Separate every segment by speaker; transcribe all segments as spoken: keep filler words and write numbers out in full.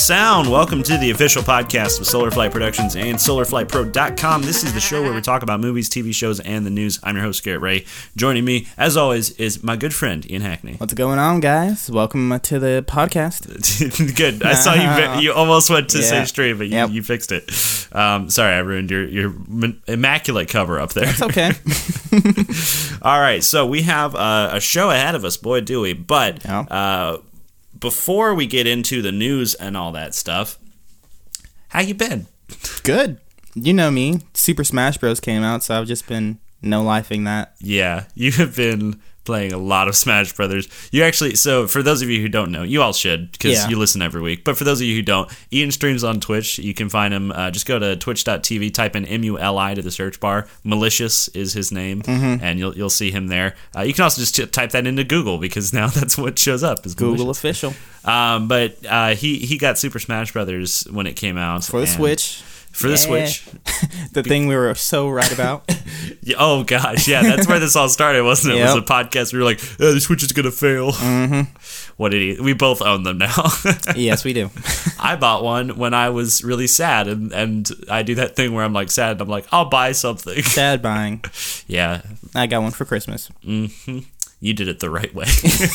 Speaker 1: sound. Welcome to the official podcast of Solarflight Productions and Solar Flight Pro dot com. This is the show where we talk about movies, T V shows, and the news. I'm your host, Garrett Ray. Joining me, as always, is my good friend, Ian Hackney.
Speaker 2: What's going on, guys? Welcome to the podcast.
Speaker 1: Good. I saw you You almost went to
Speaker 2: yeah.
Speaker 1: say stream, but you,
Speaker 2: yep.
Speaker 1: you fixed it. Um, sorry, I ruined your, your immaculate cover up there.
Speaker 2: That's okay.
Speaker 1: All right, so we have uh, a show ahead of us, boy, do we. But...
Speaker 2: Yeah.
Speaker 1: Uh, Before we get into the news and all that stuff, how you been?
Speaker 2: Good. You know me. Super Smash Bros. Came out, so I've just been no-lifing that.
Speaker 1: Yeah, you have been playing a lot of Smash Brothers. You actually, so for those of you who don't know, you all should, because
Speaker 2: Yeah.
Speaker 1: you listen every week. But for those of you who don't, Ian streams on Twitch. You can find him. Uh, just go to twitch dot t v, type in M U L I to the search bar. Malicious is his name,
Speaker 2: Mm-hmm.
Speaker 1: and you'll you'll see him there. Uh, you can also just t- type that into Google, because now that's what shows up. Is
Speaker 2: Google
Speaker 1: Malicious.
Speaker 2: official.
Speaker 1: Um, but uh, he he got Super Smash Brothers when it came out
Speaker 2: For the
Speaker 1: and-
Speaker 2: Switch.
Speaker 1: For the
Speaker 2: Yeah.
Speaker 1: Switch.
Speaker 2: The thing we were so right about.
Speaker 1: Yeah, oh gosh, yeah, that's where this all started, wasn't it? It was
Speaker 2: Yep.
Speaker 1: a podcast. We were like, oh, the Switch is gonna fail.
Speaker 2: Mm-hmm.
Speaker 1: What idiot? We both own them now.
Speaker 2: Yes, we do.
Speaker 1: I bought one when I was really sad, and and I do that thing where I'm like sad, and I'm like, I'll buy something.
Speaker 2: Sad buying.
Speaker 1: Yeah,
Speaker 2: I got one for Christmas.
Speaker 1: mm-hmm. You did it the right way.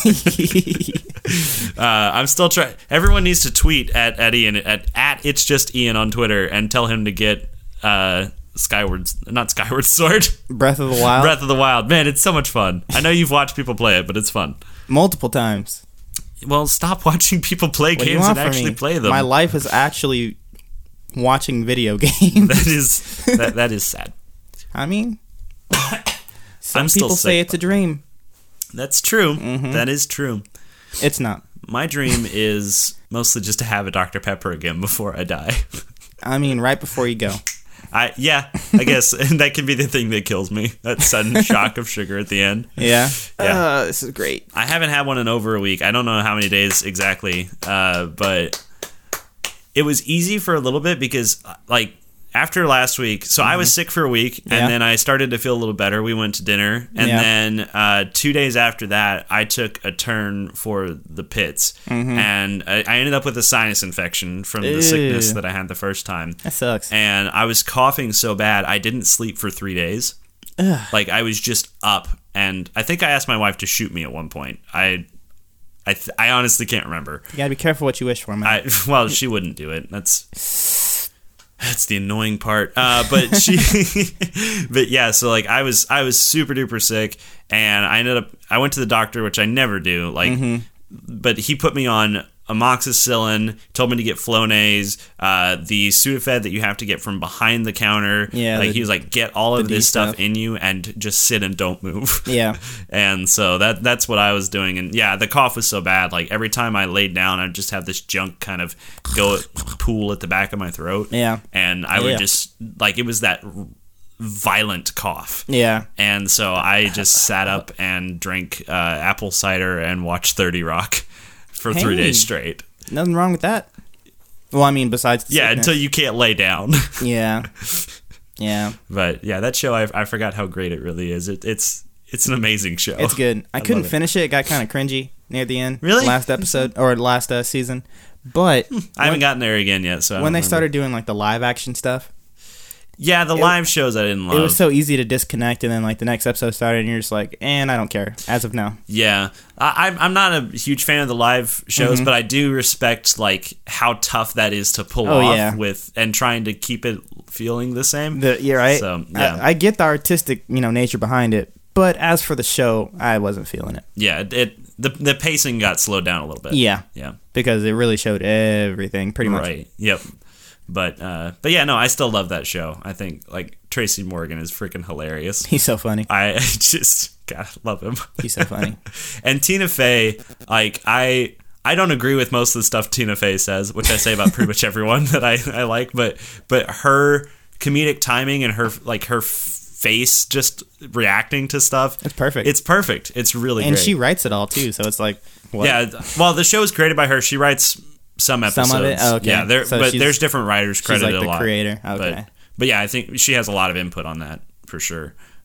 Speaker 1: uh, I'm still trying. Everyone needs to tweet at at Ian at at it's just Ian on Twitter and tell him to get uh, Skyward, not Skyward Sword,
Speaker 2: Breath of the Wild.
Speaker 1: Breath of the Wild. Man, it's so much fun. I know you've watched people play it, but it's fun.
Speaker 2: Multiple times.
Speaker 1: Well, stop watching people play
Speaker 2: What do you
Speaker 1: games
Speaker 2: want
Speaker 1: and
Speaker 2: from
Speaker 1: actually
Speaker 2: me?
Speaker 1: play them.
Speaker 2: My life is actually watching video games.
Speaker 1: That is that, that is sad.
Speaker 2: I mean, some
Speaker 1: I'm still
Speaker 2: people say
Speaker 1: sick.
Speaker 2: it's a dream.
Speaker 1: That's true.
Speaker 2: Mm-hmm.
Speaker 1: That is true.
Speaker 2: It's not.
Speaker 1: My dream is mostly just to have a Doctor Pepper again before I die.
Speaker 2: I mean, right before you go.
Speaker 1: I yeah, I guess and that can be the thing that kills me. That sudden shock of sugar at the end.
Speaker 2: Yeah.
Speaker 1: Yeah.
Speaker 2: Uh, this is great.
Speaker 1: I haven't had one in over a week. I don't know how many days exactly, uh, but it was easy for a little bit because, like, after last week, so I was sick for a week, and
Speaker 2: Yeah.
Speaker 1: then I started to feel a little better. We went to dinner, and
Speaker 2: Yeah.
Speaker 1: then uh, two days after that, I took a turn for the pits, and I, I ended up with a sinus infection from the
Speaker 2: Ew.
Speaker 1: sickness that I had the first time.
Speaker 2: That sucks.
Speaker 1: And I was coughing so bad, I didn't sleep for three days.
Speaker 2: Ugh.
Speaker 1: Like, I was just up, and I think I asked my wife to shoot me at one point. I, I, th- I honestly can't remember.
Speaker 2: You gotta be careful what you wish for, man.
Speaker 1: I well, she wouldn't do it. That's that's the annoying part. Uh, but she, but yeah. So like, I was I was super duper sick, and I ended up I went to the doctor, which I never do. Like,
Speaker 2: Mm-hmm.
Speaker 1: but he put me on amoxicillin, told me to get Flonase, uh, the Sudafed that you have to get from behind the counter.
Speaker 2: Yeah,
Speaker 1: like
Speaker 2: the-
Speaker 1: he was like, get all of
Speaker 2: the D
Speaker 1: this stuff
Speaker 2: stuff.
Speaker 1: in you and just sit and don't move.
Speaker 2: Yeah.
Speaker 1: And so that that's what I was doing. And yeah, the cough was so bad. Like every time I laid down, I'd just have this junk kind of go pool at the back of my throat.
Speaker 2: Yeah.
Speaker 1: And I would
Speaker 2: Yeah.
Speaker 1: just, like, it was that violent cough.
Speaker 2: Yeah.
Speaker 1: And so I just sat up and drank uh, apple cider and watched thirty Rock for three
Speaker 2: Hey.
Speaker 1: days straight.
Speaker 2: Nothing wrong with that. Well, I mean, besides the
Speaker 1: Yeah,
Speaker 2: sickness.
Speaker 1: until you can't lay down.
Speaker 2: Yeah. Yeah.
Speaker 1: But yeah, that show, I, I forgot how great it really is. It, it's it's an amazing show.
Speaker 2: It's good. I,
Speaker 1: I
Speaker 2: couldn't
Speaker 1: love it.
Speaker 2: finish it. It got kind of cringy near the end.
Speaker 1: Really?
Speaker 2: Last episode, or last uh, season. But
Speaker 1: I haven't
Speaker 2: when,
Speaker 1: gotten there again yet. So I
Speaker 2: when
Speaker 1: don't
Speaker 2: they
Speaker 1: remember.
Speaker 2: started doing, like, the live action stuff,
Speaker 1: Yeah, the
Speaker 2: It-
Speaker 1: live shows I didn't love.
Speaker 2: it was so easy to disconnect, and then, like, the next episode started, and you're just like, and I don't care, as of now.
Speaker 1: Yeah, I, I'm I'm not a huge fan of the live shows,
Speaker 2: Mhm.
Speaker 1: but I do respect like how tough that is to pull
Speaker 2: Oh,
Speaker 1: off
Speaker 2: yeah.
Speaker 1: with and trying to keep it feeling the same.
Speaker 2: The, you're right.
Speaker 1: So, yeah.
Speaker 2: I, I get the artistic, you know, nature behind it, but as for the show, I wasn't feeling it.
Speaker 1: Yeah, it, it the the pacing got slowed down a little bit.
Speaker 2: Yeah,
Speaker 1: yeah,
Speaker 2: because it really showed everything, pretty much.
Speaker 1: right. Yep. But uh, but yeah, no, I still love that show. I think like Tracy Morgan is freaking hilarious.
Speaker 2: He's so funny.
Speaker 1: I just God love him.
Speaker 2: He's so funny.
Speaker 1: And Tina Fey, like I I don't agree with most of the stuff Tina Fey says, which I say about pretty much everyone that I, I like, but but her comedic timing and her like her face just reacting to stuff,
Speaker 2: It's perfect.
Speaker 1: It's perfect. It's really
Speaker 2: and
Speaker 1: great.
Speaker 2: she writes it all too, so it's like, what?
Speaker 1: Yeah, well, the show is created by her. She writes some episodes.
Speaker 2: Some of it? Oh, okay.
Speaker 1: Yeah, there,
Speaker 2: So
Speaker 1: but
Speaker 2: she's-
Speaker 1: there's different writers
Speaker 2: she's
Speaker 1: credited
Speaker 2: like
Speaker 1: a
Speaker 2: the
Speaker 1: lot.
Speaker 2: creator. Okay.
Speaker 1: But, but yeah, I think she has a lot of input on that for sure.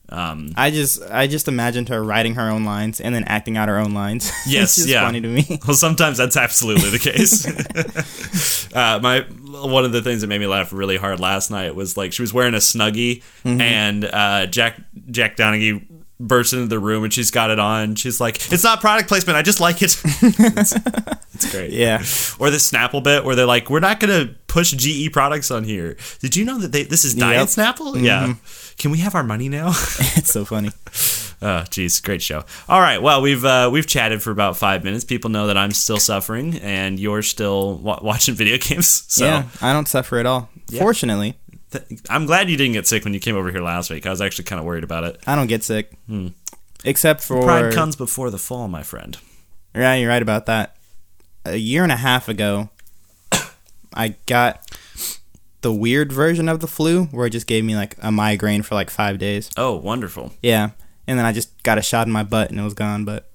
Speaker 1: Um,
Speaker 2: I just I just imagined her writing her own lines and then acting out her own lines.
Speaker 1: Yes,
Speaker 2: it's just
Speaker 1: yeah.
Speaker 2: funny to me.
Speaker 1: Well, sometimes that's absolutely the case. uh, my one of the things that made me laugh really hard last night was like she was wearing a Snuggie, mm-hmm. and uh, Jack Jack Donaghy bursts into the room and she's got it on. She's like, "It's not product placement. I just like it." it's, it's great.
Speaker 2: Yeah.
Speaker 1: Or the Snapple bit where they're like, "We're not going to push G E products on here. Did you know that they this is Diet yep. Snapple?" Mm-hmm. Yeah. Can we have our money now?
Speaker 2: It's so funny.
Speaker 1: Oh, geez, great show. All right, well, we've uh, we've chatted for about five minutes. People know that I'm still suffering, and you're still wa- watching video games. So.
Speaker 2: Yeah, I don't suffer at all. Yeah. Fortunately.
Speaker 1: I'm glad you didn't get sick when you came over here last week. I was actually kind of worried about it.
Speaker 2: I don't get sick.
Speaker 1: Hmm.
Speaker 2: Except for...
Speaker 1: Pride comes before the fall, my friend.
Speaker 2: Yeah, you're right about that. A year and a half ago, I got... the weird version of the flu where it just gave me like a migraine for like five days.
Speaker 1: Oh, wonderful.
Speaker 2: Yeah. And then I just got a shot in my butt and it was gone, but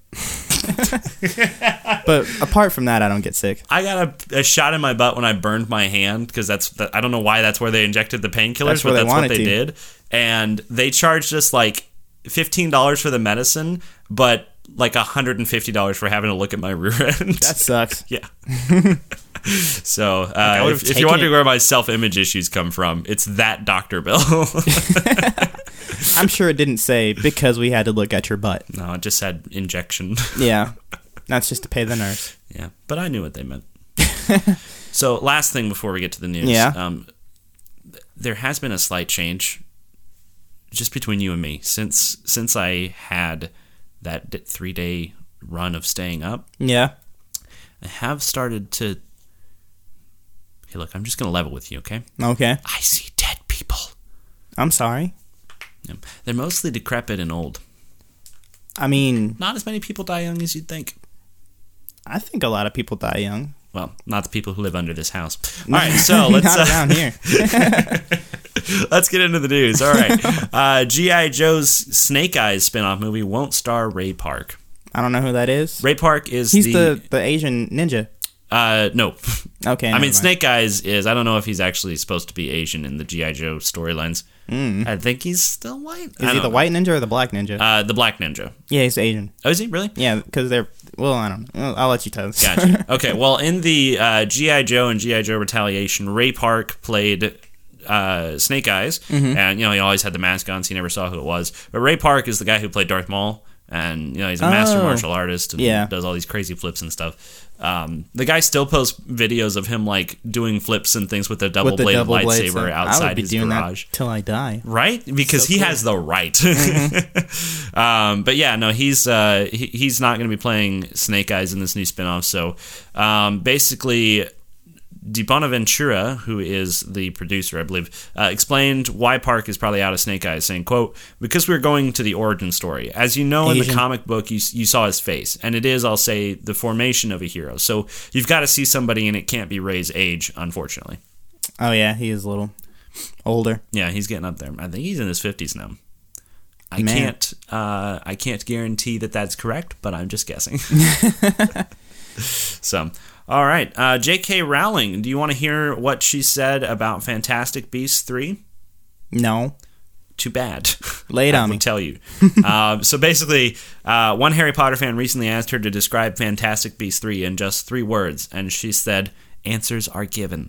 Speaker 2: but apart from that, I don't get sick.
Speaker 1: I got a, a shot in my butt when I burned my hand because that's the, I don't know why that's where they injected the painkillers,
Speaker 2: that's
Speaker 1: but
Speaker 2: they
Speaker 1: that's what they
Speaker 2: to.
Speaker 1: did. And they charged us like fifteen dollars for the medicine, but like one hundred fifty dollars for having to look at my rear end.
Speaker 2: That sucks.
Speaker 1: Yeah. So, uh, like if, if you're wondering where my self-image issues come from, it's that doctor bill.
Speaker 2: I'm sure it didn't say because we had to look at your butt.
Speaker 1: No, it just said injection.
Speaker 2: Yeah. That's just to pay the nurse.
Speaker 1: Yeah, but I knew what they meant. So, last thing before we get to the news.
Speaker 2: Yeah.
Speaker 1: Um, there has been a slight change just between you and me since since I had that three-day run of staying up.
Speaker 2: Yeah.
Speaker 1: I have started to... Hey, look, I'm just going to level with you, okay?
Speaker 2: Okay.
Speaker 1: I see dead people.
Speaker 2: I'm sorry.
Speaker 1: Yeah. They're mostly decrepit and old.
Speaker 2: I mean...
Speaker 1: Not as many people die young as you'd think.
Speaker 2: I think a lot of people die young.
Speaker 1: Well, not the people who live under this house. All right, so let's...
Speaker 2: Not
Speaker 1: uh,
Speaker 2: around here.
Speaker 1: Let's get into the news. All right. Uh, G I. Joe's Snake Eyes spinoff movie won't star Ray Park.
Speaker 2: I don't know who that is.
Speaker 1: Ray Park is
Speaker 2: He's
Speaker 1: the...
Speaker 2: the, the Asian ninja.
Speaker 1: Uh, no.
Speaker 2: Okay.
Speaker 1: I mean,
Speaker 2: mind.
Speaker 1: Snake Eyes is... I don't know if he's actually supposed to be Asian in the G I. Joe storylines.
Speaker 2: Mm.
Speaker 1: I think he's still white.
Speaker 2: Is he the
Speaker 1: know.
Speaker 2: white ninja or the black ninja?
Speaker 1: Uh, the black ninja.
Speaker 2: Yeah, he's Asian.
Speaker 1: Oh, is he? Really?
Speaker 2: Yeah, because they're... Well, I don't know. I'll let you tell us.
Speaker 1: Gotcha. Okay, well, in the uh, G I. Joe and G I. Joe Retaliation, Ray Park played... Uh, Snake Eyes, mm-hmm. and you know he always had the mask on, so you never saw who it was. But Ray Park is the guy who played Darth Maul, and you know he's a master
Speaker 2: oh.
Speaker 1: martial artist and
Speaker 2: yeah.
Speaker 1: does all these crazy flips and stuff. Um, the guy still posts videos of him like doing flips and things with a double bladed double lightsaber blade, so outside I would be
Speaker 2: his
Speaker 1: doing
Speaker 2: garage that till I die.
Speaker 1: Right? Because so he cool. has the right.
Speaker 2: Mm-hmm.
Speaker 1: um, but yeah, no, he's uh, he, he's not going to be playing Snake Eyes in this new spinoff. So um, basically. Di Bonaventura, who is the producer, I believe, uh, explained why Park is probably out of Snake Eyes, saying, quote, because we're going to the origin story. As you know, Asian. In the comic book, you, you saw his face, and it is, I'll say, the formation of a hero. So you've got to see somebody, and it can't be Ray's age, unfortunately.
Speaker 2: Oh, yeah, he is a little older.
Speaker 1: Yeah, he's getting up there. I think he's in his fifties now. I
Speaker 2: Man.
Speaker 1: can't uh, I can't guarantee that that's correct, but I'm just guessing. So... All right, uh, J K. Rowling, do you want to hear what she said about Fantastic Beasts three?
Speaker 2: No.
Speaker 1: Too bad.
Speaker 2: Lay it on me.
Speaker 1: I will tell you. uh, so basically, uh, one Harry Potter fan recently asked her to describe Fantastic Beasts three in just three words, and she said, answers are given.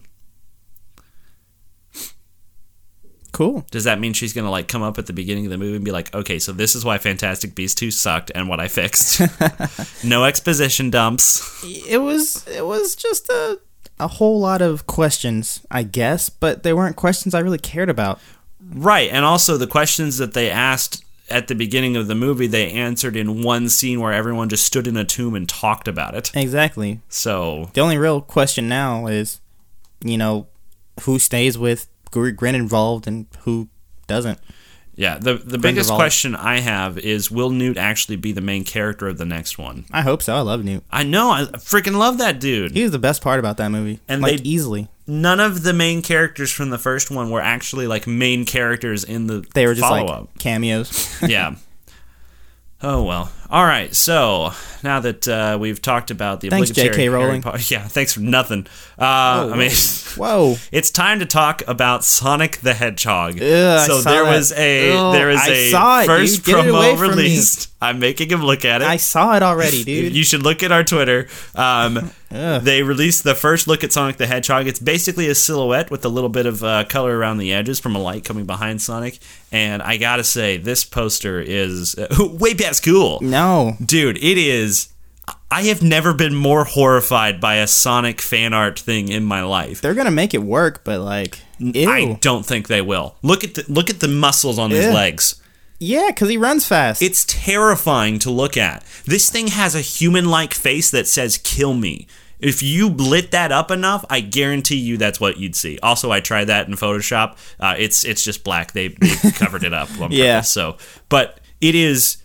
Speaker 2: Cool.
Speaker 1: Does that mean she's going to like come up at the beginning of the movie and be like, okay, so this is why Fantastic Beasts two sucked and what I fixed? No exposition dumps.
Speaker 2: It was it was just a a whole lot of questions, I guess, but they weren't questions I really cared about.
Speaker 1: Right, and also the questions that they asked at the beginning of the movie, they answered in one scene where everyone just stood in a tomb and talked about it.
Speaker 2: Exactly.
Speaker 1: So
Speaker 2: the only real question now is, you know, who stays with Grindelwald and who doesn't.
Speaker 1: Yeah, the the biggest question I have is, will Newt actually be the main character of the next one?
Speaker 2: I hope so. I love Newt.
Speaker 1: I know. I freaking love that dude.
Speaker 2: He was the best part about that movie. And like, they, easily.
Speaker 1: None of the main characters from the first one were actually like main characters in the
Speaker 2: They were just
Speaker 1: follow-up.
Speaker 2: like cameos.
Speaker 1: Yeah. Oh, well. All right, so now that uh, we've talked about the
Speaker 2: Thanks,
Speaker 1: obligatory
Speaker 2: J K. Rowling.
Speaker 1: Harry Potter, yeah, thanks for nothing. Uh,
Speaker 2: Whoa,
Speaker 1: I mean,
Speaker 2: whoa.
Speaker 1: it's time to talk about Sonic the Hedgehog.
Speaker 2: Ugh, I
Speaker 1: so
Speaker 2: saw
Speaker 1: there
Speaker 2: that.
Speaker 1: was a
Speaker 2: Ugh,
Speaker 1: there was
Speaker 2: I
Speaker 1: a
Speaker 2: saw it,
Speaker 1: first
Speaker 2: dude. Get it away
Speaker 1: promo
Speaker 2: from me.
Speaker 1: released. I'm making him look at it.
Speaker 2: I saw it already, dude.
Speaker 1: You should look at our Twitter. Um,
Speaker 2: Ugh.
Speaker 1: they released the first look at Sonic the Hedgehog. It's basically a silhouette with a little bit of uh, color around the edges from a light coming behind Sonic. And I gotta say, this poster is uh, way past cool.
Speaker 2: No.
Speaker 1: Dude, it is. I have never been more horrified by a Sonic fan art thing in my life.
Speaker 2: They're going to make it work, but like, ew.
Speaker 1: I don't think they will. Look at the look at the muscles on these
Speaker 2: Ugh.
Speaker 1: legs.
Speaker 2: Yeah, because he runs fast.
Speaker 1: It's terrifying to look at. This thing has a human-like face that says "kill me." If you lit that up enough, I guarantee you that's what you'd see. Also, I tried that in Photoshop. Uh, it's it's just black. They they covered it up on purpose.
Speaker 2: Yeah.
Speaker 1: So, but it is.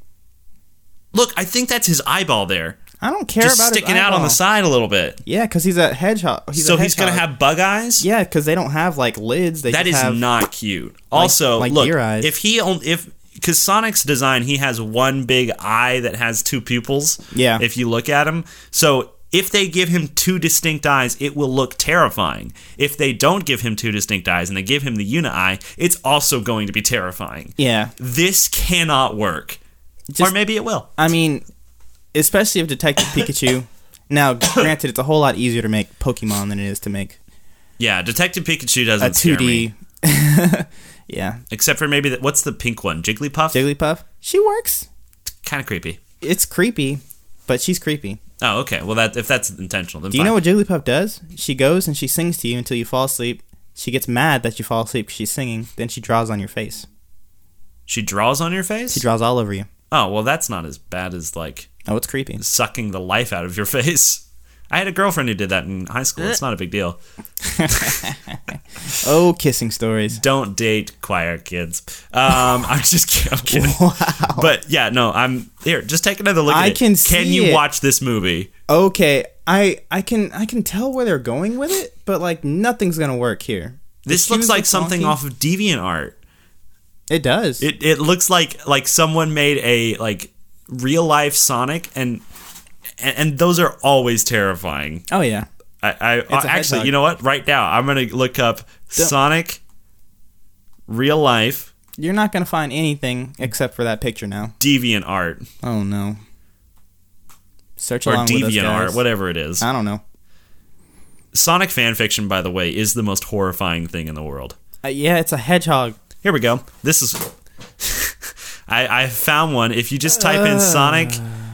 Speaker 1: Look, I think that's his eyeball there,
Speaker 2: I don't care
Speaker 1: just
Speaker 2: about his
Speaker 1: sticking out on the
Speaker 2: eyeball.
Speaker 1: side a little bit.
Speaker 2: Yeah, because he's a hedgehog. He's
Speaker 1: so
Speaker 2: a
Speaker 1: he's gonna
Speaker 2: hedgehog.
Speaker 1: have bug eyes.
Speaker 2: Yeah, because they don't have like lids. They
Speaker 1: That
Speaker 2: just
Speaker 1: is
Speaker 2: have,
Speaker 1: not cute. Also,
Speaker 2: like
Speaker 1: look,
Speaker 2: deer eyes.
Speaker 1: if he only if because Sonic's design, he has one big eye that has two pupils.
Speaker 2: Yeah.
Speaker 1: If you look at him, so if they give him two distinct eyes, it will look terrifying. If they don't give him two distinct eyes and they give him the uni eye, it's also going to be terrifying.
Speaker 2: Yeah.
Speaker 1: This cannot work,
Speaker 2: Just-
Speaker 1: or maybe it will.
Speaker 2: I mean, especially if Detective Pikachu. Now, granted, it's a whole lot easier to make Pokemon than it is to make
Speaker 1: Yeah, Detective Pikachu
Speaker 2: a
Speaker 1: doesn't
Speaker 2: two
Speaker 1: scare me.
Speaker 2: D. Yeah.
Speaker 1: Except for maybe the, what's the pink one? Jigglypuff.
Speaker 2: Jigglypuff. She works.
Speaker 1: Kind of creepy.
Speaker 2: It's creepy, but she's creepy.
Speaker 1: Oh, okay. Well, that if that's intentional, then
Speaker 2: Do you
Speaker 1: fine.
Speaker 2: know what Jigglypuff does? She goes and she sings to you until you fall asleep. She gets mad that you fall asleep because she's singing. Then she draws on your face.
Speaker 1: She draws on your face?
Speaker 2: She draws all over you.
Speaker 1: Oh, well, that's not as bad as, like,
Speaker 2: Oh, it's creepy.
Speaker 1: sucking the life out of your face. I had a girlfirend who did that in high school. It's not a big deal.
Speaker 2: Oh, kissing stories.
Speaker 1: Don't date choir kids. Um, I'm just kidding. I'm kidding.
Speaker 2: Wow.
Speaker 1: But, yeah, no, I'm... Here, just take another look at
Speaker 2: I
Speaker 1: it.
Speaker 2: can
Speaker 1: Can
Speaker 2: see
Speaker 1: you
Speaker 2: it.
Speaker 1: watch this movie?
Speaker 2: Okay, I I can I can tell where they're going with it, but like nothing's gonna work here. The
Speaker 1: This looks
Speaker 2: shoes
Speaker 1: like
Speaker 2: look
Speaker 1: something
Speaker 2: wonky.
Speaker 1: off of DeviantArt.
Speaker 2: It does.
Speaker 1: It it looks like like someone made a like real life Sonic, and and, and those are always terrifying.
Speaker 2: oh yeah.
Speaker 1: I, I
Speaker 2: a
Speaker 1: actually,
Speaker 2: hedgehog.
Speaker 1: you know what? Right now, I'm gonna look up Sonic real life
Speaker 2: You're not gonna find anything except for that picture now.
Speaker 1: DeviantArt
Speaker 2: Oh no. Search
Speaker 1: or
Speaker 2: along with us,
Speaker 1: DeviantArt,
Speaker 2: guys.
Speaker 1: whatever it is.
Speaker 2: I don't know.
Speaker 1: Sonic fanfiction, by the way, is the most horrifying thing in the world.
Speaker 2: Uh, yeah, it's a hedgehog.
Speaker 1: Here we go. This is. I I found one. If you just type in Sonic.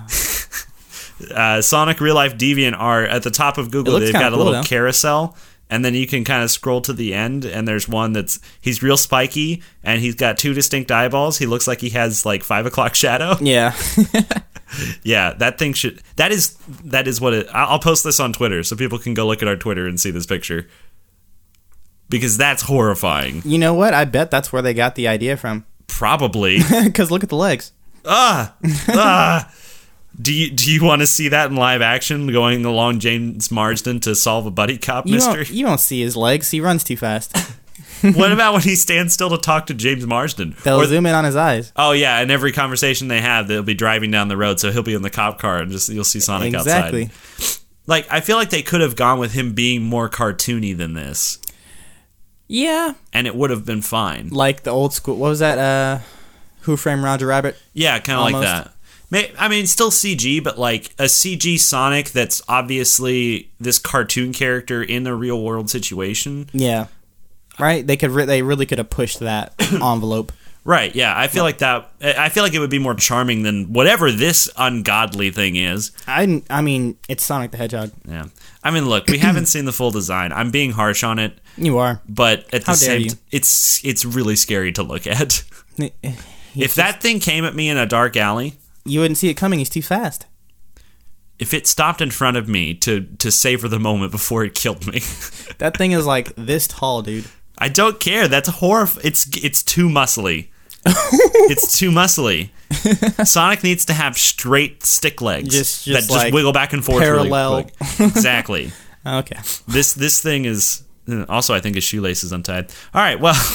Speaker 1: Uh, Sonic real life DeviantArt at the top of Google,
Speaker 2: looks
Speaker 1: they've
Speaker 2: kinda
Speaker 1: got a
Speaker 2: cool,
Speaker 1: little
Speaker 2: though.
Speaker 1: carousel, and then you can kind of scroll to the end, and there's one that's he's real spiky, and he's got two distinct eyeballs. He looks like he has like five o'clock shadow.
Speaker 2: Yeah.
Speaker 1: Yeah, that thing should. That is that is what it. I'll I'll post this on Twitter so people can go look at our Twitter and see this picture because that's horrifying.
Speaker 2: You know what? I bet that's where they got the idea from.
Speaker 1: Probably.
Speaker 2: Because look at the legs.
Speaker 1: ah ah. Do you do you want to see that in live action, going along James Marsden to solve a buddy cop
Speaker 2: You
Speaker 1: mystery?
Speaker 2: don't, you don't see his legs. He runs too fast.
Speaker 1: What about when he stands still to talk to James Marsden?
Speaker 2: They'll
Speaker 1: Or-
Speaker 2: zoom in on his eyes.
Speaker 1: oh yeah, and every conversation they have, they'll be driving down the road, so he'll be in the cop car, and just you'll see Sonic
Speaker 2: Exactly.
Speaker 1: outside. Like, I feel like they could have gone with him being more cartoony than this,
Speaker 2: Yeah.
Speaker 1: and it would have been fine.
Speaker 2: Like the old school. What was that? Uh, Who Framed Roger Rabbit?
Speaker 1: Yeah, kind of like
Speaker 2: Almost.
Speaker 1: that. May- I mean, still C G, but like a C G Sonic that's obviously this cartoon character in a real world situation.
Speaker 2: Yeah. Right? They could. Re- they really could have pushed that envelope.
Speaker 1: Right, yeah. I feel like that. I feel like it would be more charming than whatever this ungodly thing is.
Speaker 2: I. I mean, it's Sonic the Hedgehog.
Speaker 1: Yeah. I mean, look, we haven't seen the full design. I'm being harsh on it,
Speaker 2: You are.
Speaker 1: but at
Speaker 2: How
Speaker 1: the
Speaker 2: dare
Speaker 1: same
Speaker 2: you.
Speaker 1: t- it's it's really scary to look at.
Speaker 2: He's
Speaker 1: If that thing came at me in a dark alley,
Speaker 2: You wouldn't see it coming. He's too fast.
Speaker 1: if it stopped in front of me to to savor the moment before it killed me,
Speaker 2: That thing is like this tall, dude.
Speaker 1: I don't care. That's horrif- It's it's too muscly. It's too muscly. Sonic needs to have straight stick legs
Speaker 2: Just-
Speaker 1: that
Speaker 2: just
Speaker 1: just
Speaker 2: like
Speaker 1: wiggle back and forth
Speaker 2: parallel.
Speaker 1: really quick. Exactly.
Speaker 2: Okay.
Speaker 1: This this thing is also, I think his shoelace is untied. All right, well,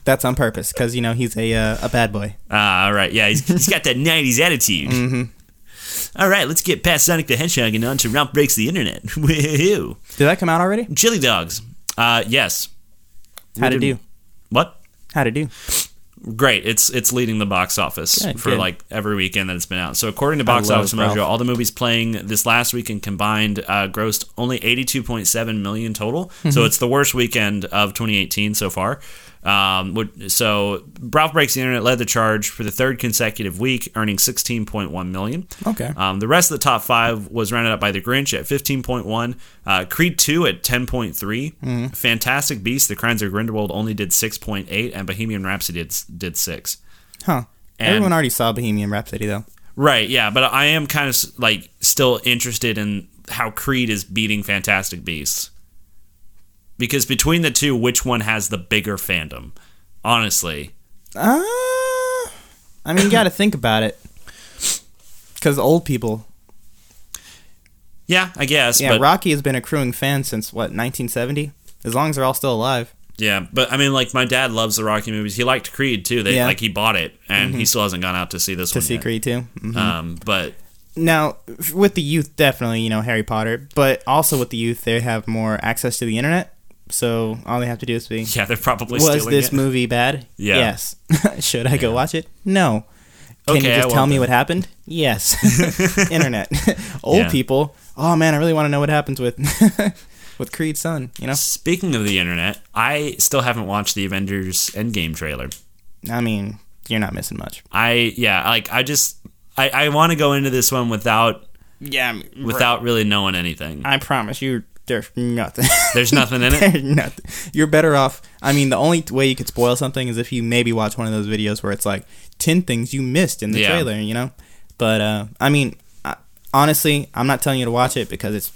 Speaker 2: That's on purpose because you know he's a uh, a bad boy.
Speaker 1: Ah, all right. Yeah, he's, he's got that nineties attitude. Mm-hmm. All right, let's get past Sonic the Hedgehog and on to Ralph Breaks the Internet. Woohoo!
Speaker 2: Did that come out already?
Speaker 1: Chili Dogs. Uh, yes.
Speaker 2: How'd it do?
Speaker 1: What?
Speaker 2: How'd it do?
Speaker 1: Great. It's it's leading the box office
Speaker 2: Good,
Speaker 1: for
Speaker 2: good.
Speaker 1: like every weekend that it's been out. So according to Box
Speaker 2: I love
Speaker 1: Office Mojo,
Speaker 2: Ralph.
Speaker 1: all the movies playing this last weekend combined uh, grossed only eighty-two point seven million total.
Speaker 2: Mm-hmm.
Speaker 1: So it's the worst weekend of twenty eighteen so far. Um, would- so Ralph Breaks the Internet led the charge for the third consecutive week, earning sixteen point one million.
Speaker 2: Okay.
Speaker 1: Um, the rest of the top five was rounded up by The Grinch at fifteen point one, uh, Creed two at ten point three,
Speaker 2: Mm-hmm.
Speaker 1: Fantastic Beasts: The Crimes of Grindelwald only did six point eight, and Bohemian Rhapsody did, did six.
Speaker 2: Huh.
Speaker 1: And-
Speaker 2: Everyone already saw Bohemian Rhapsody though.
Speaker 1: Right, yeah, but I am kind of like still interested in how Creed is beating Fantastic Beasts. Because between the two, which one has the bigger fandom? Honestly.
Speaker 2: Uh, I mean, you got to think about it. Because old people.
Speaker 1: Yeah, I guess.
Speaker 2: Yeah,
Speaker 1: but,
Speaker 2: Rocky has been accruing fans since, what, nineteen seventy? As long as they're all still alive.
Speaker 1: Yeah, but I mean, like, my dad loves the Rocky movies. He liked Creed, too. They,
Speaker 2: Yeah.
Speaker 1: Like, he bought it, and he still hasn't gone out to see this
Speaker 2: To
Speaker 1: one
Speaker 2: see
Speaker 1: yet.
Speaker 2: Creed too. Mhm.
Speaker 1: Um, but,
Speaker 2: Now, f- with the youth, definitely, you know, Harry Potter. But also with the youth, they have more access to the internet. So all they have to do is be,
Speaker 1: yeah, they're probably
Speaker 2: was
Speaker 1: stealing
Speaker 2: this
Speaker 1: it.
Speaker 2: movie bad?
Speaker 1: Yeah.
Speaker 2: Yes. Should I go watch it? No. Can
Speaker 1: Okay,
Speaker 2: you
Speaker 1: I
Speaker 2: just
Speaker 1: won't
Speaker 2: tell me
Speaker 1: then.
Speaker 2: what happened? Yes. Internet. Old
Speaker 1: Yeah.
Speaker 2: people. Oh man, I really want to know what happens with with Creed's son. You know.
Speaker 1: Speaking of the internet, I still haven't watched the Avengers Endgame trailer.
Speaker 2: I mean, you're not missing much.
Speaker 1: I, yeah, like, I just, I, I want to go into this one without,
Speaker 2: Yeah.
Speaker 1: without really knowing anything.
Speaker 2: I promise you, there's nothing.
Speaker 1: There's nothing in it?
Speaker 2: There's nothing. You're better off. I mean, the only way you could spoil something is if you maybe watch one of those videos where it's like ten things you missed in the
Speaker 1: Yeah.
Speaker 2: trailer, you know? But, uh, I mean, I, honestly, I'm not telling you to watch it because it's.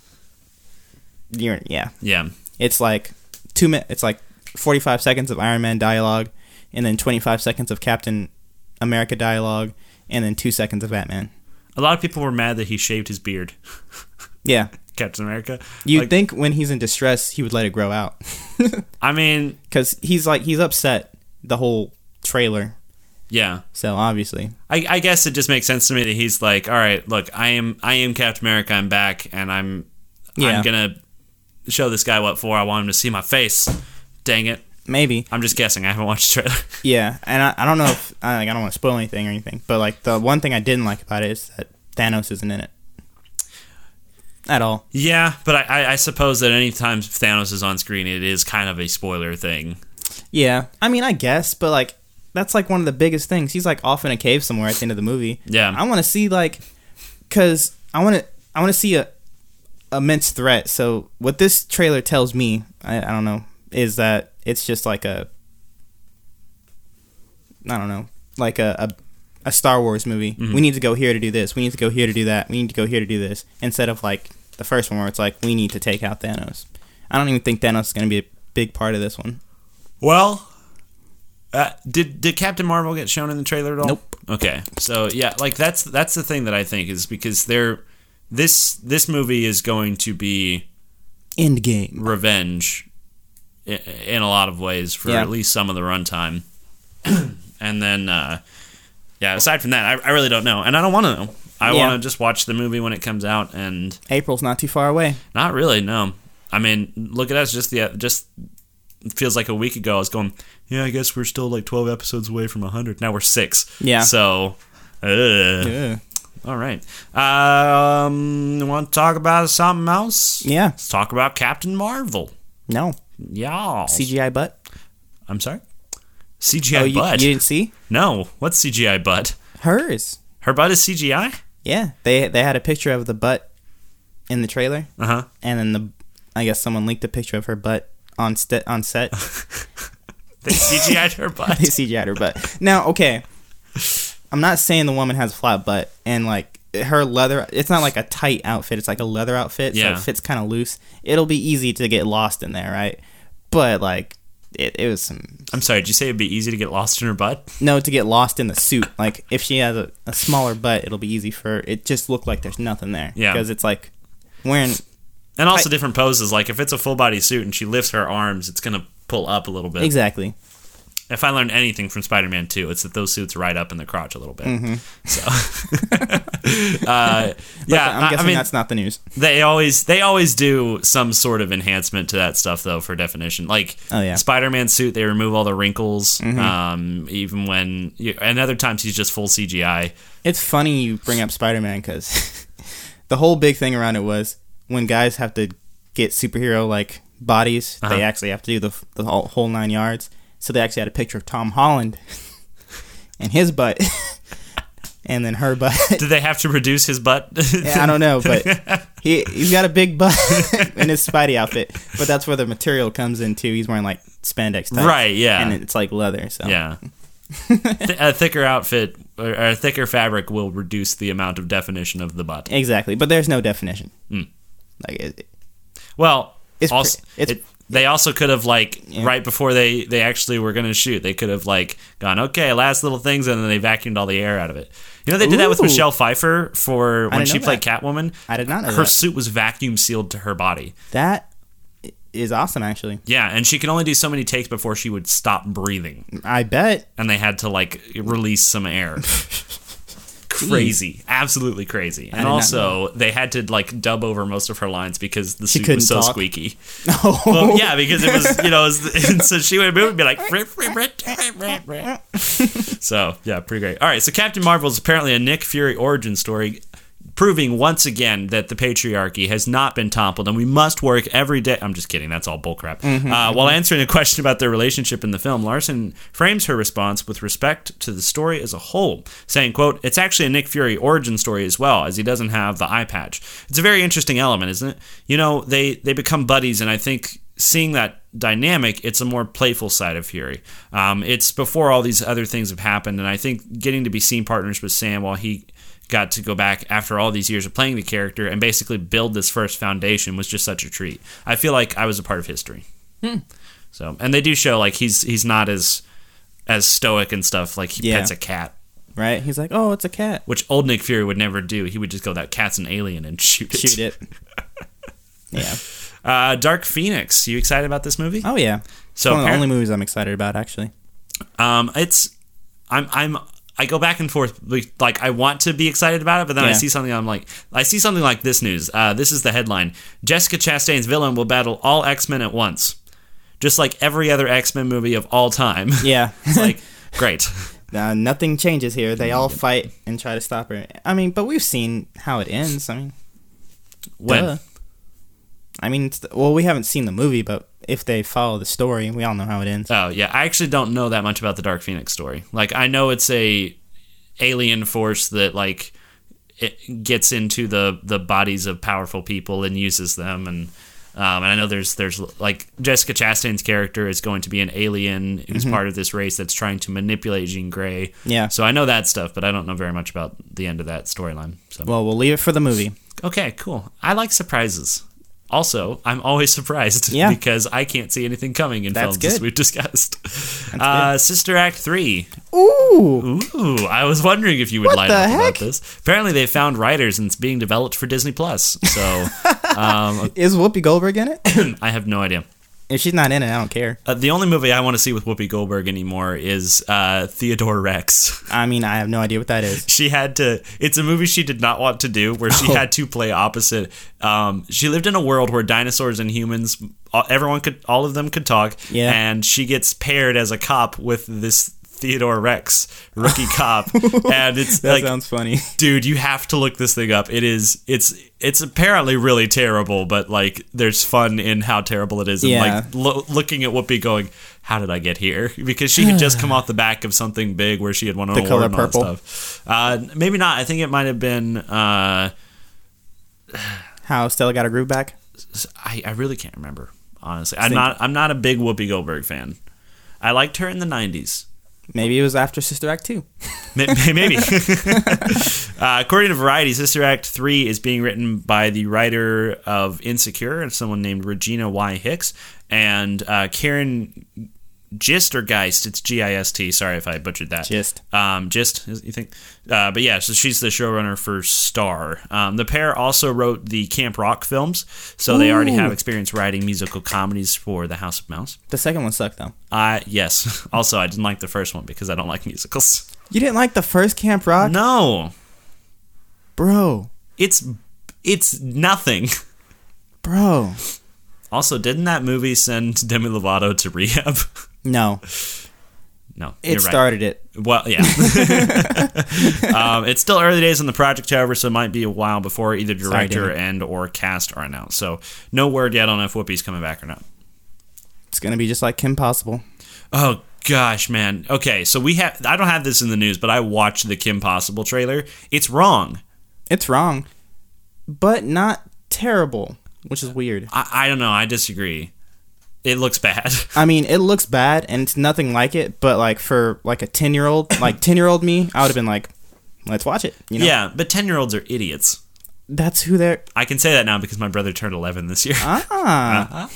Speaker 2: You're, yeah.
Speaker 1: Yeah.
Speaker 2: It's like two minutes. It's like forty-five seconds of Iron Man dialogue, and then twenty-five seconds of Captain America dialogue, and then two seconds of Batman.
Speaker 1: A lot of people were mad that he shaved his beard.
Speaker 2: Yeah.
Speaker 1: Captain America.
Speaker 2: You'd
Speaker 1: Like,
Speaker 2: think when he's in distress, he would let it grow out.
Speaker 1: I mean,
Speaker 2: Because he's like, he's upset the whole trailer.
Speaker 1: yeah.
Speaker 2: So obviously.
Speaker 1: I, I guess it just makes sense to me that he's like, all right, look, I am I am Captain America. I'm back, and I'm
Speaker 2: Yeah.
Speaker 1: I'm gonna show this guy what for. I want him to see my face. Dang it.
Speaker 2: Maybe.
Speaker 1: I'm just guessing. I haven't watched the trailer.
Speaker 2: Yeah. And I, I don't know if, I, like, I don't want to spoil anything or anything, but like the one thing I didn't like about it is that Thanos isn't in it. At all.
Speaker 1: Yeah, but I, I, I suppose that anytime Thanos is on screen, it is kind of a spoiler thing.
Speaker 2: Yeah. I mean, I guess, but like, that's like one of the biggest things. He's like off in a cave somewhere at the end of the movie.
Speaker 1: Yeah.
Speaker 2: I want to see like, cause I want to, I want to see a immense threat. So what this trailer tells me, I, I don't know, is that it's just like a, I don't know, like a, a, a Star Wars movie.
Speaker 1: Mm-hmm.
Speaker 2: We need to go here to do this. We need to go here to do that. We need to go here to do this. Instead of like the first one where it's like, we need to take out Thanos. I don't even think Thanos is going to be a big part of this one.
Speaker 1: Well, uh, did did Captain Marvel get shown in the trailer at all?
Speaker 2: Nope.
Speaker 1: Okay, so yeah, like that's that's the thing that I think is because they're this this movie is going to be
Speaker 2: Endgame.
Speaker 1: revenge in, in a lot of ways for
Speaker 2: Yeah.
Speaker 1: at least some of the runtime, and then uh, yeah, aside from that, I, I really don't know, and I don't want to know. I
Speaker 2: Yeah.
Speaker 1: want to just watch the movie when it comes out, and
Speaker 2: April's not too far away.
Speaker 1: not really. No, I mean, look at us. Just the just it feels like a week ago. I was going, yeah, I guess we're still like twelve episodes away from a hundred. Now we're six.
Speaker 2: Yeah.
Speaker 1: So, uh,
Speaker 2: Ugh.
Speaker 1: all right. Um, want to talk about something else?
Speaker 2: Yeah.
Speaker 1: Let's talk about Captain Marvel.
Speaker 2: No.
Speaker 1: Yeah.
Speaker 2: C G I butt?
Speaker 1: I'm sorry. C G I
Speaker 2: Oh, you,
Speaker 1: butt.
Speaker 2: you didn't see?
Speaker 1: No. What's C G I butt?
Speaker 2: Hers.
Speaker 1: Her butt is C G I.
Speaker 2: Yeah. They they had a picture of the butt in the trailer,
Speaker 1: Uh huh.
Speaker 2: and then the I guess someone leaked a picture of her butt on st- on set.
Speaker 1: They C G I'd her butt.
Speaker 2: They C G I'd her butt. Now, okay. I'm not saying the woman has a flat butt and like her leather. It's not like a tight outfit. It's like a leather outfit,
Speaker 1: Yeah.
Speaker 2: so it fits kind of loose. It'll be easy to get lost in there, right? But like it, it was some
Speaker 1: I'm sorry. Did you say it'd be easy to get lost in her butt?
Speaker 2: no to get lost in the suit. Like if she has a, a smaller butt, it'll be easy for it. Just look like there's nothing there.
Speaker 1: Yeah.
Speaker 2: because it's like wearing.
Speaker 1: And also
Speaker 2: I-
Speaker 1: different poses. Like if it's a full body suit and she lifts her arms, it's gonna pull up a little bit.
Speaker 2: Exactly.
Speaker 1: if I learned anything from Spider-Man two, it's that those suits ride up in the crotch a little bit.
Speaker 2: Mm-hmm.
Speaker 1: So, uh, yeah,
Speaker 2: I'm guessing
Speaker 1: I mean,
Speaker 2: that's not the news.
Speaker 1: They always they always do some sort of enhancement to that stuff though for definition. Like
Speaker 2: Oh, yeah.
Speaker 1: Spider-Man suit, they remove all the wrinkles,
Speaker 2: Mm-hmm.
Speaker 1: um, even when you, and other times he's just full C G I.
Speaker 2: It's funny you bring up Spider-Man because the whole big thing around it was when guys have to get superhero like bodies,
Speaker 1: Uh-huh.
Speaker 2: they actually have to do the the whole, whole nine yards. So they actually had a picture of Tom Holland and his butt, and then her butt.
Speaker 1: Did they have to reduce his butt?
Speaker 2: Yeah, I don't know, but he he's got a big butt in his Spidey outfit. But that's where the material comes in too. He's wearing like spandex type,
Speaker 1: Right, yeah.
Speaker 2: and it's like leather. So
Speaker 1: Yeah. Th- a thicker outfit or a thicker fabric will reduce the amount of definition of the butt.
Speaker 2: exactly. But there's no definition.
Speaker 1: Mm.
Speaker 2: Like it,
Speaker 1: Well,
Speaker 2: It's
Speaker 1: also,
Speaker 2: pre- it's-
Speaker 1: it, they also could have like
Speaker 2: Yeah.
Speaker 1: right before they, they actually were going to shoot, they could have like gone, okay, last little things, and then they vacuumed all the air out of it. You know, they did that with
Speaker 2: Ooh.
Speaker 1: Michelle Pfeiffer for when
Speaker 2: didn't
Speaker 1: she
Speaker 2: know
Speaker 1: played
Speaker 2: that.
Speaker 1: Catwoman.
Speaker 2: I did not know
Speaker 1: Her
Speaker 2: that.
Speaker 1: suit was vacuum sealed to her body.
Speaker 2: That is awesome, actually.
Speaker 1: Yeah, and she could only do so many takes before she would stop breathing,
Speaker 2: I bet.
Speaker 1: and they had to like release some air. Crazy, absolutely crazy. And
Speaker 2: did not
Speaker 1: also, they had to like dub over most of her lines because the suit
Speaker 2: couldn't
Speaker 1: was so
Speaker 2: talk?
Speaker 1: squeaky.
Speaker 2: Oh,
Speaker 1: Well, yeah, because it was, you know, it was, and so she would move and be like, "Rip, rip, rip, rip, rip, rip." So yeah, pretty great. All right, so Captain Marvel is apparently a Nick Fury origin story, proving once again that the patriarchy has not been toppled, and we must work every day. I'm just kidding. That's all bullcrap.
Speaker 2: Mm-hmm,
Speaker 1: uh,
Speaker 2: mm-hmm.
Speaker 1: While answering a question about their relationship in the film, Larson frames her response with respect to the story as a whole, saying, quote, "It's actually a Nick Fury origin story as well, as he doesn't have the eye patch." It's a very interesting element, isn't it? You know, they, they become buddies, and I think seeing that dynamic, it's a more playful side of Fury. Um, it's before all these other things have happened, and I think getting to be scene partners with Sam while he got to go back after all these years of playing the character and basically build this first foundation was just such a treat. I feel like I was a part of history.
Speaker 2: Hmm.
Speaker 1: So, and they do show like he's he's not as as stoic and stuff. Like he
Speaker 2: Yeah.
Speaker 1: pets a cat,
Speaker 2: right? He's like, oh, it's a cat.
Speaker 1: which old Nick Fury would never do. He would just go, "That cat's an alien," and shoot it.
Speaker 2: Shoot it. Yeah.
Speaker 1: Uh, Dark Phoenix. You excited about this movie?
Speaker 2: Oh, yeah.
Speaker 1: So
Speaker 2: It's one of the
Speaker 1: appar-
Speaker 2: only movies I'm excited about, actually.
Speaker 1: Um, it's I'm I'm I go back and forth. Like I want to be excited about it, but then I
Speaker 2: Yeah.
Speaker 1: see something. I'm like, I see something like this news. Uh, this is the headline: Jessica Chastain's villain will battle all X-Men at once, just like every other X-Men movie of all time.
Speaker 2: Yeah.
Speaker 1: It's like great.
Speaker 2: Uh, nothing changes here. They all fight and try to stop her. I mean, but we've seen how it ends. I mean,
Speaker 1: When
Speaker 2: duh. I mean, it's, well, we haven't seen the movie, but if they follow the story, we all know how it ends.
Speaker 1: Oh yeah, I actually don't know that much about the Dark Phoenix story. Like I know it's a alien force that like it gets into the the bodies of powerful people and uses them, and um, and I know there's there's like Jessica Chastain's character is going to be an alien who's part of this race that's trying to manipulate Jean Grey.
Speaker 2: Yeah.
Speaker 1: So I know that stuff, but I don't know very much about the end of that storyline. So
Speaker 2: Well, we'll leave it for the movie.
Speaker 1: okay, cool. I like surprises. Also, I'm always surprised
Speaker 2: Yeah.
Speaker 1: because I can't see anything coming in
Speaker 2: That's
Speaker 1: films as
Speaker 2: good.
Speaker 1: we've discussed. Uh, Sister Act three.
Speaker 2: Ooh.
Speaker 1: Ooh, I was wondering if you would
Speaker 2: What
Speaker 1: light
Speaker 2: the
Speaker 1: up
Speaker 2: heck?
Speaker 1: about this. Apparently, they found writers and it's being developed for Disney Plus. So um,
Speaker 2: Is Whoopi Goldberg in it?
Speaker 1: I have no idea.
Speaker 2: If she's not in it, I don't care.
Speaker 1: Uh, the only movie I want to see with Whoopi Goldberg anymore is uh, Theodore Rex.
Speaker 2: I mean, I have no idea what that is.
Speaker 1: She had to. It's a movie she did not want to do, where she
Speaker 2: Oh.
Speaker 1: had to play opposite. Um, she lived in a world where dinosaurs and humans, all- everyone could, all of them could talk.
Speaker 2: Yeah.
Speaker 1: And she gets paired as a cop with this Theodore Rex, rookie cop, and it's
Speaker 2: That
Speaker 1: like,
Speaker 2: sounds funny.
Speaker 1: dude, you have to look this thing up. It is. It's. It's apparently really terrible, but like, there's fun in how terrible it is, and
Speaker 2: Yeah.
Speaker 1: like lo- looking at Whoopi going, "How did I get here?" Because she had just come off the back of something big where she had won an
Speaker 2: The
Speaker 1: award
Speaker 2: Color
Speaker 1: and all that
Speaker 2: Purple?
Speaker 1: stuff. Uh, maybe not. I think it might have been. Uh,
Speaker 2: How Stella got her groove back?
Speaker 1: I, I really can't remember. Honestly, I'm not. I'm not a big Whoopi Goldberg fan. I liked her in the nineties.
Speaker 2: Maybe it was after Sister Act two.
Speaker 1: Maybe. uh, according to Variety, Sister Act three is being written by the writer of Insecure, someone named Regina Y. Hicks, and uh, Karen Gist or Geist? It's G I S T. Sorry if I butchered that.
Speaker 2: Gist.
Speaker 1: Um, Gist, you think? Uh, but yeah, so she's the showrunner for Star. Um, the pair also wrote the Camp Rock films, so they already have experience writing musical comedies for The House of Mouse.
Speaker 2: The second one sucked, though.
Speaker 1: Uh, yes. Also, I didn't like the first one because I don't like musicals.
Speaker 2: You didn't like the first Camp Rock?
Speaker 1: No.
Speaker 2: Bro.
Speaker 1: It's it's nothing.
Speaker 2: Bro.
Speaker 1: Also, didn't that movie send Demi Lovato to rehab?
Speaker 2: No.
Speaker 1: No,
Speaker 2: It
Speaker 1: you're right.
Speaker 2: started it.
Speaker 1: Well, yeah. um, it's still early days in the project, however, so it might be a while before either director
Speaker 2: Sorry,
Speaker 1: and or cast are announced. So no word yet on if Whoopi's coming back or not.
Speaker 2: It's going to be just like Kim Possible.
Speaker 1: Oh, gosh, man. Okay, so we have... I don't have this in the news, but I watched the Kim Possible trailer. It's wrong.
Speaker 2: It's wrong, but not terrible, which is weird.
Speaker 1: I, I don't know. I disagree. It looks bad.
Speaker 2: I mean, it looks bad, and it's nothing like it, but, like, for, like, a ten-year-old, like, ten-year-old me, I would have been like, let's watch it, you know?
Speaker 1: Yeah, but ten-year-olds are idiots.
Speaker 2: That's who they're...
Speaker 1: I can say that now because my brother turned eleven this year.
Speaker 2: Ah.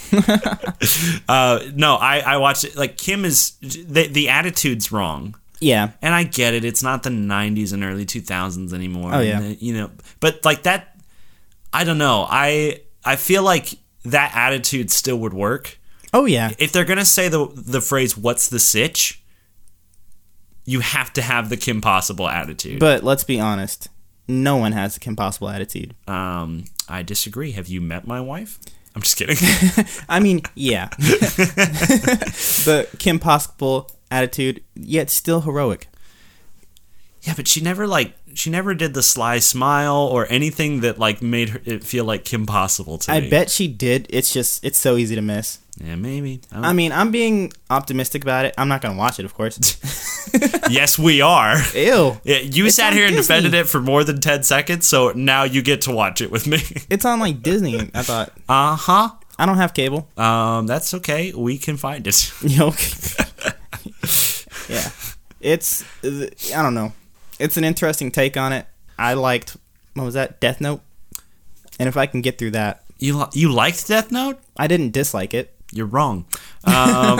Speaker 1: uh, no, I, I watched it. Like, Kim is... The, the attitude's wrong.
Speaker 2: Yeah.
Speaker 1: And I get it. It's not the nineties and early two thousands anymore.
Speaker 2: Oh, yeah.
Speaker 1: And, you know, but, like, that... I don't know. I I feel like that attitude still would work.
Speaker 2: Oh, yeah.
Speaker 1: If they're going to say the the phrase, what's the sitch, you have to have the Kim Possible attitude.
Speaker 2: But let's be honest. No one has the Kim Possible attitude.
Speaker 1: Um, I disagree. Have you met my wife? I'm just kidding.
Speaker 2: I mean, yeah. The Kim Possible attitude, yet still heroic.
Speaker 1: Yeah, but she never, like, she never did the sly smile or anything that, like, made her, it feel like Kim Possible to
Speaker 2: I
Speaker 1: me.
Speaker 2: bet she did. It's just, it's so easy to miss.
Speaker 1: Yeah, maybe. I don't
Speaker 2: I mean, I'm being optimistic about it. I'm not going to watch it, of course.
Speaker 1: Yes, we are.
Speaker 2: Ew.
Speaker 1: Yeah, you
Speaker 2: It's
Speaker 1: sat
Speaker 2: on
Speaker 1: here and
Speaker 2: Disney.
Speaker 1: defended it for more than ten seconds, so now you get to watch it with me.
Speaker 2: It's on, like, Disney. I thought.
Speaker 1: Uh-huh.
Speaker 2: I don't have cable.
Speaker 1: Um, that's okay. We can find it.
Speaker 2: Okay. Yeah. It's, I don't know. It's an interesting take on it. I liked, what was that, Death Note? And if I can get through that.
Speaker 1: You li- you liked Death Note?
Speaker 2: I didn't dislike it.
Speaker 1: You're wrong. Um,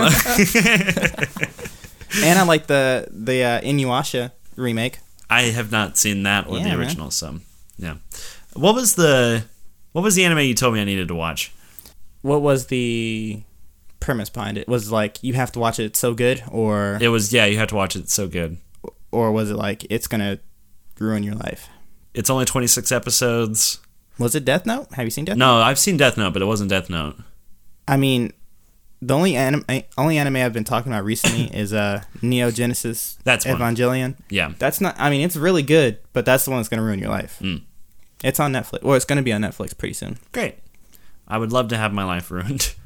Speaker 2: And I like the, the uh, Inuyasha remake.
Speaker 1: I have not seen that or
Speaker 2: Yeah,
Speaker 1: the
Speaker 2: man.
Speaker 1: original, so yeah. What was the what was the anime you told me I needed to watch?
Speaker 2: What was the premise behind it? Was it like, you have to watch it, it's so good? Or,
Speaker 1: It was yeah, you had to watch it. It's so good.
Speaker 2: or was it like, it's going to ruin your life?
Speaker 1: It's only twenty-six episodes.
Speaker 2: Was it Death Note? Have you seen Death Note?
Speaker 1: No, I've seen Death Note, but it wasn't Death Note.
Speaker 2: I mean, the only anime, only anime I've been talking about recently is uh, Neo Genesis
Speaker 1: That's one.
Speaker 2: Evangelion.
Speaker 1: Yeah.
Speaker 2: That's not, I mean, it's really good, but that's the one that's going to ruin your life.
Speaker 1: Mm.
Speaker 2: It's on Netflix. Well, it's going to be on Netflix pretty soon.
Speaker 1: Great. I would love to have my life ruined.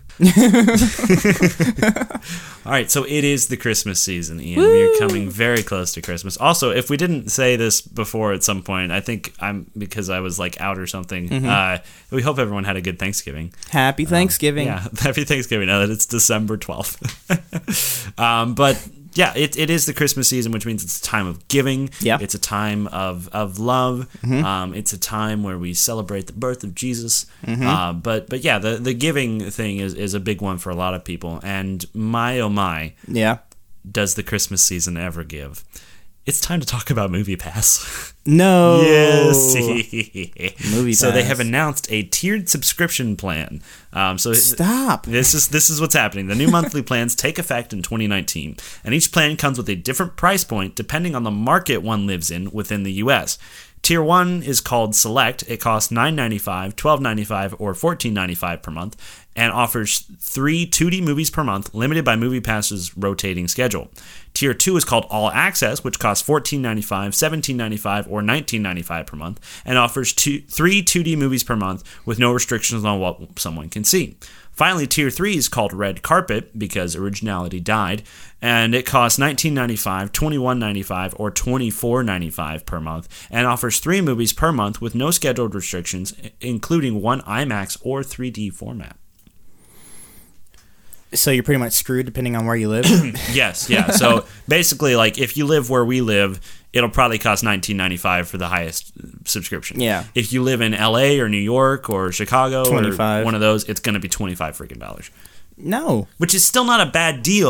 Speaker 1: All right, so it is the Christmas season, Ian.
Speaker 2: Woo!
Speaker 1: We are coming very close to Christmas. Also, if we didn't say this before at some point, I think I'm because I was like out or something.
Speaker 2: Mm-hmm.
Speaker 1: Uh, we hope everyone had a good Thanksgiving.
Speaker 2: Happy Thanksgiving.
Speaker 1: Yeah, happy Thanksgiving. Now that it's December twelfth. um, but yeah, it, it is the Christmas season, which means it's a time of giving.
Speaker 2: Yeah.
Speaker 1: It's a time of, of love.
Speaker 2: Mm-hmm.
Speaker 1: Um, it's a time where we celebrate the birth of Jesus. Mm-hmm. Uh, but but yeah, the, the giving thing is, is a big one for a lot of people. And my oh my,
Speaker 2: Yeah.
Speaker 1: does the Christmas season ever give? It's time to talk about MoviePass.
Speaker 2: No.
Speaker 1: Yes.
Speaker 2: Movie
Speaker 1: So they
Speaker 2: Pass.
Speaker 1: have announced a tiered subscription plan. Um, so
Speaker 2: Stop.
Speaker 1: this is this is what's happening. The new monthly plans take effect in twenty nineteen, and each plan comes with a different price point depending on the market one lives in within the U S. Tier one is called Select. It costs nine ninety-five, twelve ninety-five, or fourteen ninety-five per month, and offers three two D movies per month, limited by MoviePass's rotating schedule. Tier two is called All Access, which costs fourteen ninety-five, seventeen ninety-five, or nineteen ninety-five per month, and offers two, three two D movies per month with no restrictions on what someone can see. Finally, Tier three is called Red Carpet, because originality died, and it costs nineteen ninety-five, twenty-one ninety-five, or twenty-four ninety-five per month, and offers three movies per month with no scheduled restrictions, including one IMAX or three D format.
Speaker 2: So you're pretty much screwed depending on where you live.
Speaker 1: Yes, yeah. So basically, like, if you live where we live, it'll probably cost nineteen ninety-five for the highest subscription.
Speaker 2: Yeah.
Speaker 1: If you live in L A or New York or Chicago
Speaker 2: twenty-five.
Speaker 1: or one of those, it's going to be twenty-five freaking dollars.
Speaker 2: No.
Speaker 1: Which is still not a bad deal,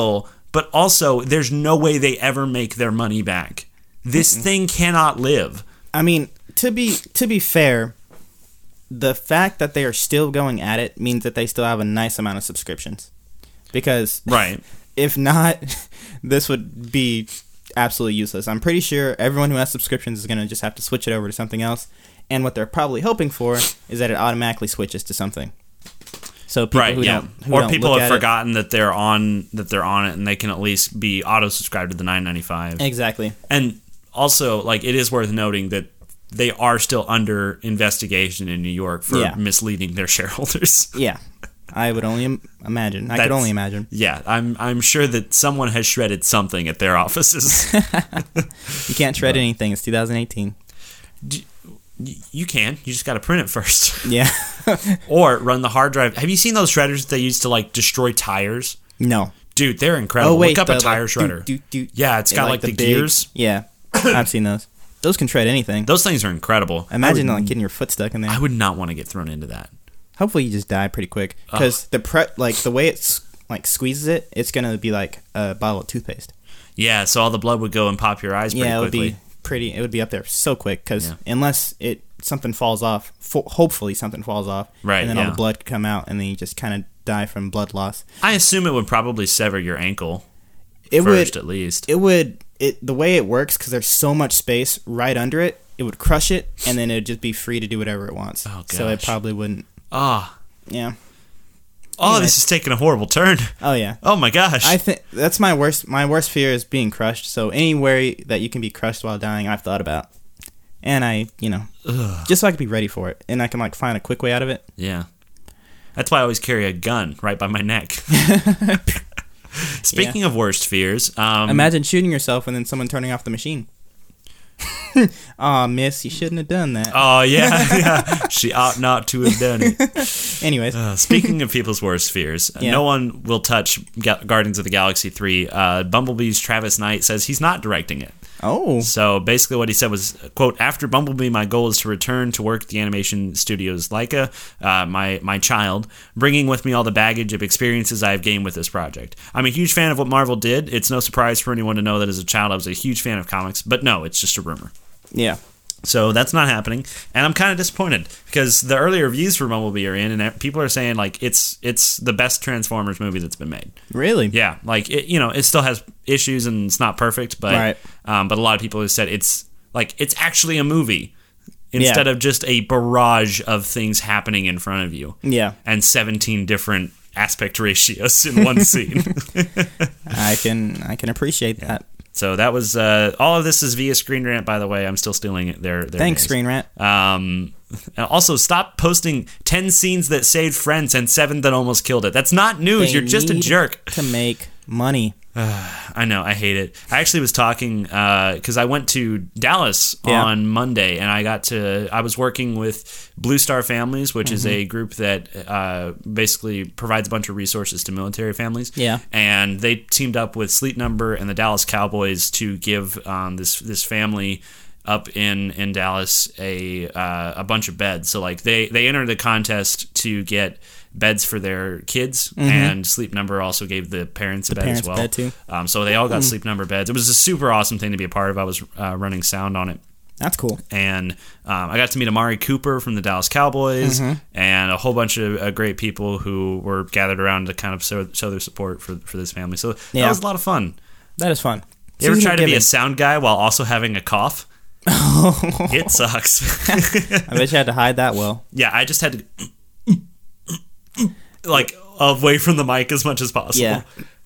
Speaker 1: but also there's no way they ever make their money back. This Mm-mm. thing cannot live.
Speaker 2: I mean, to be to be fair, the fact that they are still going at it means that they still have a nice amount of subscriptions. Because
Speaker 1: right.
Speaker 2: if not, this would be absolutely useless. I'm pretty sure everyone who has subscriptions is going to just have to switch it over to something else. And what they're probably hoping for is that it automatically switches to something. So people
Speaker 1: right,
Speaker 2: who
Speaker 1: yeah.
Speaker 2: don't, who
Speaker 1: or
Speaker 2: don't
Speaker 1: people
Speaker 2: look
Speaker 1: have
Speaker 2: at
Speaker 1: forgotten it, that they're on that they're on it, and they can at least be auto subscribed to the nine ninety-five.
Speaker 2: Exactly.
Speaker 1: And also, like, it is worth noting that they are still under investigation in New York for
Speaker 2: yeah.
Speaker 1: misleading their shareholders.
Speaker 2: Yeah, I would only im- imagine. I That's, could only imagine.
Speaker 1: Yeah, I'm I'm sure that someone has shredded something at their offices.
Speaker 2: You can't shred but, anything. It's two thousand eighteen.
Speaker 1: Do, You can. You just got to print it first.
Speaker 2: Yeah.
Speaker 1: Or run the hard drive. Have you seen those shredders that they use to, like, destroy tires?
Speaker 2: No.
Speaker 1: Dude, they're incredible.
Speaker 2: Oh, wait,
Speaker 1: Look up
Speaker 2: the,
Speaker 1: a tire
Speaker 2: like,
Speaker 1: shredder.
Speaker 2: Doot, doot, doot.
Speaker 1: Yeah, it's got, like, like, the, the big, gears.
Speaker 2: Yeah. I've seen those. Those can shred anything.
Speaker 1: Those things are incredible.
Speaker 2: Imagine, would, like, getting your foot stuck in there.
Speaker 1: I would not want to get thrown into that.
Speaker 2: Hopefully you just die pretty quick. Because the pre- like the way it's, like, squeezes it, it's going to be like a bottle of toothpaste.
Speaker 1: Yeah, so all the blood would go and pop your eyes pretty
Speaker 2: yeah, it
Speaker 1: quickly.
Speaker 2: Would be pretty, it would be up there so quick. Because
Speaker 1: yeah.
Speaker 2: unless it... something falls off. Fo- hopefully, something falls off,
Speaker 1: right?
Speaker 2: And then
Speaker 1: yeah.
Speaker 2: all the blood could come out, and then you just kind of die from blood loss.
Speaker 1: I assume it would probably sever your ankle.
Speaker 2: It
Speaker 1: first,
Speaker 2: would,
Speaker 1: at least.
Speaker 2: It would. It the way it works because there's so much space right under it. It would crush it, and then it'd just be free to do whatever it wants.
Speaker 1: Oh, gosh.
Speaker 2: So it probably wouldn't.
Speaker 1: Ah.
Speaker 2: Oh. Yeah.
Speaker 1: Oh, anyway. This is taking a horrible turn.
Speaker 2: Oh yeah.
Speaker 1: Oh my gosh.
Speaker 2: I think that's my worst. My worst fear is being crushed. So anywhere that you can be crushed while dying, I've thought about. And I, you know, Ugh. just so I can be ready for it. And I can, like, find a quick way out of it.
Speaker 1: Yeah. That's why I always carry a gun right by my neck. Speaking yeah. of worst fears. Um,
Speaker 2: Imagine shooting yourself and then someone turning off the machine. Aw, oh, miss, you shouldn't have done that.
Speaker 1: Oh, yeah, yeah. She ought not to have done it.
Speaker 2: Anyways.
Speaker 1: Uh, speaking of people's worst fears, yeah. no one will touch Ga- Guardians of the Galaxy three. Uh, Bumblebee's Travis Knight says he's not directing it.
Speaker 2: Oh.
Speaker 1: So basically what he said was, quote, after Bumblebee, my goal is to return to work at the animation studios Laika, uh, my, my child, bringing with me all the baggage of experiences I have gained with this project. I'm a huge fan of what Marvel did. It's no surprise for anyone to know that as a child I was a huge fan of comics, but no, it's just a rumor.
Speaker 2: Yeah.
Speaker 1: So that's not happening, and I'm kind of disappointed because the early reviews for Bumblebee are in, and people are saying like it's it's the best Transformers movie that's been made.
Speaker 2: Really?
Speaker 1: Yeah, like it, you know, it still has issues and it's not perfect, but
Speaker 2: right.
Speaker 1: um, but a lot of people have said it's like it's actually a movie instead yeah. of just a barrage of things happening in front of you.
Speaker 2: Yeah,
Speaker 1: and seventeen different aspect ratios in one scene.
Speaker 2: I can I can appreciate
Speaker 1: yeah.
Speaker 2: that.
Speaker 1: So that was uh, all of this is via Screen Rant, by the way. I'm still stealing their. their
Speaker 2: Thanks,
Speaker 1: days.
Speaker 2: Screen Rant.
Speaker 1: Um, and also, stop posting ten scenes that saved Friends and seven that almost killed it. That's not news.
Speaker 2: They
Speaker 1: You're just a jerk.
Speaker 2: To make money.
Speaker 1: I know. I hate it. I actually was talking because uh, I went to Dallas yeah. on Monday, and I got to. I was working with Blue Star Families, which mm-hmm. is a group that uh, basically provides a bunch of resources to military families.
Speaker 2: Yeah,
Speaker 1: and they teamed up with Sleep Number and the Dallas Cowboys to give um, this this family up in in Dallas a uh, a bunch of beds. So like they they entered the contest to get beds for their kids, mm-hmm. and Sleep Number also gave the parents a
Speaker 2: the
Speaker 1: bed
Speaker 2: parents
Speaker 1: as well.
Speaker 2: Bed too.
Speaker 1: Um, so they all got mm. Sleep Number beds. It was a super awesome thing to be a part of. I was uh, running sound on it.
Speaker 2: That's cool.
Speaker 1: And um, I got to meet Amari Cooper from the Dallas Cowboys, mm-hmm. and a whole bunch of uh, great people who were gathered around to kind of show, show their support for for this family. So
Speaker 2: yeah.
Speaker 1: that was a lot of fun.
Speaker 2: That is fun.
Speaker 1: You ever try to be a sound guy while also having a cough? It sucks.
Speaker 2: I bet you had to hide that well.
Speaker 1: Yeah, I just had to like away from the mic as much as possible.
Speaker 2: Yeah.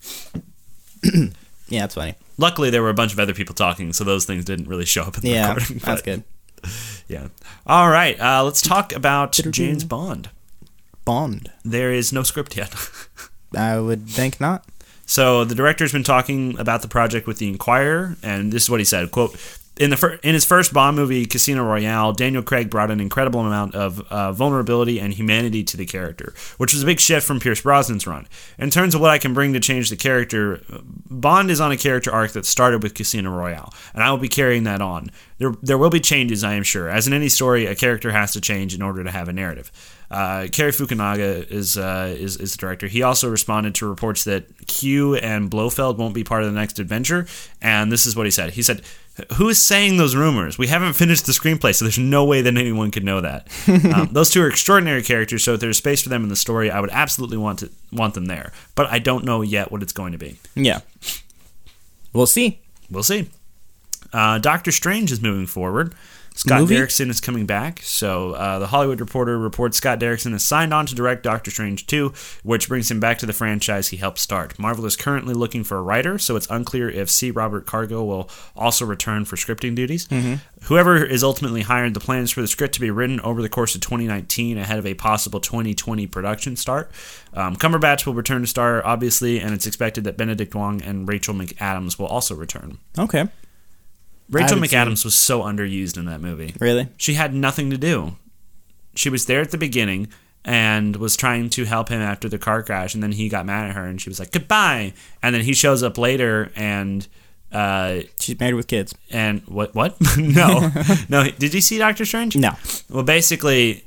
Speaker 2: Yeah, it's funny.
Speaker 1: Luckily, there were a bunch of other people talking, so those things didn't really show up in the
Speaker 2: yeah,
Speaker 1: recording.
Speaker 2: That's good.
Speaker 1: Yeah. All right, uh, let's talk about James Bond.
Speaker 2: Bond.
Speaker 1: There is no script yet.
Speaker 2: I would think not.
Speaker 1: So the director's been talking about the project with the Inquirer, and this is what he said, quote, In the fir- in his first Bond movie, Casino Royale, Daniel Craig brought an incredible amount of uh, vulnerability and humanity to the character, which was a big shift from Pierce Brosnan's run. In terms of what I can bring to change the character, Bond is on a character arc that started with Casino Royale, and I will be carrying that on. There, there will be changes, I am sure. As in any story, a character has to change in order to have a narrative. Uh, Cary Fukunaga is, uh, is is the director. He also responded to reports that Q and Blofeld won't be part of the next adventure, and this is what he said. He said, "Who is saying those rumors? We haven't finished the screenplay, so there's no way that anyone could know that." um, those two are extraordinary characters, so if there's space for them in the story, I would absolutely want to want them there. But I don't know yet what it's going to be.
Speaker 2: Yeah. We'll see.
Speaker 1: We'll see. Uh, Doctor Strange is moving forward. Scott
Speaker 2: Movie?
Speaker 1: Derrickson is coming back. So uh, the Hollywood Reporter reports Scott Derrickson has signed on to direct Doctor Strange two, which brings him back to the franchise he helped start. Marvel is currently looking for a writer, so it's unclear if C. Robert Cargill will also return for scripting duties. Mm-hmm. Whoever is ultimately hired, the plan is for the script to be written over the course of twenty nineteen ahead of a possible twenty twenty production start. Um, Cumberbatch will return to star, obviously, and it's expected that Benedict Wong and Rachel McAdams will also return.
Speaker 2: Okay.
Speaker 1: Rachel McAdams was so underused in that movie.
Speaker 2: Really?
Speaker 1: She had nothing to do. She was there at the beginning and was trying to help him after the car crash, and then he got mad at her, and she was like, "Goodbye." And then he shows up later, and uh,
Speaker 2: she's married with kids.
Speaker 1: And what? What? no, no. Did you see Doctor Strange?
Speaker 2: No.
Speaker 1: Well, basically,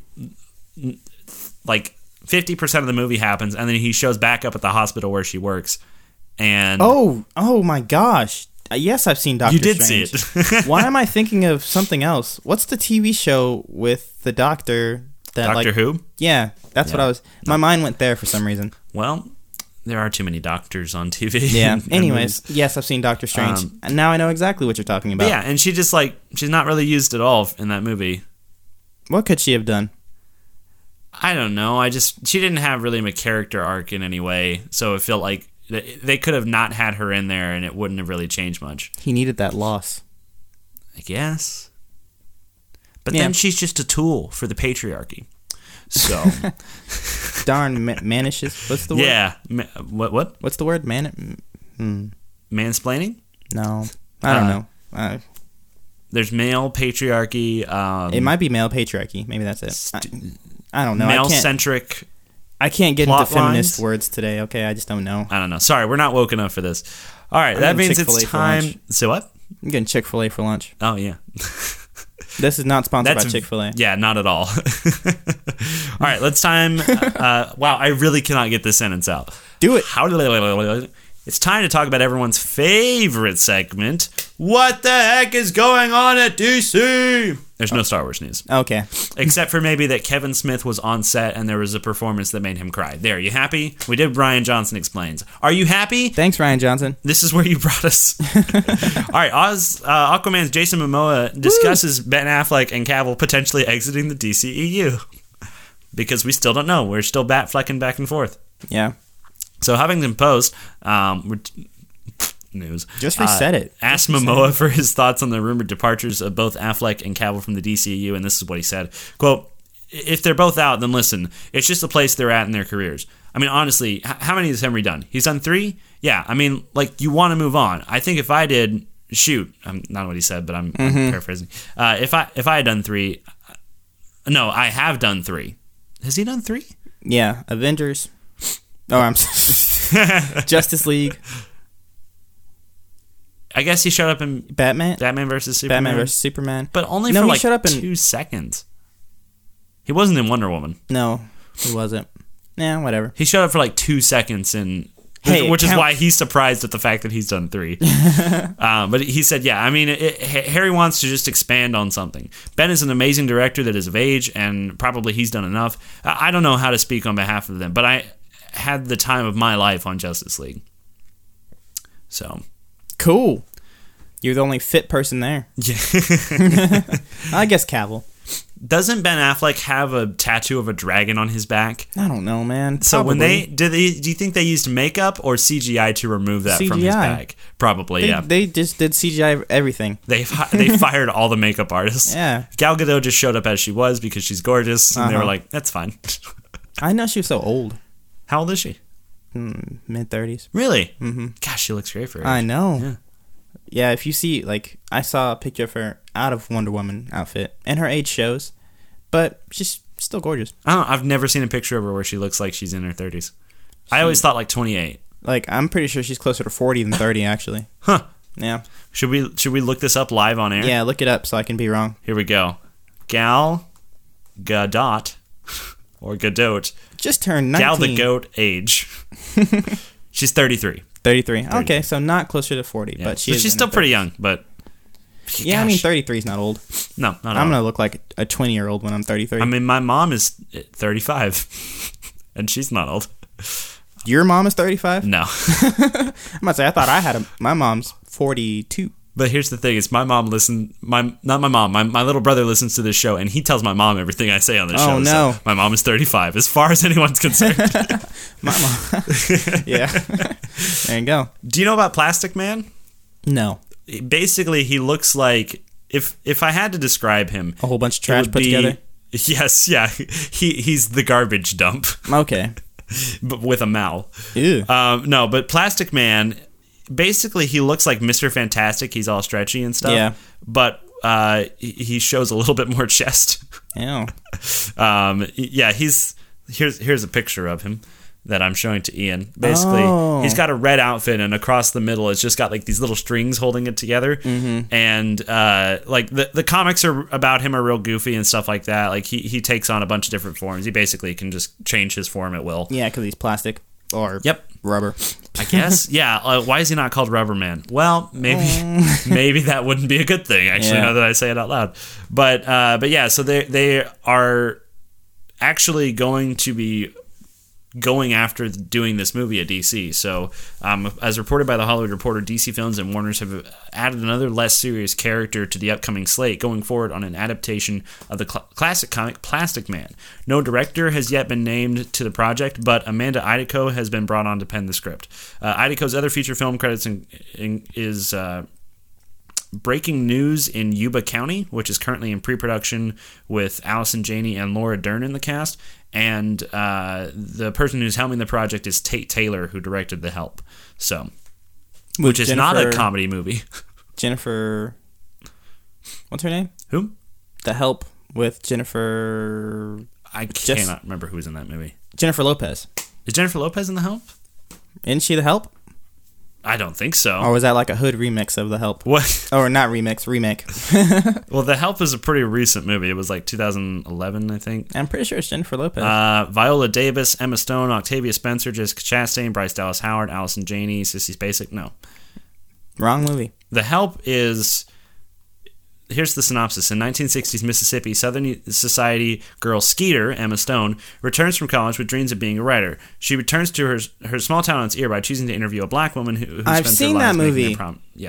Speaker 1: like fifty percent of the movie happens, and then he shows back up at the hospital where she works, and
Speaker 2: oh, oh my gosh. Uh, yes, I've seen Doctor
Speaker 1: You did
Speaker 2: Strange.
Speaker 1: see it.
Speaker 2: Why am I thinking of something else? What's the T V show with the doctor? That,
Speaker 1: Doctor
Speaker 2: like,
Speaker 1: Who?
Speaker 2: Yeah, that's
Speaker 1: Yeah.
Speaker 2: what I was... My mind went there for some reason.
Speaker 1: Well, there are too many doctors on T V.
Speaker 2: Yeah.
Speaker 1: and
Speaker 2: Anyways,
Speaker 1: movies.
Speaker 2: yes, I've seen Doctor Strange.
Speaker 1: Um,
Speaker 2: and now I know exactly what you're talking about.
Speaker 1: But yeah, and she just like, she's not really used at all in that movie.
Speaker 2: What could she have done?
Speaker 1: I don't know. I just, she didn't have really a character arc in any way, so it felt like they could have not had her in there and it wouldn't have really changed much.
Speaker 2: He needed that loss.
Speaker 1: I guess. But
Speaker 2: Yeah.
Speaker 1: then she's just a tool for the patriarchy. So.
Speaker 2: Darn ma- manishes. What's the word?
Speaker 1: Yeah. Ma- what? What?
Speaker 2: What's the word? Man. Hmm.
Speaker 1: Mansplaining?
Speaker 2: No. I don't
Speaker 1: Uh,
Speaker 2: know. Uh,
Speaker 1: There's male patriarchy. Um,
Speaker 2: it might be male patriarchy. Maybe that's it.
Speaker 1: st-
Speaker 2: I, I don't know. I can't,
Speaker 1: Male-centric.
Speaker 2: I can't get
Speaker 1: plot
Speaker 2: into feminist
Speaker 1: lines?
Speaker 2: words today. Okay, I just don't know.
Speaker 1: I don't know. Sorry, we're not woke enough for this. All right,
Speaker 2: I'm
Speaker 1: that
Speaker 2: getting
Speaker 1: means
Speaker 2: Chick-fil-A
Speaker 1: it's
Speaker 2: for
Speaker 1: time.
Speaker 2: lunch.
Speaker 1: So what?
Speaker 2: I'm getting Chick-fil-A for lunch.
Speaker 1: Oh, yeah.
Speaker 2: This is not sponsored
Speaker 1: That's
Speaker 2: by Chick-fil-A.
Speaker 1: Yeah, not at all. All right, let's time. Uh, wow, I really cannot get this sentence out.
Speaker 2: Do it.
Speaker 1: How do It's time to talk about everyone's favorite segment. What the heck is going on at D C? There's no Star Wars news.
Speaker 2: Okay.
Speaker 1: Except for maybe that Kevin Smith was on set and there was a performance that made him cry. There, you happy? We did Brian Johnson Explains. Are you happy?
Speaker 2: Thanks, Ryan Johnson.
Speaker 1: This is where you brought us. All right, Oz, uh, Aquaman's Jason Momoa discusses Woo! Ben Affleck and Cavill potentially exiting the D C E U. Because we still don't know. We're still bat flecking back and forth.
Speaker 2: Yeah.
Speaker 1: So Huffington Post, um, we're t- news.
Speaker 2: Just reset
Speaker 1: uh,
Speaker 2: it.
Speaker 1: Asked
Speaker 2: Just
Speaker 1: Momoa for his thoughts on the rumored departures of both Affleck and Cavill from the D C E U, and this is what he said. Quote, "If they're both out, then listen, it's just the place they're at in their careers. I mean, honestly, h- how many has Henry done? He's done three? Yeah, I mean, like, you want to move on. I think if I did, shoot, I'm not what he said, but I'm,
Speaker 2: Mm-hmm.
Speaker 1: I'm paraphrasing. Uh, if I if I had done three, no, I have done three. Has he done three?
Speaker 2: Yeah. Avengers. Oh, I'm Justice League.
Speaker 1: I guess he showed up in
Speaker 2: Batman.
Speaker 1: Batman versus Superman.
Speaker 2: Batman versus Superman.
Speaker 1: But only
Speaker 2: No,
Speaker 1: for
Speaker 2: he
Speaker 1: like
Speaker 2: showed up in-
Speaker 1: two seconds. He wasn't in Wonder Woman.
Speaker 2: No, he wasn't. Nah, whatever.
Speaker 1: He showed up for like two seconds in...
Speaker 2: Hey,
Speaker 1: which is
Speaker 2: count-
Speaker 1: why he's surprised at the fact that he's done three. um, but he said, yeah, I mean, it, it, Harry wants to just expand on something. Ben is an amazing director that is of age, and probably he's done enough. I, I don't know how to speak on behalf of them, but I had the time of my life on Justice League. So...
Speaker 2: Cool. You're the only fit person there.
Speaker 1: Yeah.
Speaker 2: I guess Cavill.
Speaker 1: Doesn't Ben Affleck have a tattoo of a dragon on his back?
Speaker 2: I don't know, man.
Speaker 1: So when
Speaker 2: Probably.
Speaker 1: they did, they do you think they used makeup or C G I to remove that from his
Speaker 2: C G I.
Speaker 1: back? Probably,
Speaker 2: they,
Speaker 1: yeah.
Speaker 2: they just did C G I everything.
Speaker 1: They they fired all the makeup artists.
Speaker 2: Yeah.
Speaker 1: Gal Gadot just showed up as she was because she's gorgeous, and they were
Speaker 2: Uh-huh.
Speaker 1: like, "That's fine."
Speaker 2: I know she was so old.
Speaker 1: How old is she?
Speaker 2: Mm, mid thirties.
Speaker 1: Really?
Speaker 2: Mm-hmm.
Speaker 1: Gosh, she looks great for her.
Speaker 2: I know.
Speaker 1: Yeah.
Speaker 2: Yeah, if you see, like, I saw a picture of her out of Wonder Woman outfit, and her age shows, but she's still gorgeous.
Speaker 1: I don't know, I've never seen a picture of her where she looks like she's in her thirties. I always thought like twenty-eight.
Speaker 2: Like, I'm pretty sure she's closer to forty than thirty, actually.
Speaker 1: Huh.
Speaker 2: Yeah.
Speaker 1: Should we should we look this up live on air?
Speaker 2: Yeah, look it up so I can be wrong.
Speaker 1: Here we go. Gal Gadot, or Gadot.
Speaker 2: Just turned nineteen.
Speaker 1: Gal the Goat age. She's thirty-three.
Speaker 2: thirty-three.
Speaker 1: thirty-three.
Speaker 2: Okay, so not closer to forty,
Speaker 1: Yeah.
Speaker 2: but she
Speaker 1: but
Speaker 2: is
Speaker 1: she's
Speaker 2: in
Speaker 1: still
Speaker 2: her
Speaker 1: pretty
Speaker 2: thirties.
Speaker 1: young, but...
Speaker 2: Yeah, I mean,
Speaker 1: Gosh.
Speaker 2: thirty-three is not old.
Speaker 1: No, not at
Speaker 2: I'm
Speaker 1: all.
Speaker 2: going to look like a twenty-year-old when I'm thirty-three.
Speaker 1: I mean, my mom is thirty-five, and she's not old.
Speaker 2: Your mom is thirty-five?
Speaker 1: No.
Speaker 2: I'm about to say, I thought I had a... My mom's forty-two.
Speaker 1: But here's the thing: is my mom listen, my not my mom, my, my little brother listens to this show, and he tells my mom everything I say on this
Speaker 2: Oh,
Speaker 1: show.
Speaker 2: no.
Speaker 1: So my mom is thirty-five, as far as anyone's concerned.
Speaker 2: My mom. Yeah. There you go.
Speaker 1: Do you know about Plastic Man?
Speaker 2: No.
Speaker 1: Basically, he looks like if if I had to describe him,
Speaker 2: A whole bunch of
Speaker 1: it
Speaker 2: trash
Speaker 1: would
Speaker 2: put
Speaker 1: be-
Speaker 2: together?
Speaker 1: Yes, yeah, he he's the garbage dump,
Speaker 2: Okay.
Speaker 1: but with a mouth.
Speaker 2: Ew.
Speaker 1: Um, no, but Plastic Man, basically, he looks like Mister Fantastic. He's all stretchy and stuff.
Speaker 2: Yeah.
Speaker 1: But uh, he he shows a little bit more chest.
Speaker 2: Ew.
Speaker 1: Um, yeah, he's here's here's a picture of him that I'm showing to Ian. Basically,
Speaker 2: Oh.
Speaker 1: he's got a red outfit, and across the middle, it's just got like these little strings holding it together.
Speaker 2: Mm-hmm.
Speaker 1: And uh, like the the comics are about him are real goofy and stuff like that. Like he he takes on a bunch of different forms. He basically can just change his form at will.
Speaker 2: Yeah, because he's plastic. Or
Speaker 1: Yep.
Speaker 2: rubber.
Speaker 1: I guess, yeah. Uh, why is he not called Rubber Man? Well, maybe, maybe that wouldn't be a good thing. Actually,
Speaker 2: Yeah.
Speaker 1: now that I say it out loud, but, uh, but yeah. So they they are actually going to be going after doing this movie at D C. So, um, as reported by the Hollywood Reporter, D C Films and Warner's have added another less serious character to the upcoming slate, going forward on an adaptation of the cl- classic comic Plastic Man. No director has yet been named to the project, but Amanda Idaho has been brought on to pen the script. Uh, Idaho's other feature film credits in, in, is... Uh, Breaking News in Yuba County, which is currently in pre-production with Allison Janney and Laura Dern in the cast. And uh, the person who's helming the project is Tate Taylor, who directed The Help. So, which is not a
Speaker 2: Jennifer-
Speaker 1: comedy movie.
Speaker 2: Jennifer. What's her name?
Speaker 1: Who?
Speaker 2: The Help with Jennifer.
Speaker 1: I
Speaker 2: Just-
Speaker 1: cannot remember who was in that movie.
Speaker 2: Jennifer Lopez.
Speaker 1: Is Jennifer Lopez in The Help?
Speaker 2: Isn't she The Help?
Speaker 1: I don't think so.
Speaker 2: Or was that like a hood remix of The Help?
Speaker 1: What?
Speaker 2: Or not remix, remake.
Speaker 1: Well, The Help is a pretty recent movie. It was like two thousand eleven, I think.
Speaker 2: I'm pretty sure it's Jennifer Lopez.
Speaker 1: Uh, Viola Davis, Emma Stone, Octavia Spencer, Jessica Chastain, Bryce Dallas Howard, Allison Janney, Sissy Spacek. No.
Speaker 2: Wrong movie.
Speaker 1: The Help is... Here's the synopsis. In nineteen sixties Mississippi, Southern Society girl Skeeter, Emma Stone, returns from college with dreams of being a writer. She returns to her her small town on its ear by choosing to interview a black woman who, who
Speaker 2: I've
Speaker 1: spends
Speaker 2: seen
Speaker 1: her lives
Speaker 2: that
Speaker 1: making
Speaker 2: movie.
Speaker 1: a prom- Yeah.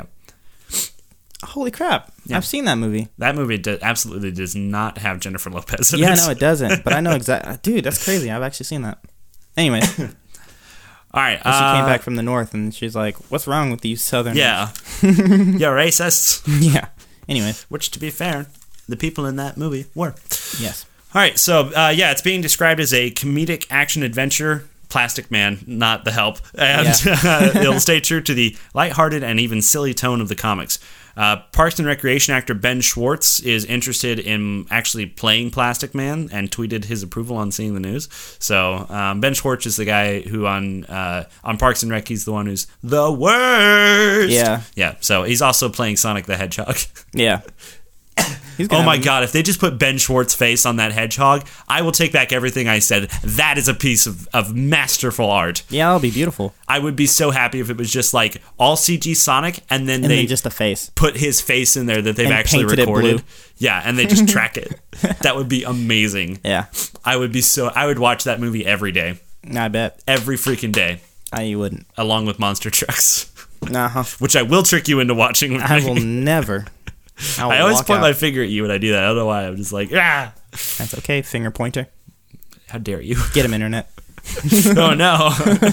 Speaker 2: Holy crap.
Speaker 1: Yeah.
Speaker 2: I've seen that movie.
Speaker 1: That movie do- absolutely does not have Jennifer Lopez in
Speaker 2: Yeah,
Speaker 1: it.
Speaker 2: no, it doesn't. But I know exactly. Dude, that's crazy. I've actually seen that. Anyway, she
Speaker 1: All right. Uh,
Speaker 2: came back from the north and she's like, what's wrong with these southern...
Speaker 1: Yeah. Yeah, racists.
Speaker 2: Yeah. Anyway,
Speaker 1: Which, to be fair, the people in that movie were.
Speaker 2: yes.
Speaker 1: All right, so uh, yeah, it's being described as a comedic action adventure. Plastic Man, not The Help, and uh, it'll stay true to the lighthearted and even silly tone of the comics. Uh, Parks and Recreation actor Ben Schwartz is interested in actually playing Plastic Man and tweeted his approval on seeing the news. So um, Ben Schwartz is the guy who on uh, on Parks and Rec, he's the one who's the worst.
Speaker 2: Yeah.
Speaker 1: yeah. So he's also playing Sonic the Hedgehog.
Speaker 2: Yeah. He's
Speaker 1: Oh
Speaker 2: gonna
Speaker 1: my
Speaker 2: have-
Speaker 1: god, if they just put Ben Schwartz's face on that hedgehog, I will take back everything I said. That is a piece of, of masterful art.
Speaker 2: Yeah, that'll be beautiful.
Speaker 1: I would be so happy if it was just like all C G Sonic and then
Speaker 2: And
Speaker 1: they
Speaker 2: then just a face.
Speaker 1: put his face in there that they've
Speaker 2: And
Speaker 1: actually
Speaker 2: painted it
Speaker 1: recorded.
Speaker 2: blue.
Speaker 1: Yeah, and they just track it. That would be amazing.
Speaker 2: Yeah.
Speaker 1: I would be so I would watch that movie every day.
Speaker 2: I bet.
Speaker 1: Every freaking day.
Speaker 2: I you wouldn't.
Speaker 1: Along with Monster Trucks.
Speaker 2: Nah.
Speaker 1: Which I will trick you into watching with
Speaker 2: I
Speaker 1: me.
Speaker 2: will never. I, will
Speaker 1: I always
Speaker 2: walk
Speaker 1: point
Speaker 2: out.
Speaker 1: my finger at you when I do that. I don't know why. I'm just like, ah.
Speaker 2: That's okay. Finger pointer.
Speaker 1: How dare you?
Speaker 2: Get him, internet.
Speaker 1: Oh no.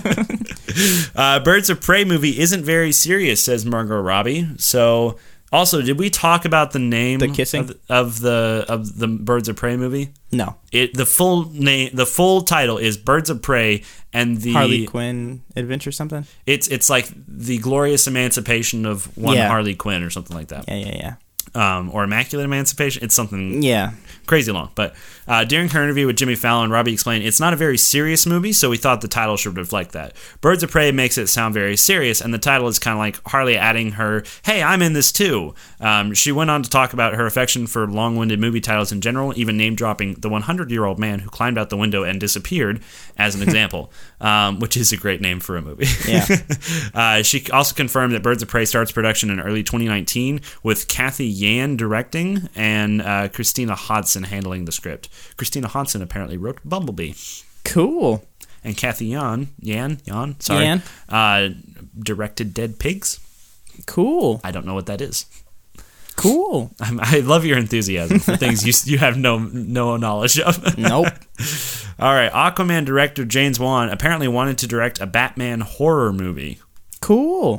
Speaker 1: uh, Birds of Prey movie isn't very serious, says Margot Robbie. So, also, did we talk about the name
Speaker 2: The kissing?
Speaker 1: of, of the of the Birds of Prey movie?
Speaker 2: No.
Speaker 1: It the full name, the full title is Birds of Prey, and the
Speaker 2: Harley Quinn Adventure something.
Speaker 1: It's it's like the glorious emancipation of one
Speaker 2: Yeah.
Speaker 1: Harley Quinn or something like that.
Speaker 2: Yeah, yeah, yeah.
Speaker 1: Um, or immaculate emancipation. It's something
Speaker 2: Yeah.
Speaker 1: crazy long. But uh, during her interview with Jimmy Fallon, Robbie explained it's not a very serious movie, so we thought the title should reflect that. Birds of Prey makes it sound very serious, and the title is kind of like Harley adding her, hey, I'm in this too. Um, she went on to talk about her affection for long-winded movie titles in general, even name-dropping the hundred-year-old man who climbed out the window and disappeared as an example, um, which is a great name for a movie.
Speaker 2: Yeah.
Speaker 1: uh, she also confirmed that Birds of Prey starts production in early twenty nineteen with Kathy Yan directing and uh, Christina Hodson handling the script. Christina Hodson apparently wrote Bumblebee.
Speaker 2: Cool.
Speaker 1: And Kathy Yan, Yan, Yan, sorry,
Speaker 2: Yan.
Speaker 1: Uh, directed Dead Pigs.
Speaker 2: Cool.
Speaker 1: I don't know what that is.
Speaker 2: Cool.
Speaker 1: I'm, I love your enthusiasm for things you you have no no knowledge of.
Speaker 2: Nope.
Speaker 1: All right, Aquaman director James Wan apparently wanted to direct a Batman horror movie.
Speaker 2: Cool.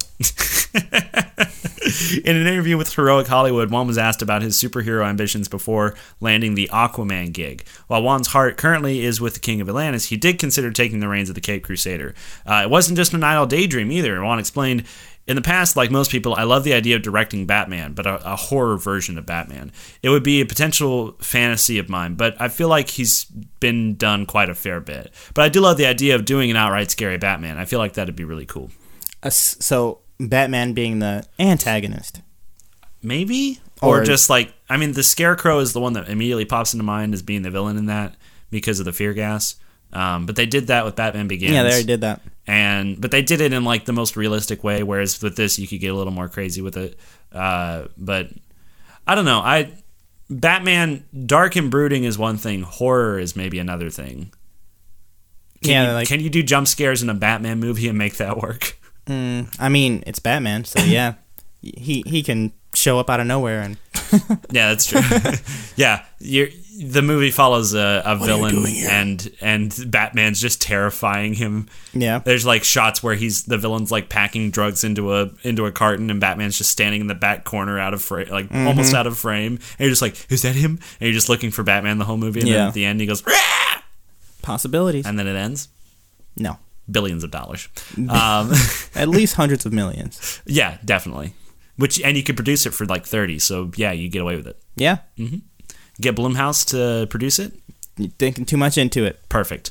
Speaker 1: In an interview with Heroic Hollywood, Wan was asked about his superhero ambitions before landing the Aquaman gig. While Wan's heart currently is with the King of Atlantis, he did consider taking the reins of the Cape Crusader. Uh, it wasn't just an idle daydream either. Wan explained, in the past, like most people, I love the idea of directing Batman, but a, a horror version of Batman. It would be a potential fantasy of mine, but I feel like he's been done quite a fair bit. But I do love the idea of doing an outright scary Batman. I feel like that'd be really cool.
Speaker 2: Uh, so Batman being the antagonist.
Speaker 1: Maybe? Or,
Speaker 2: Or-
Speaker 1: just like, I mean, the Scarecrow is the one that immediately pops into mind as being the villain in that because of the fear gas. Um, but they did that with Batman Begins.
Speaker 2: Yeah, they already did that.
Speaker 1: And but they did it in like the most realistic way, whereas with this you could get a little more crazy with it. Uh, but I don't know. I Batman dark and brooding is one thing. Horror is maybe another thing. Can
Speaker 2: Yeah,
Speaker 1: you,
Speaker 2: like-
Speaker 1: can you do jump scares in a Batman movie and make that work?
Speaker 2: Mm, I mean, it's Batman, so yeah, he he can show up out of nowhere and
Speaker 1: Yeah, that's true. yeah, you're, the movie follows a, a
Speaker 2: are you
Speaker 1: villain,
Speaker 2: doing here?
Speaker 1: and and Batman's just terrifying him.
Speaker 2: yeah,
Speaker 1: There's like shots where he's the villain's like packing drugs into a into a carton, and Batman's just standing in the back corner, out of frame, like
Speaker 2: Mm-hmm.
Speaker 1: almost out of frame. And you're just like, is that him? And you're just looking for Batman the whole movie, and then
Speaker 2: Yeah.
Speaker 1: at the end he goes, "Rah!"
Speaker 2: possibilities.
Speaker 1: And then it ends.
Speaker 2: No,
Speaker 1: Billions of dollars. Um,
Speaker 2: at least hundreds of millions.
Speaker 1: yeah, definitely. Which and you could produce it for like thirty. So yeah, you get away with it.
Speaker 2: Yeah,
Speaker 1: Get Blumhouse to produce it.
Speaker 2: you're thinking too much into it.
Speaker 1: Perfect.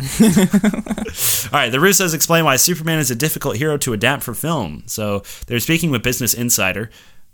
Speaker 1: All right, the Russos explain why Superman is a difficult hero to adapt for film. So they're speaking with Business Insider,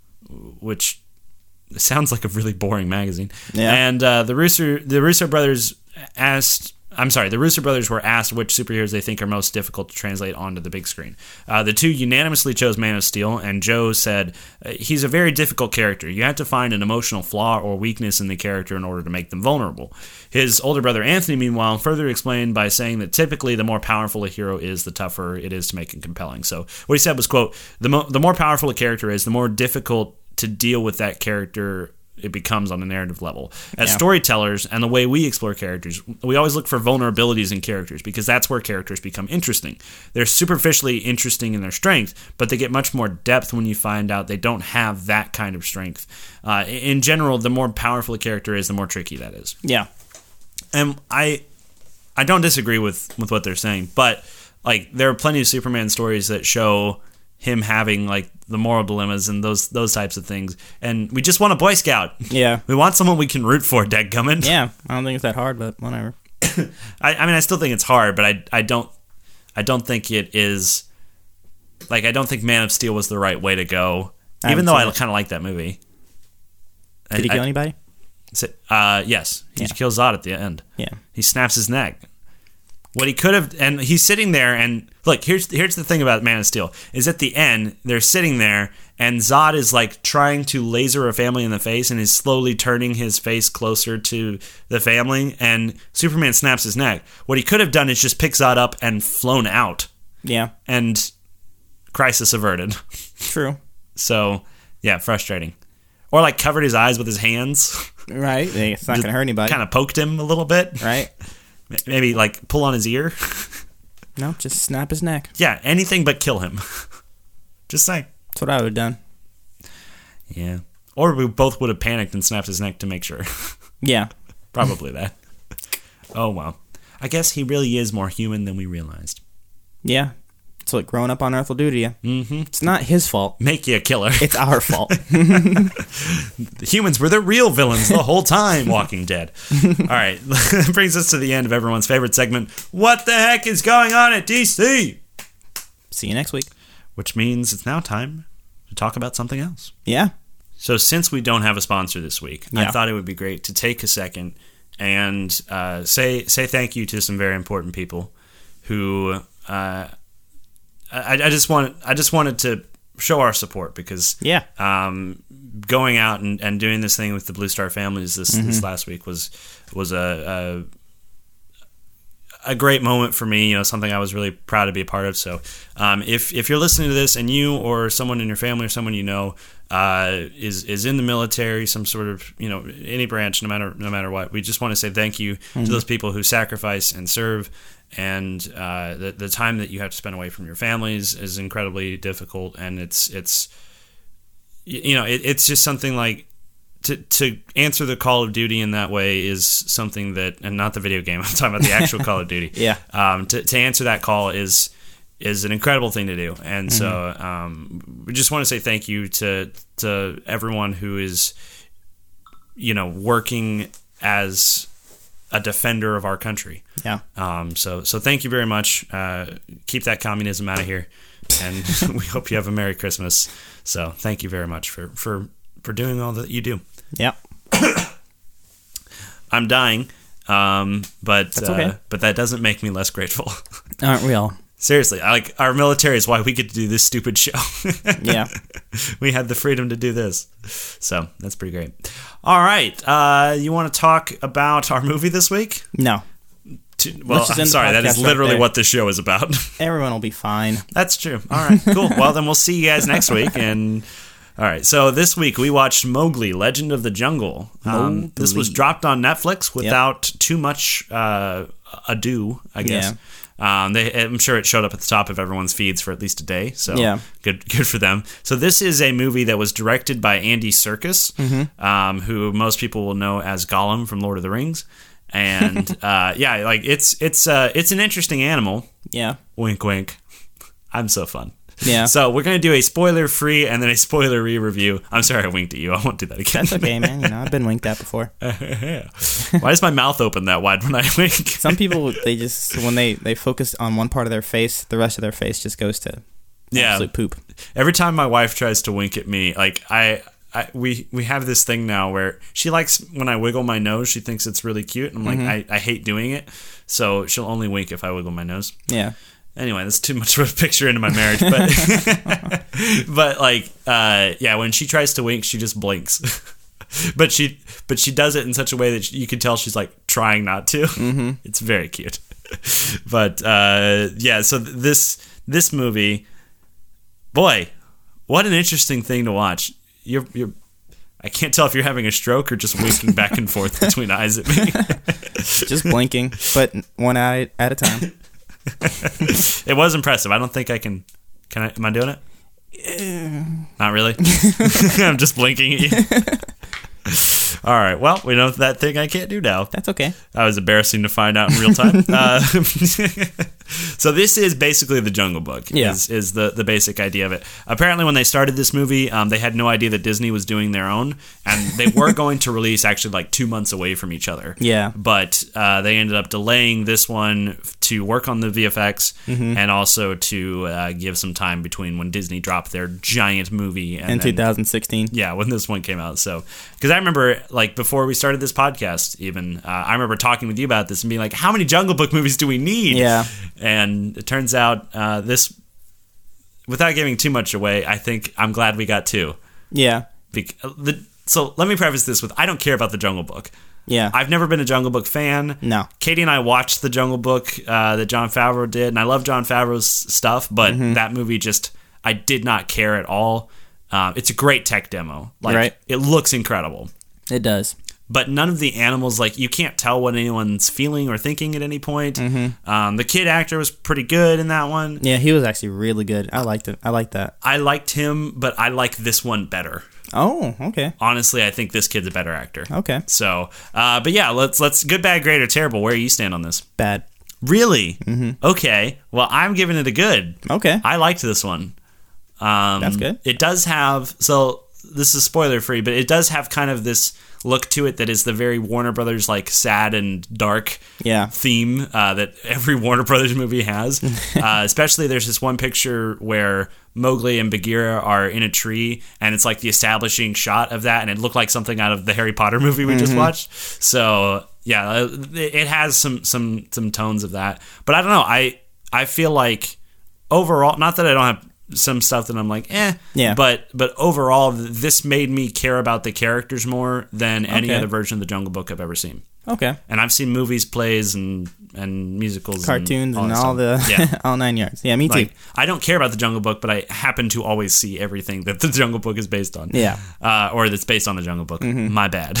Speaker 1: which sounds like a really boring magazine.
Speaker 2: Yeah.
Speaker 1: And uh, the Russo the Russo brothers asked. I'm sorry, the Russo brothers were asked which superheroes they think are most difficult to translate onto the big screen. Uh, the two unanimously chose Man of Steel, and Joe said, he's a very difficult character. You have to find an emotional flaw or weakness in the character in order to make them vulnerable. His older brother Anthony, meanwhile, further explained by saying that typically the more powerful a hero is, the tougher it is to make him compelling. So what he said was, quote, the, mo- the more powerful a character is, the more difficult to deal with that character it becomes on a narrative level. As
Speaker 2: Yeah.
Speaker 1: storytellers and the way we explore characters, we always look for vulnerabilities in characters because that's where characters become interesting. They're superficially interesting in their strength, but they get much more depth when you find out they don't have that kind of strength. Uh, in general, the more powerful a character is, the more tricky that is.
Speaker 2: Yeah,
Speaker 1: And I I don't disagree with, with what they're saying, but like there are plenty of Superman stories that show him having like the moral dilemmas and those those types of things, and we just want a Boy Scout.
Speaker 2: yeah,
Speaker 1: We want someone we can root for, dadgummit.
Speaker 2: yeah. I don't think it's that hard, but whatever.
Speaker 1: I, I mean, I still think it's hard, but I I don't I don't think it is. Like, I don't think Man of Steel was the right way to go,
Speaker 2: I
Speaker 1: even
Speaker 2: haven't
Speaker 1: though I
Speaker 2: seen it.
Speaker 1: kind of like that movie.
Speaker 2: Did he
Speaker 1: I-
Speaker 2: kill
Speaker 1: I-
Speaker 2: anybody?
Speaker 1: Uh, yes, he
Speaker 2: Yeah.
Speaker 1: kills Zod at the end.
Speaker 2: Yeah.
Speaker 1: He snaps his neck. What he could have, and he's sitting there, and look, here's here's the thing about Man of Steel, is at the end, they're sitting there, and Zod is like trying to laser a family in the face, and is slowly turning his face closer to the family, and Superman snaps his neck. What he could have done is just pick Zod up and flown out,
Speaker 2: Yeah,
Speaker 1: and crisis averted.
Speaker 2: true.
Speaker 1: So, yeah, frustrating. Or like covered his eyes with his hands,
Speaker 2: Right, it's not gonna hurt anybody.
Speaker 1: kind of poked him a little bit.
Speaker 2: Right?
Speaker 1: Maybe like pull on his ear.
Speaker 2: No, just snap his neck.
Speaker 1: Yeah, anything but kill him. Just saying.
Speaker 2: That's what I would have done.
Speaker 1: Yeah. Or we both would have panicked and snapped his neck to make sure.
Speaker 2: Yeah,
Speaker 1: Probably that. Oh, well. I guess he really is more human than we realized.
Speaker 2: Yeah. That's what growing up on Earth will do to you.
Speaker 1: Mm-hmm.
Speaker 2: It's not his fault.
Speaker 1: Make you a killer.
Speaker 2: It's our fault.
Speaker 1: The humans were the real villains the whole time, Walking Dead. All right. That brings us to the end of everyone's favorite segment. What the heck is going on at D C?
Speaker 2: See you next week.
Speaker 1: Which means it's now time to talk about something else.
Speaker 2: Yeah.
Speaker 1: So since we don't have a sponsor this week,
Speaker 2: Yeah.
Speaker 1: I thought it would be great to take a second and uh, say say thank you to some very important people who uh, I, I just want I just wanted to show our support because
Speaker 2: Yeah.
Speaker 1: um, going out and, and doing this thing with the Blue Star Families this, mm-hmm. this last week was was a, a a great moment for me. You know, something I was really proud to be a part of. So um, if if you're listening to this and you or someone in your family or someone you know uh, is is in the military, some sort of, you know, any branch, no matter no matter what, we just want to say thank you mm-hmm. to those people who sacrifice and serve. And uh, the the time that you have to spend away from your families is incredibly difficult, and it's it's you know it, it's just something like to to answer the Call of Duty in that way is something that, and not the video game. I'm talking about the actual Call of Duty.
Speaker 2: Yeah.
Speaker 1: Um. To to answer that call is is an incredible thing to do, and mm-hmm. so um, we just want to say thank you to to everyone who is, you know, working as a defender of our country.
Speaker 2: Yeah.
Speaker 1: Um. So so thank you very much. Uh, keep that communism out of here, and we hope you have a Merry Christmas. So thank you very much for for, for doing all that you do.
Speaker 2: Yep.
Speaker 1: I'm dying, um, but
Speaker 2: That's okay.
Speaker 1: uh, but that doesn't make me less grateful.
Speaker 2: Aren't we all?
Speaker 1: Seriously, I like our military is why we get to do this stupid show.
Speaker 2: Yeah.
Speaker 1: We had the freedom to do this. So that's pretty great. All right. Uh, you want to talk about our movie this week?
Speaker 2: No.
Speaker 1: To, well, I'm sorry. That is literally right what this show is about.
Speaker 2: Everyone will be fine.
Speaker 1: That's true. All right. Cool. Well, then we'll see you guys next week. And all right. So this week we watched Mowgli, Legend of the Jungle. Um, this was dropped on Netflix without yep. too much uh, ado, I guess.
Speaker 2: Yeah.
Speaker 1: Um, they, I'm sure it showed up at the top of everyone's feeds for at least a day, so
Speaker 2: yeah.
Speaker 1: good, good for them. So this is a movie that was directed by Andy Serkis,
Speaker 2: mm-hmm.
Speaker 1: um, who most people will know as Gollum from Lord of the Rings, and uh, yeah, like it's it's uh, it's an interesting animal.
Speaker 2: Yeah,
Speaker 1: wink, wink. I'm so fun.
Speaker 2: Yeah.
Speaker 1: So we're gonna do a spoiler-free and then a spoiler-re review. I'm sorry I winked at you. I won't do that again.
Speaker 2: That's okay, man. You know, I've been winked at before.
Speaker 1: Why does my mouth open that wide when I wink?
Speaker 2: Some people, they just when they they focus on one part of their face, the rest of their face just goes to
Speaker 1: yeah
Speaker 2: absolute poop.
Speaker 1: Every time my wife tries to wink at me, like I. I, we we have this thing now where she likes when I wiggle my nose. She thinks it's really cute, and I'm like, mm-hmm. I, I hate doing it, so she'll only wink if I wiggle my nose.
Speaker 2: Yeah.
Speaker 1: Anyway, that's too much of a picture into my marriage, but but like uh, yeah, when she tries to wink, she just blinks, but she but she does it in such a way that you can tell she's like trying not to.
Speaker 2: Mm-hmm.
Speaker 1: It's very cute, but uh, yeah. So this this movie, boy, what an interesting thing to watch. You're you're. I can't tell if you're having a stroke or just winking back and forth between eyes at me.
Speaker 2: Just blinking, but one eye at a time.
Speaker 1: It was impressive. I don't think I can. Can I? Am I doing it?
Speaker 2: Yeah.
Speaker 1: Not really. I'm just blinking at you. All right. Well, we know that thing I can't do now.
Speaker 2: That's okay.
Speaker 1: That was embarrassing to find out in real time. uh, so this is basically the Jungle Book.
Speaker 2: Yeah.
Speaker 1: Is, is the, the basic idea of it. Apparently, when they started this movie, um, they had no idea that Disney was doing their own, and they were going to release actually like two months away from each other.
Speaker 2: Yeah.
Speaker 1: But uh, they ended up delaying this one to work on the V F X
Speaker 2: mm-hmm.
Speaker 1: and also to uh, give some time between when Disney dropped their giant movie and
Speaker 2: in
Speaker 1: then,
Speaker 2: twenty sixteen.
Speaker 1: Yeah, when this one came out. So, because I remember, like, before we started this podcast, even, uh, I remember talking with you about this and being like, how many Jungle Book movies do we need?
Speaker 2: Yeah.
Speaker 1: And it turns out uh, this, without giving too much away, I think I'm glad we got two.
Speaker 2: Yeah.
Speaker 1: Be- the, so let me preface this with, I don't care about the Jungle Book.
Speaker 2: Yeah.
Speaker 1: I've never been a Jungle Book fan.
Speaker 2: No.
Speaker 1: Katie and I watched the Jungle Book uh, that Jon Favreau did, and I love Jon Favreau's stuff, but
Speaker 2: mm-hmm.
Speaker 1: that movie just, I did not care at all. Um, it's a great tech demo. Like,
Speaker 2: right.
Speaker 1: It looks incredible.
Speaker 2: It does.
Speaker 1: but none of the animals, like, you can't tell what anyone's feeling or thinking at any point.
Speaker 2: Mm-hmm.
Speaker 1: Um, the kid actor was pretty good in that one.
Speaker 2: Yeah, he was actually really good. I liked it. I liked that.
Speaker 1: I liked him, but I like this one better.
Speaker 2: Oh, okay.
Speaker 1: Honestly, I think this kid's a better actor.
Speaker 2: Okay.
Speaker 1: So, uh, but yeah, let's let's good, bad, great, or terrible. Where do you stand on this?
Speaker 2: Bad.
Speaker 1: Really?
Speaker 2: Mm-hmm.
Speaker 1: Okay. Well, I'm giving it a good.
Speaker 2: Okay.
Speaker 1: I liked this one. Um,
Speaker 2: That's good.
Speaker 1: It does have, so this is spoiler free, but it does have kind of this look to it that is the very Warner Brothers, like, sad and dark
Speaker 2: Yeah.
Speaker 1: theme uh, that every Warner Brothers movie has. uh, especially there's this one picture where Mowgli and Bagheera are in a tree, and it's like the establishing shot of that, and it looked like something out of the Harry Potter movie we mm-hmm. just watched. So yeah, it has some some some tones of that. But I don't know. I I feel like overall, not that I don't have some stuff that I'm like, eh,
Speaker 2: yeah.
Speaker 1: But but overall, this made me care about the characters more than any
Speaker 2: Okay.
Speaker 1: other version of the Jungle Book I've ever seen.
Speaker 2: Okay.
Speaker 1: And I've seen movies, plays, and and musicals,
Speaker 2: cartoons, and
Speaker 1: all,
Speaker 2: and
Speaker 1: all
Speaker 2: all the
Speaker 1: yeah.
Speaker 2: all nine yards. Yeah, me too.
Speaker 1: Like, I don't care about the Jungle Book, but I happen to always see everything that the Jungle Book is based on.
Speaker 2: Yeah,
Speaker 1: uh, or that's based on the Jungle Book.
Speaker 2: Mm-hmm.
Speaker 1: My bad.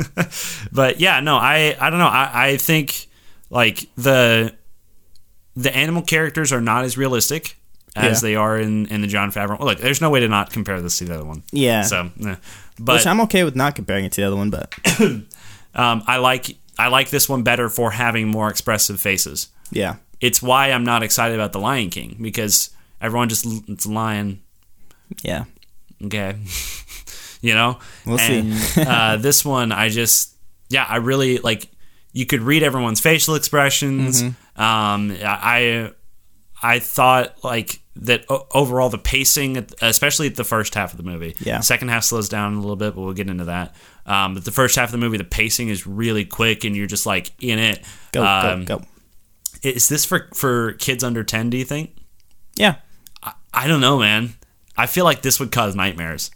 Speaker 1: But yeah, no, I I don't know. I, I think like the the animal characters are not as realistic as
Speaker 2: Yeah.
Speaker 1: they are in, in the Jon Favreau. Look, there's no way to not compare this to the other one.
Speaker 2: Yeah.
Speaker 1: So, eh. but
Speaker 2: which I'm okay with not comparing it to the other one, but
Speaker 1: um, I like I like this one better for having more expressive faces.
Speaker 2: yeah,
Speaker 1: It's why I'm not excited about The Lion King, because everyone just it's a lion.
Speaker 2: yeah.
Speaker 1: Okay. You know?
Speaker 2: We'll
Speaker 1: and,
Speaker 2: see.
Speaker 1: uh, this one, I just, yeah, I really, like, you could read everyone's facial expressions.
Speaker 2: Mm-hmm.
Speaker 1: Um, I, I thought, like, that o- overall the pacing, especially at the first half of the movie.
Speaker 2: Yeah.
Speaker 1: Second half slows down a little bit, but we'll get into that. Um, but the first half of the movie, the pacing is really quick, and you're just, like, in it.
Speaker 2: Go,
Speaker 1: um,
Speaker 2: go, go.
Speaker 1: Is this for, for kids under ten, do you think?
Speaker 2: Yeah.
Speaker 1: I, I don't know, man. I feel like this would cause nightmares.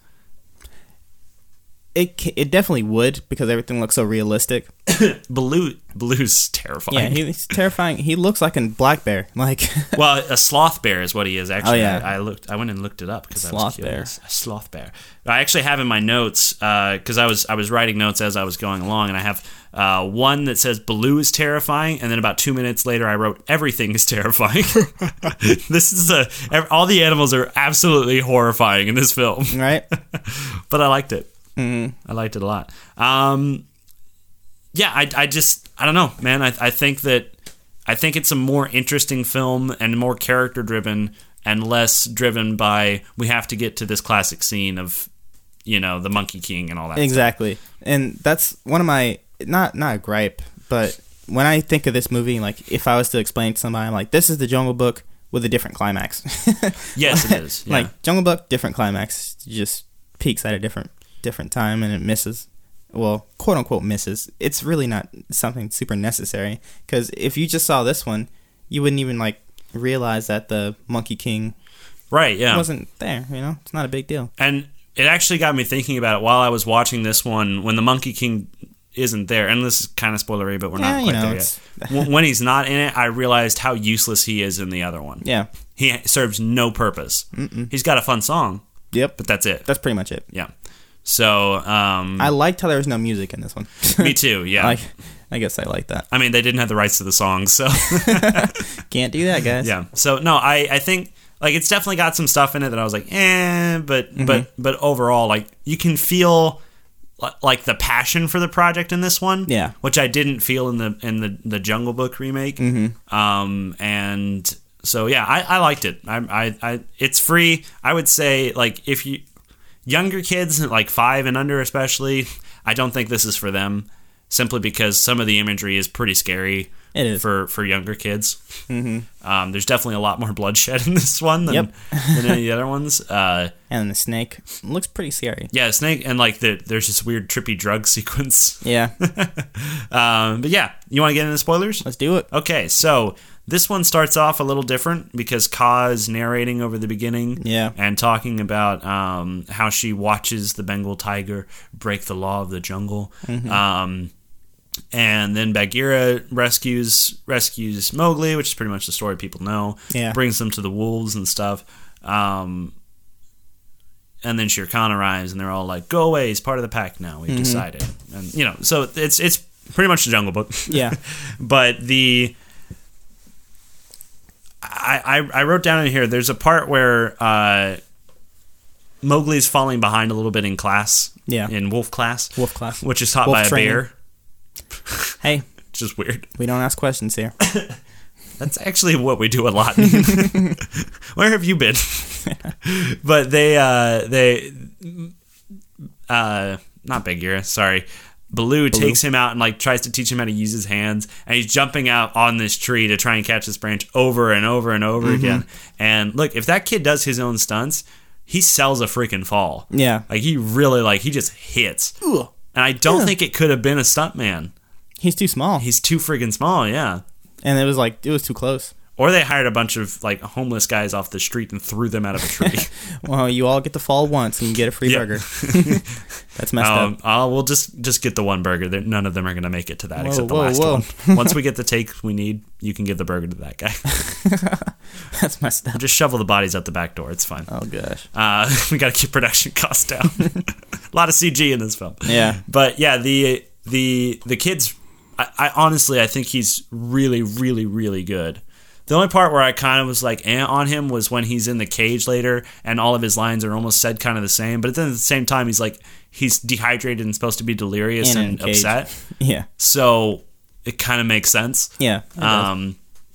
Speaker 2: It ca- it definitely would, because everything looks so realistic.
Speaker 1: Baloo, Baloo's terrifying.
Speaker 2: Yeah, he's terrifying. He looks like a black bear. Like,
Speaker 1: Well, a sloth bear is what he is. Actually,
Speaker 2: Oh, yeah.
Speaker 1: I, I looked. I went and looked it up because I was
Speaker 2: Sloth bear.
Speaker 1: curious. A sloth bear. I actually have in my notes because I was I was writing notes as I was going along, and I have uh, one that says Baloo is terrifying, and then about two minutes later, I wrote everything is terrifying. This is a all the animals are absolutely horrifying in this film,
Speaker 2: right?
Speaker 1: but I liked it.
Speaker 2: Mm-hmm.
Speaker 1: I liked it a lot. Um, yeah, I, I just, I don't know, man. I, I think that, I think it's a more interesting film and more character driven and less driven by, we have to get to this classic scene of, you know, the Monkey King and all that
Speaker 2: Exactly. And that's one of my, not, not a gripe, but when I think of this movie, like, if I was to explain to somebody, I'm like, this is the Jungle Book with a different climax.
Speaker 1: stuff. Yes, it is. Yeah.
Speaker 2: Like, Jungle Book, different climax, just peaks at a different different time, and it misses. Well, quote unquote misses. It's really not something super necessary, because if you just saw this one, you wouldn't even like realize that the Monkey King
Speaker 1: right, yeah.
Speaker 2: wasn't there. You know, it's not a big deal.
Speaker 1: And it actually got me thinking about it while I was watching this one. When the Monkey King isn't there, and this is kind of spoilery, but we're
Speaker 2: Yeah,
Speaker 1: not
Speaker 2: you
Speaker 1: quite
Speaker 2: know,
Speaker 1: there
Speaker 2: it's-
Speaker 1: yet. When when he's not in it, I realized how useless he is in the other one.
Speaker 2: Yeah.
Speaker 1: He serves no purpose.
Speaker 2: Mm-mm.
Speaker 1: He's got a fun song,
Speaker 2: Yep.
Speaker 1: but that's it.
Speaker 2: That's pretty much it.
Speaker 1: Yeah. So, um,
Speaker 2: I liked how there was no music in this one.
Speaker 1: me too. Yeah.
Speaker 2: I, I guess I like that.
Speaker 1: I mean, they didn't have the rights to the songs, so
Speaker 2: Can't do that, guys.
Speaker 1: yeah. So no, I, I think like it's definitely got some stuff in it that I was like, eh, but
Speaker 2: Mm-hmm.
Speaker 1: but but overall, like you can feel li- like the passion for the project in this one,
Speaker 2: Yeah.
Speaker 1: which I didn't feel in the in the the Jungle Book remake.
Speaker 2: Mm-hmm.
Speaker 1: Um, and so yeah, I, I liked it. I, I I it's free. I would say like if you younger kids like five and under especially, I don't think this is for them, simply because some of the imagery is pretty scary.
Speaker 2: It is.
Speaker 1: for for younger kids.
Speaker 2: Mm-hmm.
Speaker 1: Um, there's definitely a lot more bloodshed in this one than,
Speaker 2: Yep.
Speaker 1: than any of the other ones. Uh,
Speaker 2: And the snake looks pretty scary.
Speaker 1: yeah, Snake, and like the, there's this weird trippy drug sequence.
Speaker 2: Yeah.
Speaker 1: Um, but yeah, you want to get into spoilers?
Speaker 2: Let's do it.
Speaker 1: Okay, so this one starts off a little different because Ka is narrating over the beginning,
Speaker 2: Yeah.
Speaker 1: and talking about um, how she watches the Bengal tiger break the law of the jungle.
Speaker 2: Mm-hmm.
Speaker 1: Um, and then Bagheera rescues rescues Mowgli, which is pretty much the story people know.
Speaker 2: Yeah.
Speaker 1: Brings them to the wolves and stuff. Um, and then Shere Khan arrives, and they're all like, "Go away! He's part of the pack now. We've mm-hmm. decided." And you know, so it's it's pretty much the Jungle Book.
Speaker 2: Yeah.
Speaker 1: But the I, I I wrote down in here. There's a part where uh, Mowgli's falling behind a little bit in class.
Speaker 2: Yeah.
Speaker 1: In wolf class.
Speaker 2: Wolf class.
Speaker 1: Which is taught
Speaker 2: wolf
Speaker 1: by
Speaker 2: training.
Speaker 1: a bear.
Speaker 2: Hey.
Speaker 1: Just weird.
Speaker 2: We don't ask questions here.
Speaker 1: That's actually what we do a lot. Where have you been? But they, uh, they, uh, not Bagheera, sorry. Baloo, Baloo takes him out and like tries to teach him how to use his hands, and he's jumping out on this tree to try and catch this branch over and over and over mm-hmm. again. And look, if that kid does his own stunts, he sells a freaking fall.
Speaker 2: Yeah.
Speaker 1: Like he really like, he just hits.
Speaker 2: Ooh.
Speaker 1: And I don't
Speaker 2: yeah.
Speaker 1: think it could have been a stuntman.
Speaker 2: He's too small.
Speaker 1: He's too freaking small, yeah.
Speaker 2: And it was like, it was too close.
Speaker 1: Or they hired a bunch of like homeless guys off the street and threw them out of a tree.
Speaker 2: Well, you all get to fall once and you get a free
Speaker 1: yep.
Speaker 2: burger. That's messed um,
Speaker 1: up. Uh, we'll just just get the one burger. They're, none of them are going to make it to that
Speaker 2: whoa,
Speaker 1: except the
Speaker 2: whoa,
Speaker 1: last
Speaker 2: whoa.
Speaker 1: one. Once we get the take we need, you can give the burger to that guy.
Speaker 2: That's messed up.
Speaker 1: We'll just shovel the bodies out the back door. It's fine.
Speaker 2: Oh, gosh.
Speaker 1: Uh, we got to keep production costs down. A lot of C G in this film.
Speaker 2: Yeah.
Speaker 1: But yeah, the the the kids, I, I honestly, I think he's really, really, really good. The only part where I kind of was like eh on him was when he's in the cage later and all of his lines are almost said kind of the same, but then at the same time he's like he's dehydrated and supposed to be delirious and, and upset.
Speaker 2: Yeah.
Speaker 1: So it kind of makes sense.
Speaker 2: Yeah.
Speaker 1: Um.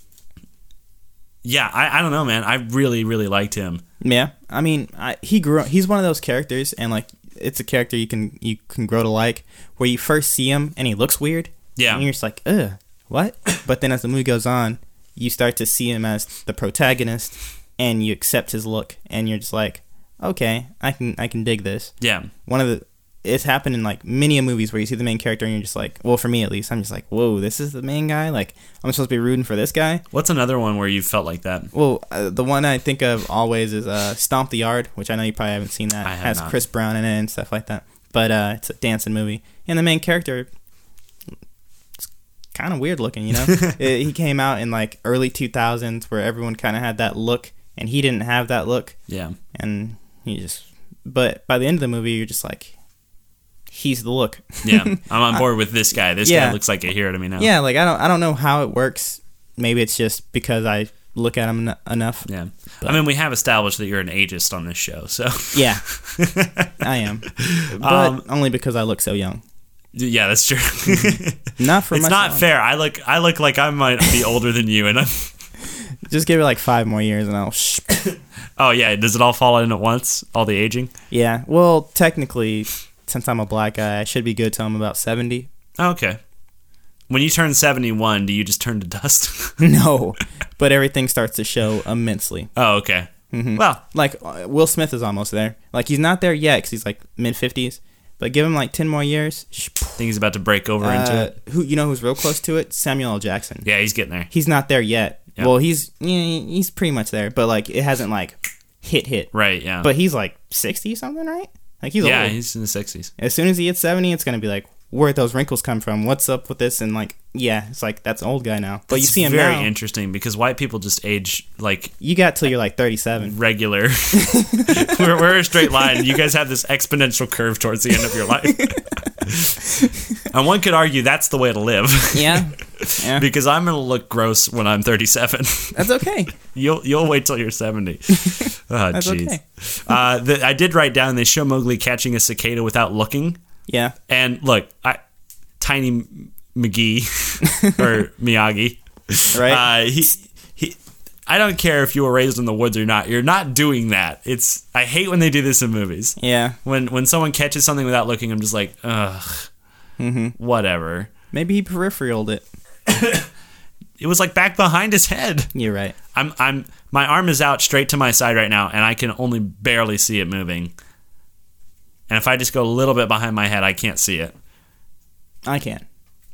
Speaker 1: Yeah, I, I don't know, man. I really really liked him.
Speaker 2: Yeah. I mean, I, he grew. He's one of those characters, and like it's a character you can you can grow to like. Where you first see him and he looks weird.
Speaker 1: Yeah.
Speaker 2: And you're just like, ugh, what? But then as the movie goes on, you start to see him as the protagonist, and you accept his look, and you're just like, okay, I can I can dig this.
Speaker 1: Yeah.
Speaker 2: One of the it's happened in like many movies where you see the main character and you're just like, well, for me at least, I'm just like, whoa, this is the main guy. Like, I'm supposed to be rooting for this guy.
Speaker 1: What's another one where you felt like that?
Speaker 2: Well, uh, the one I think of always is uh, Stomp the Yard, which I know you probably haven't seen that.
Speaker 1: I
Speaker 2: It
Speaker 1: have
Speaker 2: has
Speaker 1: not.
Speaker 2: Chris Brown in it and stuff like that. But uh, it's a dancing movie, and the main character. Kind of weird looking, you know. it, he came out in like early two thousands where everyone kind of had that look, and he didn't have that look.
Speaker 1: Yeah.
Speaker 2: And he just, but by the end of the movie, you're just like, he's the look.
Speaker 1: Yeah, I'm on board with this guy. This
Speaker 2: yeah.
Speaker 1: guy looks like a hero to me now.
Speaker 2: Yeah, like I don't, I don't know how it works. Maybe it's just because I look at him en- enough.
Speaker 1: Yeah.
Speaker 2: But.
Speaker 1: I mean, we have established that you're an ageist on this show, so.
Speaker 2: Yeah, I am, but um, only because I look so young.
Speaker 1: Yeah, that's true.
Speaker 2: Not for
Speaker 1: it's
Speaker 2: myself.
Speaker 1: not fair. I look I look like I might be older than you, and I'm.
Speaker 2: Just give it like five more years, and I'll. Sh-
Speaker 1: oh yeah, does it all fall in at once? All the aging?
Speaker 2: Yeah. Well, technically, since I'm a black guy, I should be good till I'm about seventy.
Speaker 1: Oh, okay. When you turn seventy-one, do you just turn to dust?
Speaker 2: No, but everything starts to show immensely.
Speaker 1: Oh, okay.
Speaker 2: Mm-hmm.
Speaker 1: Well,
Speaker 2: like uh, Will Smith is almost there. Like he's not there yet because he's like mid fifties. But give him like ten more years.
Speaker 1: I think he's about to break over
Speaker 2: uh,
Speaker 1: into it.
Speaker 2: Who you know who's real close to it? Samuel L. Jackson.
Speaker 1: Yeah, he's getting there.
Speaker 2: He's not there yet.
Speaker 1: Yep.
Speaker 2: Well, he's yeah, he's pretty much there, but like it hasn't like hit hit.
Speaker 1: Right. Yeah.
Speaker 2: But he's like sixty something, right? Like he's
Speaker 1: yeah,
Speaker 2: old.
Speaker 1: he's in the sixties.
Speaker 2: As soon as he hits seventy, it's gonna be like, where'd those wrinkles come from? What's up with this? And like, yeah, it's like that's an old guy now. But
Speaker 1: That's
Speaker 2: you see him
Speaker 1: very
Speaker 2: now.
Speaker 1: interesting because white people just age like
Speaker 2: You got till you're like thirty-seven.
Speaker 1: regular. we're, we're a straight line. You guys have this exponential curve towards the end of your life. And one could argue that's the way to live.
Speaker 2: Yeah. Yeah.
Speaker 1: Because I'm gonna look gross when I'm thirty-seven.
Speaker 2: That's okay.
Speaker 1: You'll you'll wait till you're seventy. Oh
Speaker 2: That's
Speaker 1: jeez.
Speaker 2: okay.
Speaker 1: uh, the, I did write down they show Mowgli catching a cicada without looking.
Speaker 2: Yeah.
Speaker 1: And look, I, Tiny McGee or Miyagi,
Speaker 2: Right.
Speaker 1: Uh, he he. I don't care if you were raised in the woods or not. You're not doing that. It's I hate when they do this in movies.
Speaker 2: Yeah.
Speaker 1: When when someone catches something without looking, I'm just like, ugh,
Speaker 2: Mm-hmm.
Speaker 1: whatever.
Speaker 2: Maybe he peripheraled it.
Speaker 1: It was like back behind his head.
Speaker 2: You're right.
Speaker 1: I'm I'm my arm is out straight to my side right now, and I can only barely see it moving. And if I just go a little bit behind my head, I can't see it.
Speaker 2: I can.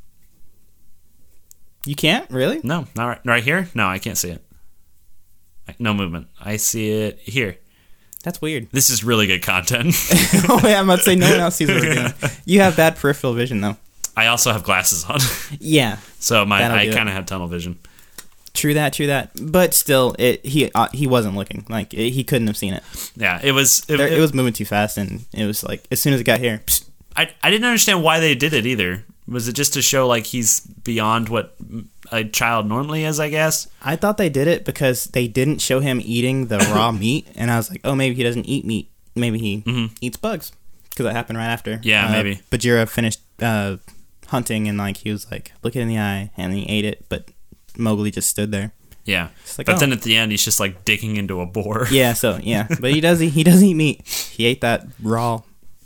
Speaker 2: You can't? Really?
Speaker 1: No, not right, right here. No, I can't see it. No movement. I see it here.
Speaker 2: That's weird.
Speaker 1: This is really good content.
Speaker 2: Oh, yeah, I'm about to say no one else sees what we're doing. You have bad peripheral vision, though.
Speaker 1: I also have glasses on.
Speaker 2: Yeah.
Speaker 1: So my
Speaker 2: That'll
Speaker 1: I
Speaker 2: do it.
Speaker 1: kind of have tunnel vision.
Speaker 2: True that, true that. But still, it he uh, he wasn't looking. Like, it, he couldn't have seen it.
Speaker 1: Yeah, it was... It,
Speaker 2: There,
Speaker 1: it,
Speaker 2: it was moving too fast, and it was like, as soon as it got here... Psst.
Speaker 1: I, I didn't understand why they did it either. Was it just to show, like, he's beyond what a child normally is, I guess?
Speaker 2: I thought they did it because they didn't show him eating the raw meat, and I was like, oh, maybe he doesn't eat meat. Maybe he
Speaker 1: Mm-hmm.
Speaker 2: eats bugs. Because that happened right after.
Speaker 1: Yeah,
Speaker 2: uh,
Speaker 1: maybe.
Speaker 2: Bagheera finished uh, hunting, and, like, he was like, look it in the eye, and he ate it, but Mowgli just stood there.
Speaker 1: Yeah.
Speaker 2: like,
Speaker 1: but
Speaker 2: oh.
Speaker 1: then at the end, he's just, like, digging into a boar.
Speaker 2: Yeah, so, yeah. But he does eat, he does eat meat. He ate that raw,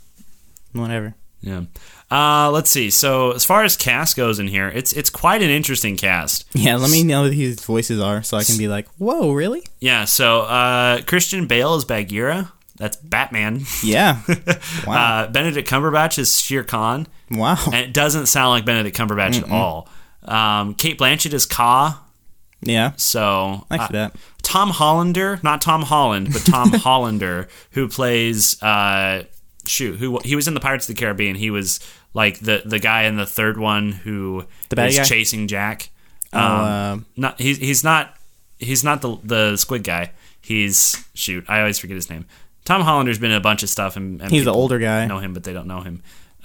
Speaker 2: whatever.
Speaker 1: Yeah. Uh, let's see. So as far as cast goes in here, it's it's quite an interesting cast.
Speaker 2: Yeah, let me know who these voices are so I can be like, whoa, really?
Speaker 1: Yeah. So uh, Christian Bale is Bagheera. That's Batman.
Speaker 2: Yeah. Wow.
Speaker 1: uh, Benedict Cumberbatch is Shere Khan.
Speaker 2: Wow.
Speaker 1: And it doesn't sound like Benedict Cumberbatch Mm-mm. at all. Um, Kate Blanchett is Ka.
Speaker 2: Yeah.
Speaker 1: So
Speaker 2: I see
Speaker 1: uh,
Speaker 2: that.
Speaker 1: Tom Hollander, not Tom Holland, but Tom Hollander, who plays uh, shoot, who he was in the Pirates of the Caribbean. He was like the the guy in the third one who
Speaker 2: The bad
Speaker 1: is
Speaker 2: guy?
Speaker 1: chasing Jack.
Speaker 2: Oh,
Speaker 1: Um,
Speaker 2: uh,
Speaker 1: not he's he's not he's not the the squid guy. He's shoot, I always forget his name. Tom Hollander's been in a bunch of stuff, and, and
Speaker 2: he's the
Speaker 1: people
Speaker 2: older guy.
Speaker 1: know him, but they don't know him.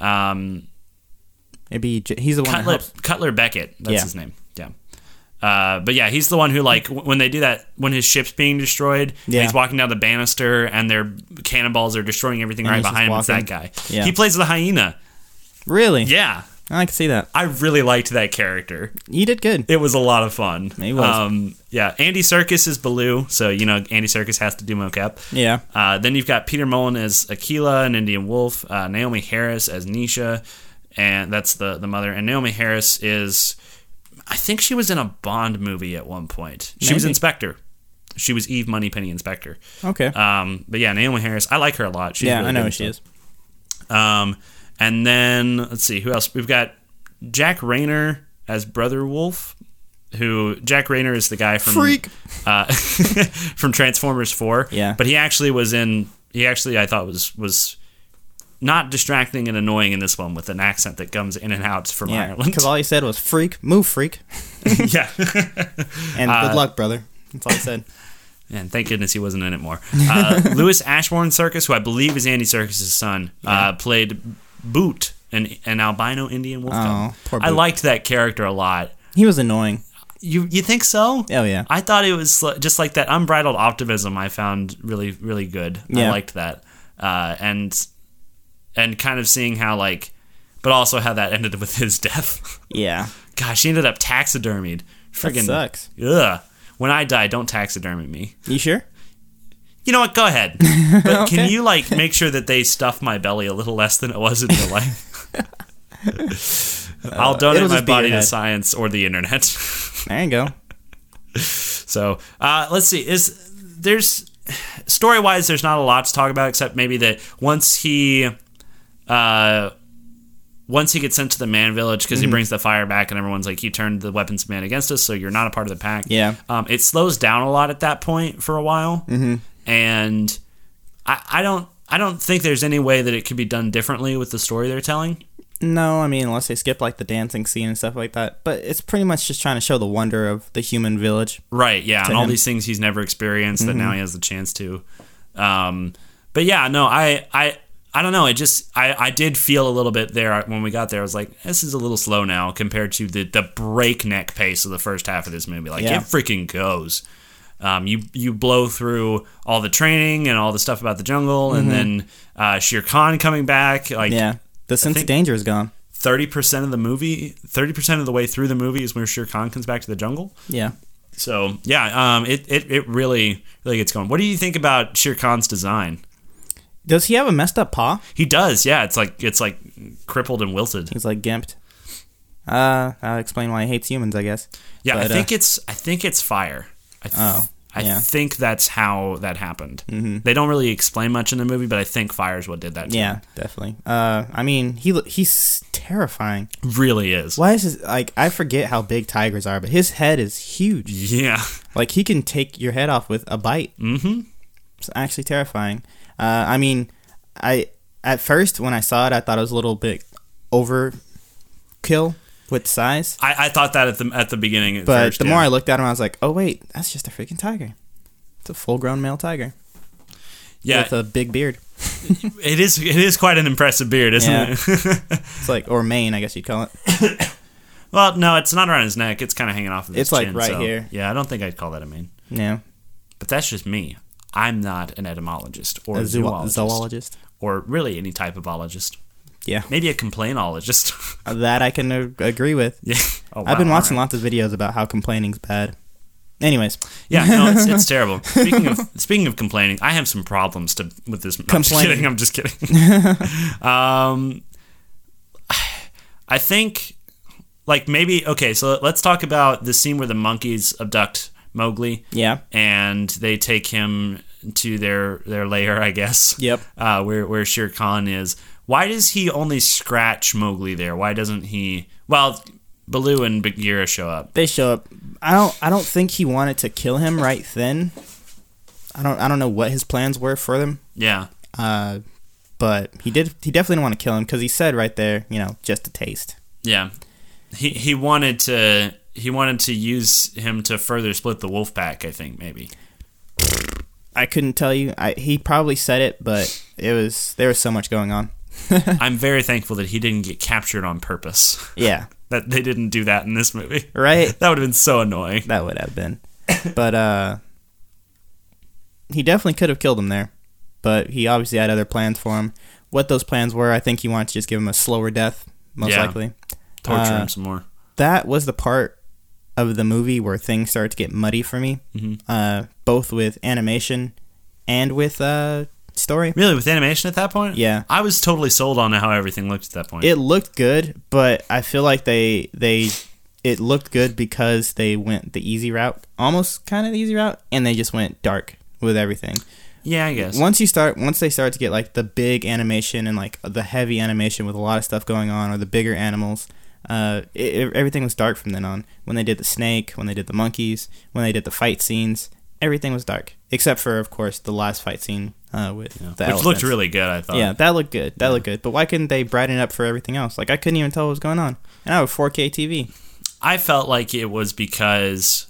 Speaker 1: Um,
Speaker 2: It'd be J- he's the one that
Speaker 1: Cutler,
Speaker 2: helps.
Speaker 1: Cutler Beckett, that's
Speaker 2: Yeah.
Speaker 1: his name. Yeah. Uh, but yeah, he's the one who, like, w- when they do that, when his ship's being destroyed, and
Speaker 2: Yeah.
Speaker 1: he's walking down the banister, and their cannonballs are destroying everything
Speaker 2: And
Speaker 1: right
Speaker 2: he's just
Speaker 1: behind him. It's
Speaker 2: walking.
Speaker 1: that guy.
Speaker 2: Yeah.
Speaker 1: He plays the hyena.
Speaker 2: Really?
Speaker 1: Yeah.
Speaker 2: I can see that.
Speaker 1: I really liked that character.
Speaker 2: He did good.
Speaker 1: It was a lot of fun.
Speaker 2: He was.
Speaker 1: Um, yeah, Andy Serkis is Baloo, so, you know, Andy Serkis has to do mocap.
Speaker 2: Yeah.
Speaker 1: Uh, then you've got Peter Mullen as Aquila, an Indian wolf, uh, Naomi Harris as Nisha, and that's the, the mother. And Naomi Harris is, I think she was in a Bond movie at one point. She was
Speaker 2: Maybe.
Speaker 1: Inspector. She was Eve Moneypenny Inspector.
Speaker 2: Okay.
Speaker 1: Um, but yeah, Naomi Harris, I like her a lot. She's
Speaker 2: yeah,
Speaker 1: really
Speaker 2: I know
Speaker 1: good
Speaker 2: who
Speaker 1: and
Speaker 2: she is.
Speaker 1: stuff. Um, and then let's see who else we've got. Jack Rayner as Brother Wolf, who Jack Rayner is the guy from
Speaker 2: Freak.
Speaker 1: uh, from Transformers four.
Speaker 2: Yeah.
Speaker 1: But he actually was in. He actually I thought was was not distracting and annoying in this one with an accent that comes in and out from
Speaker 2: Yeah,
Speaker 1: Ireland.
Speaker 2: because all he said was "freak, move, freak,"
Speaker 1: yeah.
Speaker 2: and
Speaker 1: Uh,
Speaker 2: good luck, brother. That's all he said.
Speaker 1: And thank goodness he wasn't in it more. Uh, Louis Ashbourne Circus, who I believe is Andy Serkis' son, uh, played Boot, an, an albino Indian wolf.
Speaker 2: Oh, poor
Speaker 1: I
Speaker 2: Boot.
Speaker 1: liked that character a lot.
Speaker 2: He was annoying.
Speaker 1: You you think so?
Speaker 2: Oh yeah.
Speaker 1: I thought it was li- just like that unbridled optimism. I found really really good. I
Speaker 2: Yeah.
Speaker 1: liked that, uh, and and kind of seeing how like, but also how that ended with his death.
Speaker 2: Yeah.
Speaker 1: Gosh, he ended up taxidermied.
Speaker 2: That
Speaker 1: Friggin'
Speaker 2: sucks.
Speaker 1: Ugh. When I die, don't taxidermy me.
Speaker 2: You sure?
Speaker 1: You know what? Go ahead. But
Speaker 2: Okay.
Speaker 1: can you like make sure that they stuff my belly a little less than it was in real life? I'll donate
Speaker 2: it'll
Speaker 1: my
Speaker 2: just be your
Speaker 1: body to
Speaker 2: head.
Speaker 1: science or the internet.
Speaker 2: There you go.
Speaker 1: So uh, let's see. Is there's story wise, there's not a lot to talk about except maybe that once he, uh, once he gets sent to the man village because
Speaker 2: Mm-hmm.
Speaker 1: he brings the fire back and everyone's like, you turned the weapons of man against us, so you're not a part of the pack.
Speaker 2: Yeah.
Speaker 1: Um, it slows down a lot at that point for a while,
Speaker 2: Mm-hmm.
Speaker 1: and I, I don't I don't think there's any way that it could be done differently with the story they're telling.
Speaker 2: No, I mean, unless they skip like the dancing scene and stuff like that. But it's pretty much just trying to show the wonder of the human village.
Speaker 1: Right, yeah,
Speaker 2: To
Speaker 1: and all
Speaker 2: him.
Speaker 1: these things he's never experienced that
Speaker 2: Mhm.
Speaker 1: now he has the chance to. Um, but yeah, no, I, I, I don't know. It just, I, I did feel a little bit there when we got there. I was like, this is a little slow now compared to the, the breakneck pace of the first half of this movie. Like,
Speaker 2: Yeah.
Speaker 1: it freaking goes. Um, you you blow through all the training and all the stuff about the jungle, and then uh, Shere Khan coming back. Like,
Speaker 2: Mm-hmm. Yeah. The sense
Speaker 1: think-
Speaker 2: of danger is gone.
Speaker 1: thirty percent of the movie, thirty percent of the way through the movie is when Shere Khan comes back to the jungle.
Speaker 2: Yeah.
Speaker 1: So yeah, um, it, it it really really gets going. What do you think about Shere Khan's design?
Speaker 2: Does he have a messed up paw?
Speaker 1: He does, yeah. It's like it's like crippled and wilted.
Speaker 2: He's like gimped. Uh, that'll explain why he hates humans, I guess.
Speaker 1: Yeah, I
Speaker 2: But,
Speaker 1: think
Speaker 2: uh,
Speaker 1: it's I think it's fire. I th-
Speaker 2: Oh,
Speaker 1: I
Speaker 2: yeah.
Speaker 1: think that's how that happened.
Speaker 2: Mm-hmm.
Speaker 1: They don't really explain much in the movie, but I think fire is what did that. To
Speaker 2: Yeah,
Speaker 1: him.
Speaker 2: definitely. Uh, I mean, he lo- he's terrifying.
Speaker 1: Really is.
Speaker 2: Why is his, like, I forget how big tigers are, but his head is huge.
Speaker 1: Yeah.
Speaker 2: Like, he can take your head off with a bite.
Speaker 1: Mm-hmm.
Speaker 2: It's actually terrifying. Uh, I mean, I at first when I saw it, I thought it was a little bit overkill with size.
Speaker 1: I, I thought that at the at the beginning. At
Speaker 2: but
Speaker 1: first,
Speaker 2: the
Speaker 1: yeah.
Speaker 2: more I looked at him, I was like, oh wait, that's just a freaking tiger. It's a full-grown male tiger.
Speaker 1: Yeah,
Speaker 2: with a big beard.
Speaker 1: it is. It is quite an impressive beard, isn't
Speaker 2: Yeah.
Speaker 1: it?
Speaker 2: It's like, or mane, I guess you'd call it.
Speaker 1: Well, no, it's not around his neck. It's kind of hanging off of his
Speaker 2: It's, like,
Speaker 1: chin,
Speaker 2: right
Speaker 1: so,
Speaker 2: here.
Speaker 1: Yeah, I don't think I'd call that a mane.
Speaker 2: Yeah.
Speaker 1: But that's just me. I'm not an etymologist or
Speaker 2: A
Speaker 1: a
Speaker 2: zoo-
Speaker 1: zoologist,
Speaker 2: zoologist.
Speaker 1: or really any type of ologist.
Speaker 2: Yeah.
Speaker 1: Maybe a complainologist.
Speaker 2: That I can uh, agree with.
Speaker 1: Yeah. Oh,
Speaker 2: I've been
Speaker 1: wow,
Speaker 2: watching
Speaker 1: all
Speaker 2: lots of videos about how complaining's bad. Anyways.
Speaker 1: Yeah, no, it's, it's terrible. Speaking of speaking of complaining, I have some problems to with this. No, I'm just kidding. I'm just kidding. um, I think, like maybe okay. So let's talk about the scene where the monkeys abduct Mowgli.
Speaker 2: Yeah.
Speaker 1: And they take him to their their lair, I guess.
Speaker 2: Yep.
Speaker 1: Uh, where where Shere Khan is. Why does he only scratch Mowgli there? Why doesn't he? Well, Baloo and Bagheera show up.
Speaker 2: They show up. I don't. I don't think he wanted to kill him right then. I don't. I don't know what his plans were for them.
Speaker 1: Yeah.
Speaker 2: Uh, but he did. He definitely didn't want to kill him because he said right there, you know, just a taste.
Speaker 1: Yeah. He he wanted to he wanted to use him to further split the wolf pack, I think, maybe.
Speaker 2: I couldn't tell you. I he probably said it, but it was there was so much going on.
Speaker 1: I'm very thankful that he didn't get captured on purpose.
Speaker 2: Yeah.
Speaker 1: That they didn't do that in this movie.
Speaker 2: Right?
Speaker 1: That would have been so annoying.
Speaker 2: That would have been. But uh he definitely could have killed him there. But he obviously had other plans for him. What those plans were, I think he wanted to just give him a slower death, most
Speaker 1: Yeah.
Speaker 2: likely.
Speaker 1: Torture
Speaker 2: Uh,
Speaker 1: him some more.
Speaker 2: That was the part of the movie where things started to get muddy for me.
Speaker 1: Mm-hmm.
Speaker 2: Uh both with animation and with uh story.
Speaker 1: Really, with animation at that point?
Speaker 2: Yeah.
Speaker 1: I was totally sold on how everything looked at that point.
Speaker 2: It looked good, but I feel like they they it looked good because they went the easy route, almost kind of the easy route, and they just went dark with everything.
Speaker 1: yeah, I guess.
Speaker 2: Once you start, once they start to get like the big animation and like the heavy animation with a lot of stuff going on, or the bigger animals, uh, it, it- everything was dark from then on. When they did the snake, when they did the monkeys, when they did the fight scenes, everything was dark, except for of course the last fight scene uh, with
Speaker 1: Yeah.
Speaker 2: the
Speaker 1: Which
Speaker 2: elephants.
Speaker 1: looked really good, I thought.
Speaker 2: Yeah, that looked good. That
Speaker 1: Yeah.
Speaker 2: looked good. But why couldn't they brighten it up for everything else? Like I couldn't even tell what was going on. And I have a four K T V.
Speaker 1: I felt like it was because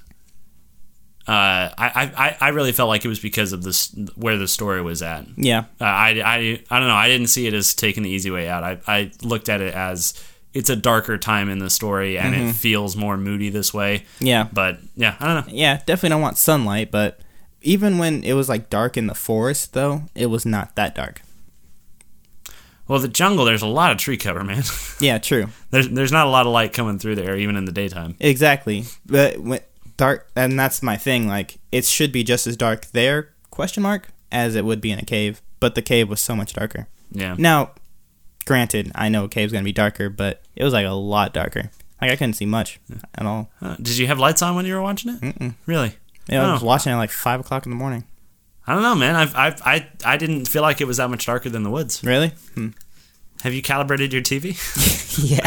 Speaker 1: uh, I, I I really felt like it was because of this where the story was at.
Speaker 2: Yeah,
Speaker 1: Uh, I, I, I don't know. I didn't see it as taking the easy way out. I, I looked at it as it's a darker time in the story and
Speaker 2: Mm-hmm.
Speaker 1: it feels more moody this way.
Speaker 2: yeah,
Speaker 1: But yeah, I don't know.
Speaker 2: yeah. Definitely don't want sunlight. But even when it was like dark in the forest, though, it was not that dark.
Speaker 1: Well, the jungle, there's a lot of tree cover, man.
Speaker 2: Yeah, true.
Speaker 1: there's there's not a lot of light coming through there, even in the daytime.
Speaker 2: Exactly. But when dark, and that's my thing. Like it should be just as dark there, question mark, as it would be in a cave. But the cave was so much darker.
Speaker 1: Yeah.
Speaker 2: Now, granted, I know a cave's gonna be darker, but it was like a lot darker. Like I couldn't see much at all.
Speaker 1: Uh, did you have lights on when you were watching it?
Speaker 2: Mm-mm.
Speaker 1: Really?
Speaker 2: Yeah, I was
Speaker 1: Oh.
Speaker 2: watching it at like five o'clock in the morning.
Speaker 1: I don't know, man. I've, I've, I I didn't feel like it was that much darker than the woods.
Speaker 2: Really? Hmm.
Speaker 1: Have you calibrated your T V?
Speaker 2: Yeah.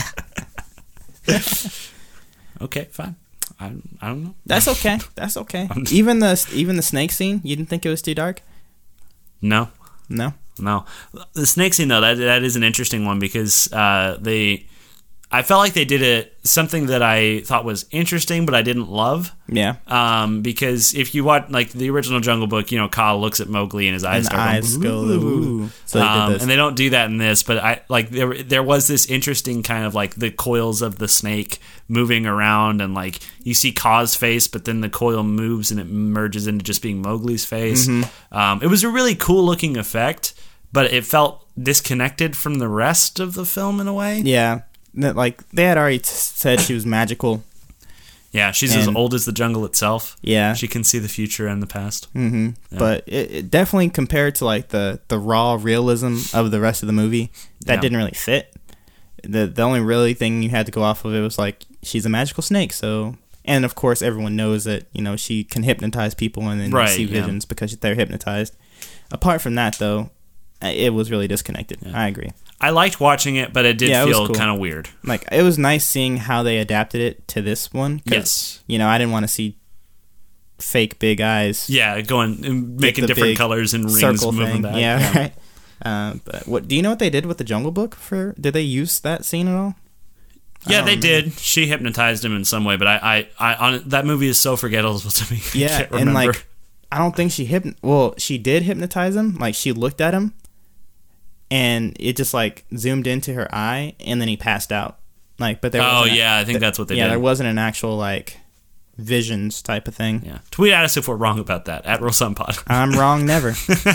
Speaker 1: Okay, fine. I, I don't know.
Speaker 2: That's okay. That's okay.
Speaker 1: I'm-
Speaker 2: Even the even the snake scene, you didn't think it was too dark?
Speaker 1: No,
Speaker 2: No.
Speaker 1: no. The snake scene though, that that is an interesting one because uh, they, I felt like they did it something that I thought was interesting, but I didn't love.
Speaker 2: Yeah.
Speaker 1: Um, because if you watch like the original Jungle Book, you know, Kaa looks at Mowgli and his eyes
Speaker 2: And the
Speaker 1: start
Speaker 2: eyes go
Speaker 1: going,
Speaker 2: ooh. So they did
Speaker 1: um,
Speaker 2: this.
Speaker 1: and they don't do that in this, but I like there there was this interesting kind of like the coils of the snake moving around, and like you see Kaa's face, but then the coil moves and it merges into just being Mowgli's face.
Speaker 2: Mm-hmm.
Speaker 1: Um, it was a really cool looking effect, but it felt disconnected from the rest of the film in a way.
Speaker 2: Yeah. That, like they had already t- said she was magical.
Speaker 1: Yeah, she's as
Speaker 2: And-
Speaker 1: old as the jungle itself.
Speaker 2: Yeah.
Speaker 1: She can see the future and the past.
Speaker 2: Mm-hmm.
Speaker 1: Yeah.
Speaker 2: But it, it definitely compared to like the the raw realism of the rest of the movie, that
Speaker 1: Yeah.
Speaker 2: didn't really fit. The the only really thing you had to go off of it was like she's a magical snake, so and of course everyone knows that, you know, she can hypnotize people and then
Speaker 1: Right,
Speaker 2: see
Speaker 1: yeah.
Speaker 2: visions because they're hypnotized. Apart from that though, it was really disconnected.
Speaker 1: Yeah.
Speaker 2: I agree.
Speaker 1: I liked watching it, but it did
Speaker 2: Yeah, it was
Speaker 1: feel
Speaker 2: cool.
Speaker 1: kind of weird.
Speaker 2: Like it was nice seeing how they adapted it to this one. 'cause,
Speaker 1: Yes.
Speaker 2: You know, I didn't want to see fake big eyes.
Speaker 1: Yeah, going and making
Speaker 2: the
Speaker 1: different
Speaker 2: big
Speaker 1: colors and rings
Speaker 2: Circle
Speaker 1: moving
Speaker 2: thing.
Speaker 1: back.
Speaker 2: Yeah, right. Uh, but what do you know what they did with the Jungle Book? For did they use that scene at all?
Speaker 1: Yeah,
Speaker 2: don't
Speaker 1: they
Speaker 2: remember.
Speaker 1: did. She hypnotized him in some way, but I, I, I on that movie is so forgettable to me. I
Speaker 2: Yeah,
Speaker 1: can't
Speaker 2: and
Speaker 1: remember.
Speaker 2: like, I don't think she hypn. Well, she did hypnotize him. Like, she looked at him, and it just like zoomed into her eye, and then he passed out. Like, but there.
Speaker 1: Oh
Speaker 2: wasn't a-
Speaker 1: yeah, I think that's what they
Speaker 2: yeah,
Speaker 1: did.
Speaker 2: there wasn't an actual like visions type of thing.
Speaker 1: Yeah, tweet at us if we're wrong about that at RollSunPod.
Speaker 2: I'm wrong, never.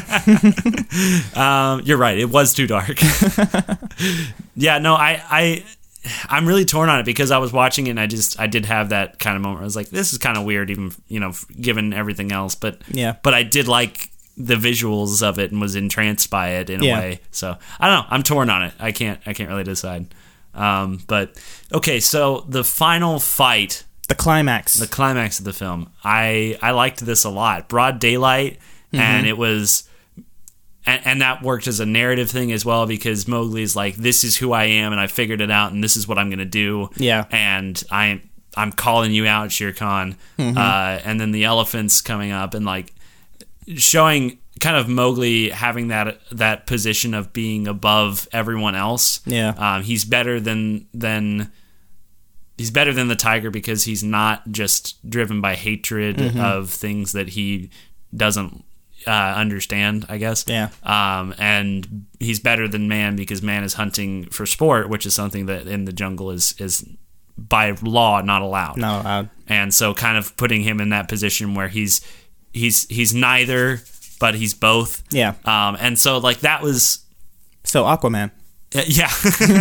Speaker 1: Um, you're right. It was too dark. Yeah, no, I, I, I'm really torn on it because I was watching it and I just, I did have that kind of moment where I was like, this is kind of weird, even, you know, given everything else. But,
Speaker 2: Yeah.
Speaker 1: but I did like the visuals of it and was entranced by it in
Speaker 2: Yeah.
Speaker 1: a way. So I don't know. I'm torn on it. I can't, I can't really decide. Um, but okay. So the final fight,
Speaker 2: The climax.
Speaker 1: the climax of the film, I, I liked this a lot. Broad daylight. And it was, And, and that worked as a narrative thing as well because Mowgli's like, this is who I am and I figured it out and this is what I'm going to do.
Speaker 2: Yeah.
Speaker 1: And I, I'm calling you out, Shere Khan.
Speaker 2: Mm-hmm.
Speaker 1: Uh, and then the elephants coming up and like showing kind of Mowgli having that that position of being above everyone else.
Speaker 2: Yeah.
Speaker 1: Um, he's better than than he's better than the tiger because he's not just driven by hatred
Speaker 2: Mm-hmm.
Speaker 1: of things that he doesn't uh, understand, I guess.
Speaker 2: Yeah.
Speaker 1: Um, and he's better than man because man is hunting for sport, which is something that in the jungle is is by law not allowed.
Speaker 2: Not allowed.
Speaker 1: And so kind of putting him in that position where he's he's he's neither, but he's both.
Speaker 2: Yeah.
Speaker 1: Um, and so like that was
Speaker 2: So Aquaman.
Speaker 1: uh, yeah.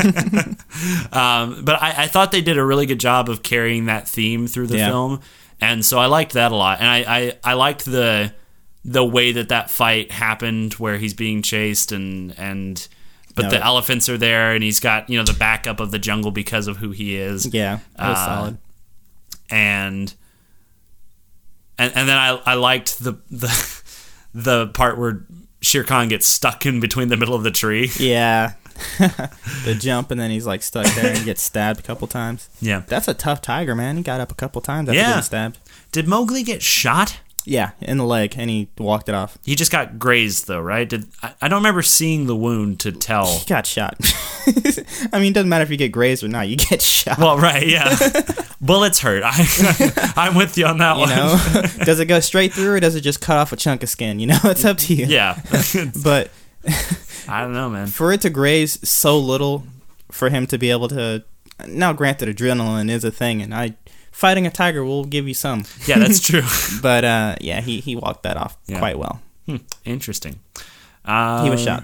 Speaker 1: um, but I, I thought they did a really good job of carrying that theme through the
Speaker 2: Yeah.
Speaker 1: film, and so I liked that a lot. And I, I, I liked the the way that that fight happened, where he's being chased and and but
Speaker 2: No.
Speaker 1: the elephants are there, and he's got, you know, the backup of the jungle because of who he is.
Speaker 2: Yeah. That was
Speaker 1: Uh,
Speaker 2: solid.
Speaker 1: and and and then I I liked the the the part where Shere Khan gets stuck in between the middle of the tree.
Speaker 2: Yeah. The jump, and then he's like stuck there and gets stabbed a couple times.
Speaker 1: Yeah.
Speaker 2: That's a tough tiger, man. He got up a couple times after
Speaker 1: Yeah.
Speaker 2: getting stabbed.
Speaker 1: Did Mowgli get shot?
Speaker 2: Yeah, in the leg, and he walked it off.
Speaker 1: He just got grazed though, right? Did I, I don't remember seeing the wound to tell.
Speaker 2: He got shot. I mean, it doesn't matter if you get grazed or not. You get shot.
Speaker 1: Well, right, yeah. Bullets hurt. I, I'm with you on that
Speaker 2: you
Speaker 1: one.
Speaker 2: know, does it go straight through, or does it just cut off a chunk of skin? You know, it's up to you.
Speaker 1: Yeah.
Speaker 2: But
Speaker 1: I don't know, man.
Speaker 2: for it to graze so little, for him to be able to, now granted, adrenaline is a thing, and I fighting a tiger will give you some.
Speaker 1: Yeah, that's true.
Speaker 2: But uh, yeah, he he walked that off
Speaker 1: Yeah.
Speaker 2: quite well.
Speaker 1: Hmm, interesting. Uh,
Speaker 2: He was shot.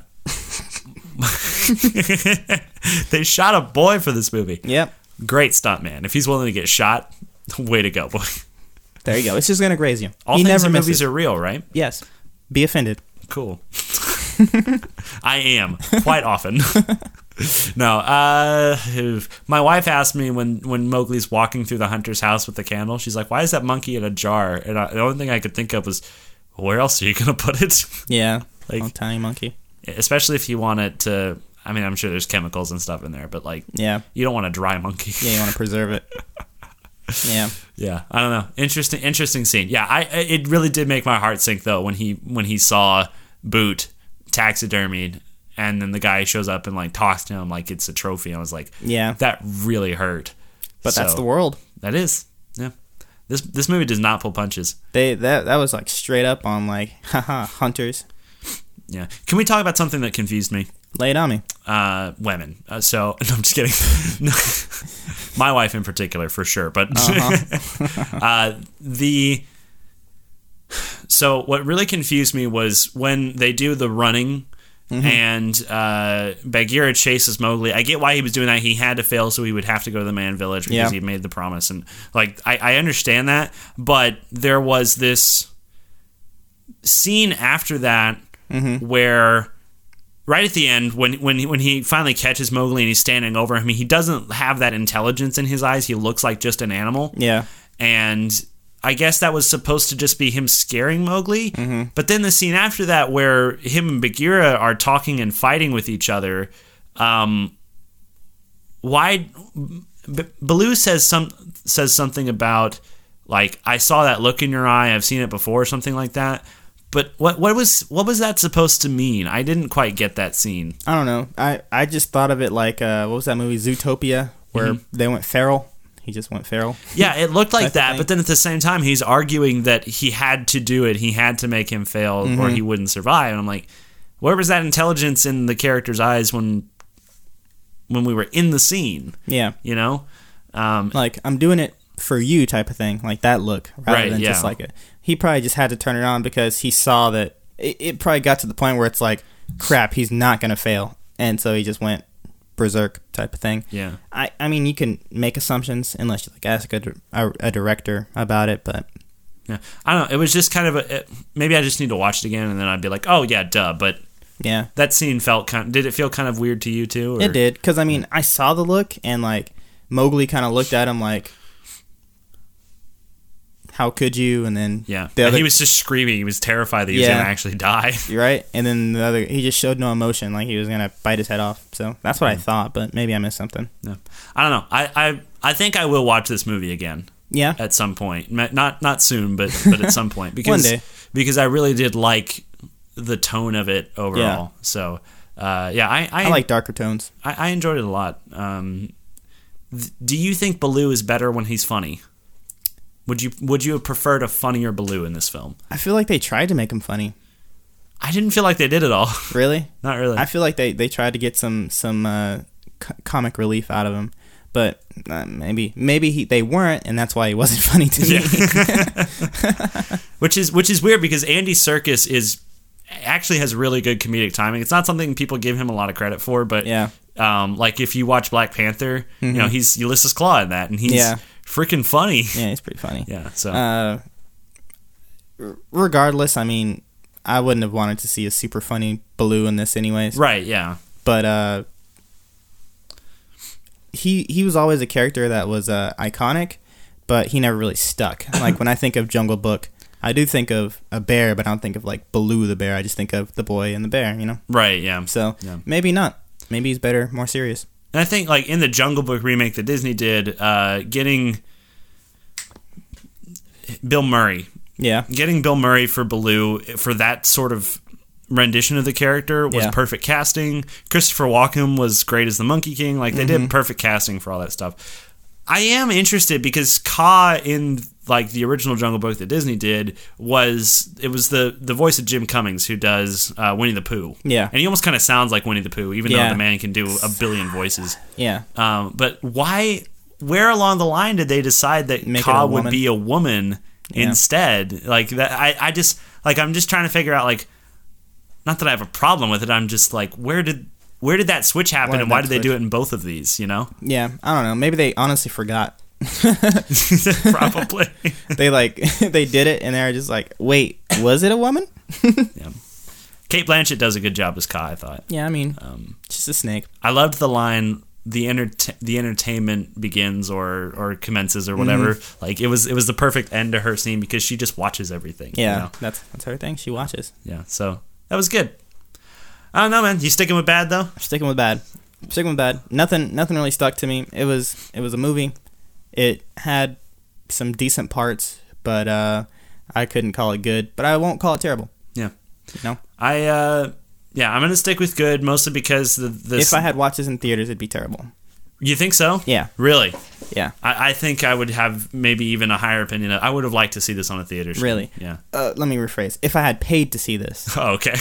Speaker 1: They shot a boy for this movie.
Speaker 2: Yep.
Speaker 1: Great stuntman. If he's willing to get shot, way to go, boy.
Speaker 2: There you go. It's just gonna graze you.
Speaker 1: All
Speaker 2: he
Speaker 1: things
Speaker 2: never
Speaker 1: in
Speaker 2: misses.
Speaker 1: movies are real, right?
Speaker 2: Yes. Be offended.
Speaker 1: Cool. I am quite often. No, uh, my wife asked me when, when Mowgli's walking through the hunter's house with the candle, she's like, why is that monkey in a jar? And I, the only thing I could think of was, where else are you going to put it?
Speaker 2: Yeah.
Speaker 1: Like-
Speaker 2: Little tiny monkey.
Speaker 1: Especially if you want it to, I mean, I'm sure there's chemicals and stuff in there, but like,
Speaker 2: Yeah.
Speaker 1: you don't want a dry monkey.
Speaker 2: Yeah, you want to preserve it. Yeah.
Speaker 1: Yeah, I don't know. Interesting, interesting scene. Yeah, I it really did make my heart sink though when he when he saw Boot taxidermied, and then the guy shows up and like talks to him like it's a trophy. I was like,
Speaker 2: Yeah.
Speaker 1: that really hurt.
Speaker 2: But that's
Speaker 1: So,
Speaker 2: the world.
Speaker 1: That is, yeah. This this movie does not pull punches.
Speaker 2: They that that was like straight up on like, haha, hunters.
Speaker 1: Yeah. Can we talk about something that confused me?
Speaker 2: Lay it on me.
Speaker 1: Uh, women. Uh, so no, I'm just kidding. My wife in particular, for sure. But
Speaker 2: Uh-huh.
Speaker 1: uh, the so what really confused me was when they do the running.
Speaker 2: Mm-hmm.
Speaker 1: And uh, Bagheera chases Mowgli. I get why he was doing that. He had to fail, so he would have to go to the man village because
Speaker 2: Yeah.
Speaker 1: he made the promise. And like, I, I understand that, but there was this scene after that
Speaker 2: Mm-hmm.
Speaker 1: where, right at the end, when when he, when he finally catches Mowgli and he's standing over him, he doesn't have that intelligence in his eyes. He looks like just an animal.
Speaker 2: Yeah.
Speaker 1: And I guess that was supposed to just be him scaring Mowgli.
Speaker 2: Mm-hmm.
Speaker 1: But then the scene after that where him and Bagheera are talking and fighting with each other, um, why... B- Baloo says some says something about, like, I saw that look in your eye, I've seen it before, or something like that. But what what was what was that supposed to mean? I didn't quite get that scene.
Speaker 2: I don't know. I, I just thought of it like, uh, what was that movie, Zootopia? where
Speaker 1: Mhm.
Speaker 2: they went feral. He just went feral.
Speaker 1: Yeah, it looked like
Speaker 2: Type of
Speaker 1: that,
Speaker 2: thing.
Speaker 1: but then at the same time, he's arguing that he had to do it. He had to make him fail, or
Speaker 2: Mhm.
Speaker 1: he wouldn't survive. And I'm like, where was that intelligence in the character's eyes when when we were in the scene?
Speaker 2: Yeah.
Speaker 1: You know, um,
Speaker 2: Like, I'm doing it for you type of thing. Like that look. Rather
Speaker 1: Right,
Speaker 2: than
Speaker 1: yeah.
Speaker 2: just like a... He probably just had to turn it on because he saw that... It, it probably got to the point where it's like, crap, he's not going to fail. And so he just went berserk type of thing.
Speaker 1: yeah.
Speaker 2: I, I mean, you can make assumptions unless you like ask a, dir- a, a director about it, but
Speaker 1: Yeah, I don't know. It was just kind of a. It, maybe I just need to watch it again, and then I'd be like, "Oh yeah, duh." But
Speaker 2: yeah,
Speaker 1: that scene felt kind. Did it feel kind of weird to you too? Or?
Speaker 2: it did. Because I mean, I saw the look, and like Mowgli kind of looked at him like, "How could you?" And then
Speaker 1: Yeah,
Speaker 2: the
Speaker 1: and
Speaker 2: other,
Speaker 1: he was just screaming. He was terrified that he was
Speaker 2: Yeah.
Speaker 1: gonna actually die.
Speaker 2: you're right. And then the other, he just showed no emotion, like he was gonna bite his head off. So that's what I thought, but maybe I missed something.
Speaker 1: No, I don't know. I, I I think I will watch this movie again
Speaker 2: Yeah,
Speaker 1: at some point. Not not soon, but but at some point because
Speaker 2: One day.
Speaker 1: because I really did like the tone of it overall. So uh, yeah, I I,
Speaker 2: I like darker tones.
Speaker 1: I, I enjoyed it a lot. Um, th- do you think Baloo is better when he's funny? Would you would you have preferred a funnier Baloo in this film?
Speaker 2: I feel like they tried to make him funny.
Speaker 1: I didn't feel like they did at all.
Speaker 2: Really?
Speaker 1: Not really.
Speaker 2: I feel like they, they tried to get some some uh, co- comic relief out of him, but uh, maybe maybe he, they weren't, and that's why he wasn't funny to me.
Speaker 1: Yeah. which is which is weird because Andy Serkis is actually has really good comedic timing. It's not something people give him a lot of credit for, but
Speaker 2: Yeah.
Speaker 1: um, like if you watch Black Panther, you know he's Ulysses Claw in that, and he's
Speaker 2: Yeah.
Speaker 1: freaking funny.
Speaker 2: Yeah, he's pretty funny.
Speaker 1: Yeah. So
Speaker 2: Uh, r- regardless, I mean, I wouldn't have wanted to see a super funny Baloo in this, anyways.
Speaker 1: right. Yeah.
Speaker 2: But uh, he he was always a character that was uh, iconic, but he never really stuck. Like when I think of Jungle Book, I do think of a bear, but I don't think of like Baloo the bear. I just think of the boy and the bear, you know.
Speaker 1: Right. Yeah.
Speaker 2: So
Speaker 1: Yeah.
Speaker 2: maybe not. Maybe he's better, more serious.
Speaker 1: And I think, like, in the Jungle Book remake that Disney did, uh, getting Bill Murray,
Speaker 2: Yeah.
Speaker 1: getting Bill Murray for Baloo, for that sort of rendition of the character was
Speaker 2: Yeah.
Speaker 1: perfect casting. Christopher Walken was great as the Monkey King. Like, they
Speaker 2: Mm-hmm.
Speaker 1: did perfect casting for all that stuff. I am interested because Kaa in, like, the original Jungle Book that Disney did was, it was the, the voice of Jim Cummings who does uh, Winnie the Pooh.
Speaker 2: Yeah.
Speaker 1: And he almost kind of sounds like Winnie the Pooh, even
Speaker 2: Yeah.
Speaker 1: though the man can do a billion voices.
Speaker 2: Yeah.
Speaker 1: Um, but why? Where along the line did they decide that
Speaker 2: Make it
Speaker 1: Kaa
Speaker 2: a
Speaker 1: would
Speaker 2: woman?
Speaker 1: be a woman
Speaker 2: Yeah.
Speaker 1: instead? Like that, I, I just like I'm just trying to figure out like, not that I have a problem with it. I'm just like, where did where did that switch happen,
Speaker 2: Why did
Speaker 1: and why
Speaker 2: that
Speaker 1: did they do
Speaker 2: switch?
Speaker 1: it in both of these? You know,
Speaker 2: Yeah. I don't know. Maybe they honestly forgot.
Speaker 1: probably.
Speaker 2: They like they did it and they were just like, wait, was it a woman?
Speaker 1: Yeah. Kate Blanchett does a good job as Kaa, I thought.
Speaker 2: Yeah, I mean,
Speaker 1: Um,
Speaker 2: just a snake.
Speaker 1: I loved the line. The enter- the entertainment begins or, or commences or whatever.
Speaker 2: Mm-hmm.
Speaker 1: Like it was it was the perfect end to her scene because she just watches everything.
Speaker 2: Yeah,
Speaker 1: you know?
Speaker 2: that's that's her thing. She watches.
Speaker 1: Yeah, so that was good. I don't know, man. You sticking with bad though?
Speaker 2: I'm sticking with bad. I'm sticking with bad. Nothing nothing really stuck to me. It was it was a movie. It had some decent parts, but uh, I couldn't call it good. But I won't call it terrible.
Speaker 1: Yeah.
Speaker 2: No.
Speaker 1: I uh, yeah, I'm gonna stick with good mostly because the this.
Speaker 2: If I had watched this in theaters, it'd be terrible.
Speaker 1: You think so?
Speaker 2: Yeah.
Speaker 1: Really?
Speaker 2: Yeah.
Speaker 1: I, I think I would have maybe even a higher opinion. I would have liked to see this on a theater screen.
Speaker 2: Really?
Speaker 1: Yeah.
Speaker 2: Uh, let me rephrase. If I had paid to see this.
Speaker 1: Oh, okay.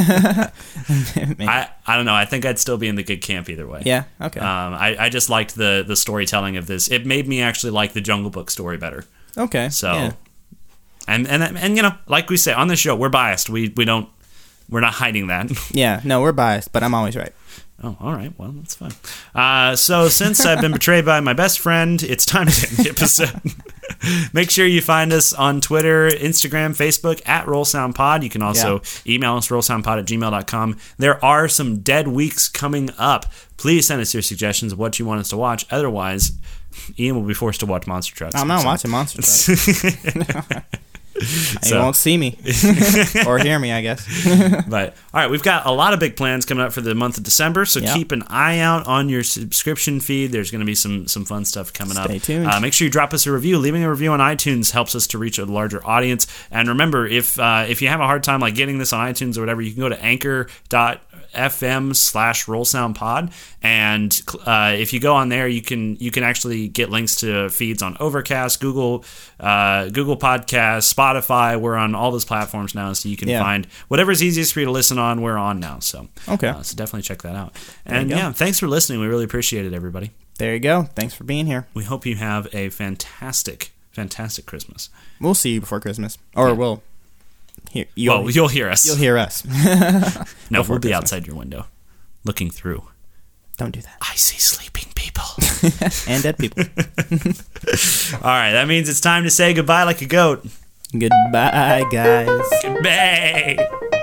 Speaker 2: Maybe.
Speaker 1: I, I don't know. I think I'd still be in the good camp either way.
Speaker 2: yeah. Okay.
Speaker 1: Um, I, I just liked the the storytelling of this. It made me actually like the Jungle Book story better.
Speaker 2: okay.
Speaker 1: So,
Speaker 2: yeah.
Speaker 1: and and and you know, like we say on this show, we're biased. We we don't we're not hiding that.
Speaker 2: Yeah. No, we're biased, but I'm always right.
Speaker 1: Oh, all right. Well, that's fine. Uh, so since I've been betrayed by my best friend, it's time to end the episode. Make sure you find us on Twitter, Instagram, Facebook, at RollSoundPod. You can also email us, rollsoundpod at gmail dot com. There are some dead weeks coming up. Please send us your suggestions of what you want us to watch. Otherwise, Ian will be forced to watch Monster Trucks.
Speaker 2: I'm not
Speaker 1: So-
Speaker 2: watching Monster Truck.
Speaker 1: So-
Speaker 2: You won't see me or hear me, I guess.
Speaker 1: But all right, we've got a lot of big plans coming up for the month of December, so
Speaker 2: Yeah.
Speaker 1: keep an eye out on your subscription feed. There's going to be some some fun stuff coming up.
Speaker 2: Stay tuned.
Speaker 1: Uh, make sure you drop us a review. Leaving a review on iTunes helps us to reach a larger audience. And remember, if uh, if you have a hard time like getting this on iTunes or whatever, you can go to anchor dot F M slash Roll Sound Pod, and uh, if you go on there, you can you can actually get links to feeds on Overcast, Google uh, Google Podcasts, Spotify. We're on all those platforms now, so you can
Speaker 2: Yeah.
Speaker 1: find whatever's easiest for you to listen on. We're on now, so
Speaker 2: Okay.
Speaker 1: uh, so definitely check that out.
Speaker 2: There
Speaker 1: And
Speaker 2: you go.
Speaker 1: yeah, thanks for listening. We really appreciate it, everybody.
Speaker 2: There you go. Thanks for being here.
Speaker 1: We hope you have a fantastic, fantastic Christmas.
Speaker 2: We'll see you before Christmas, or
Speaker 1: Yeah.
Speaker 2: we'll hear. You'll,
Speaker 1: Well, you'll hear us.
Speaker 2: you'll hear us.
Speaker 1: no,
Speaker 2: before
Speaker 1: we'll be
Speaker 2: Christmas.
Speaker 1: outside your window, looking through.
Speaker 2: Don't do that.
Speaker 1: I see sleeping people.
Speaker 2: And dead people.
Speaker 1: All right, that means it's time to say goodbye like a goat.
Speaker 2: Goodbye, guys.
Speaker 1: Goodbye.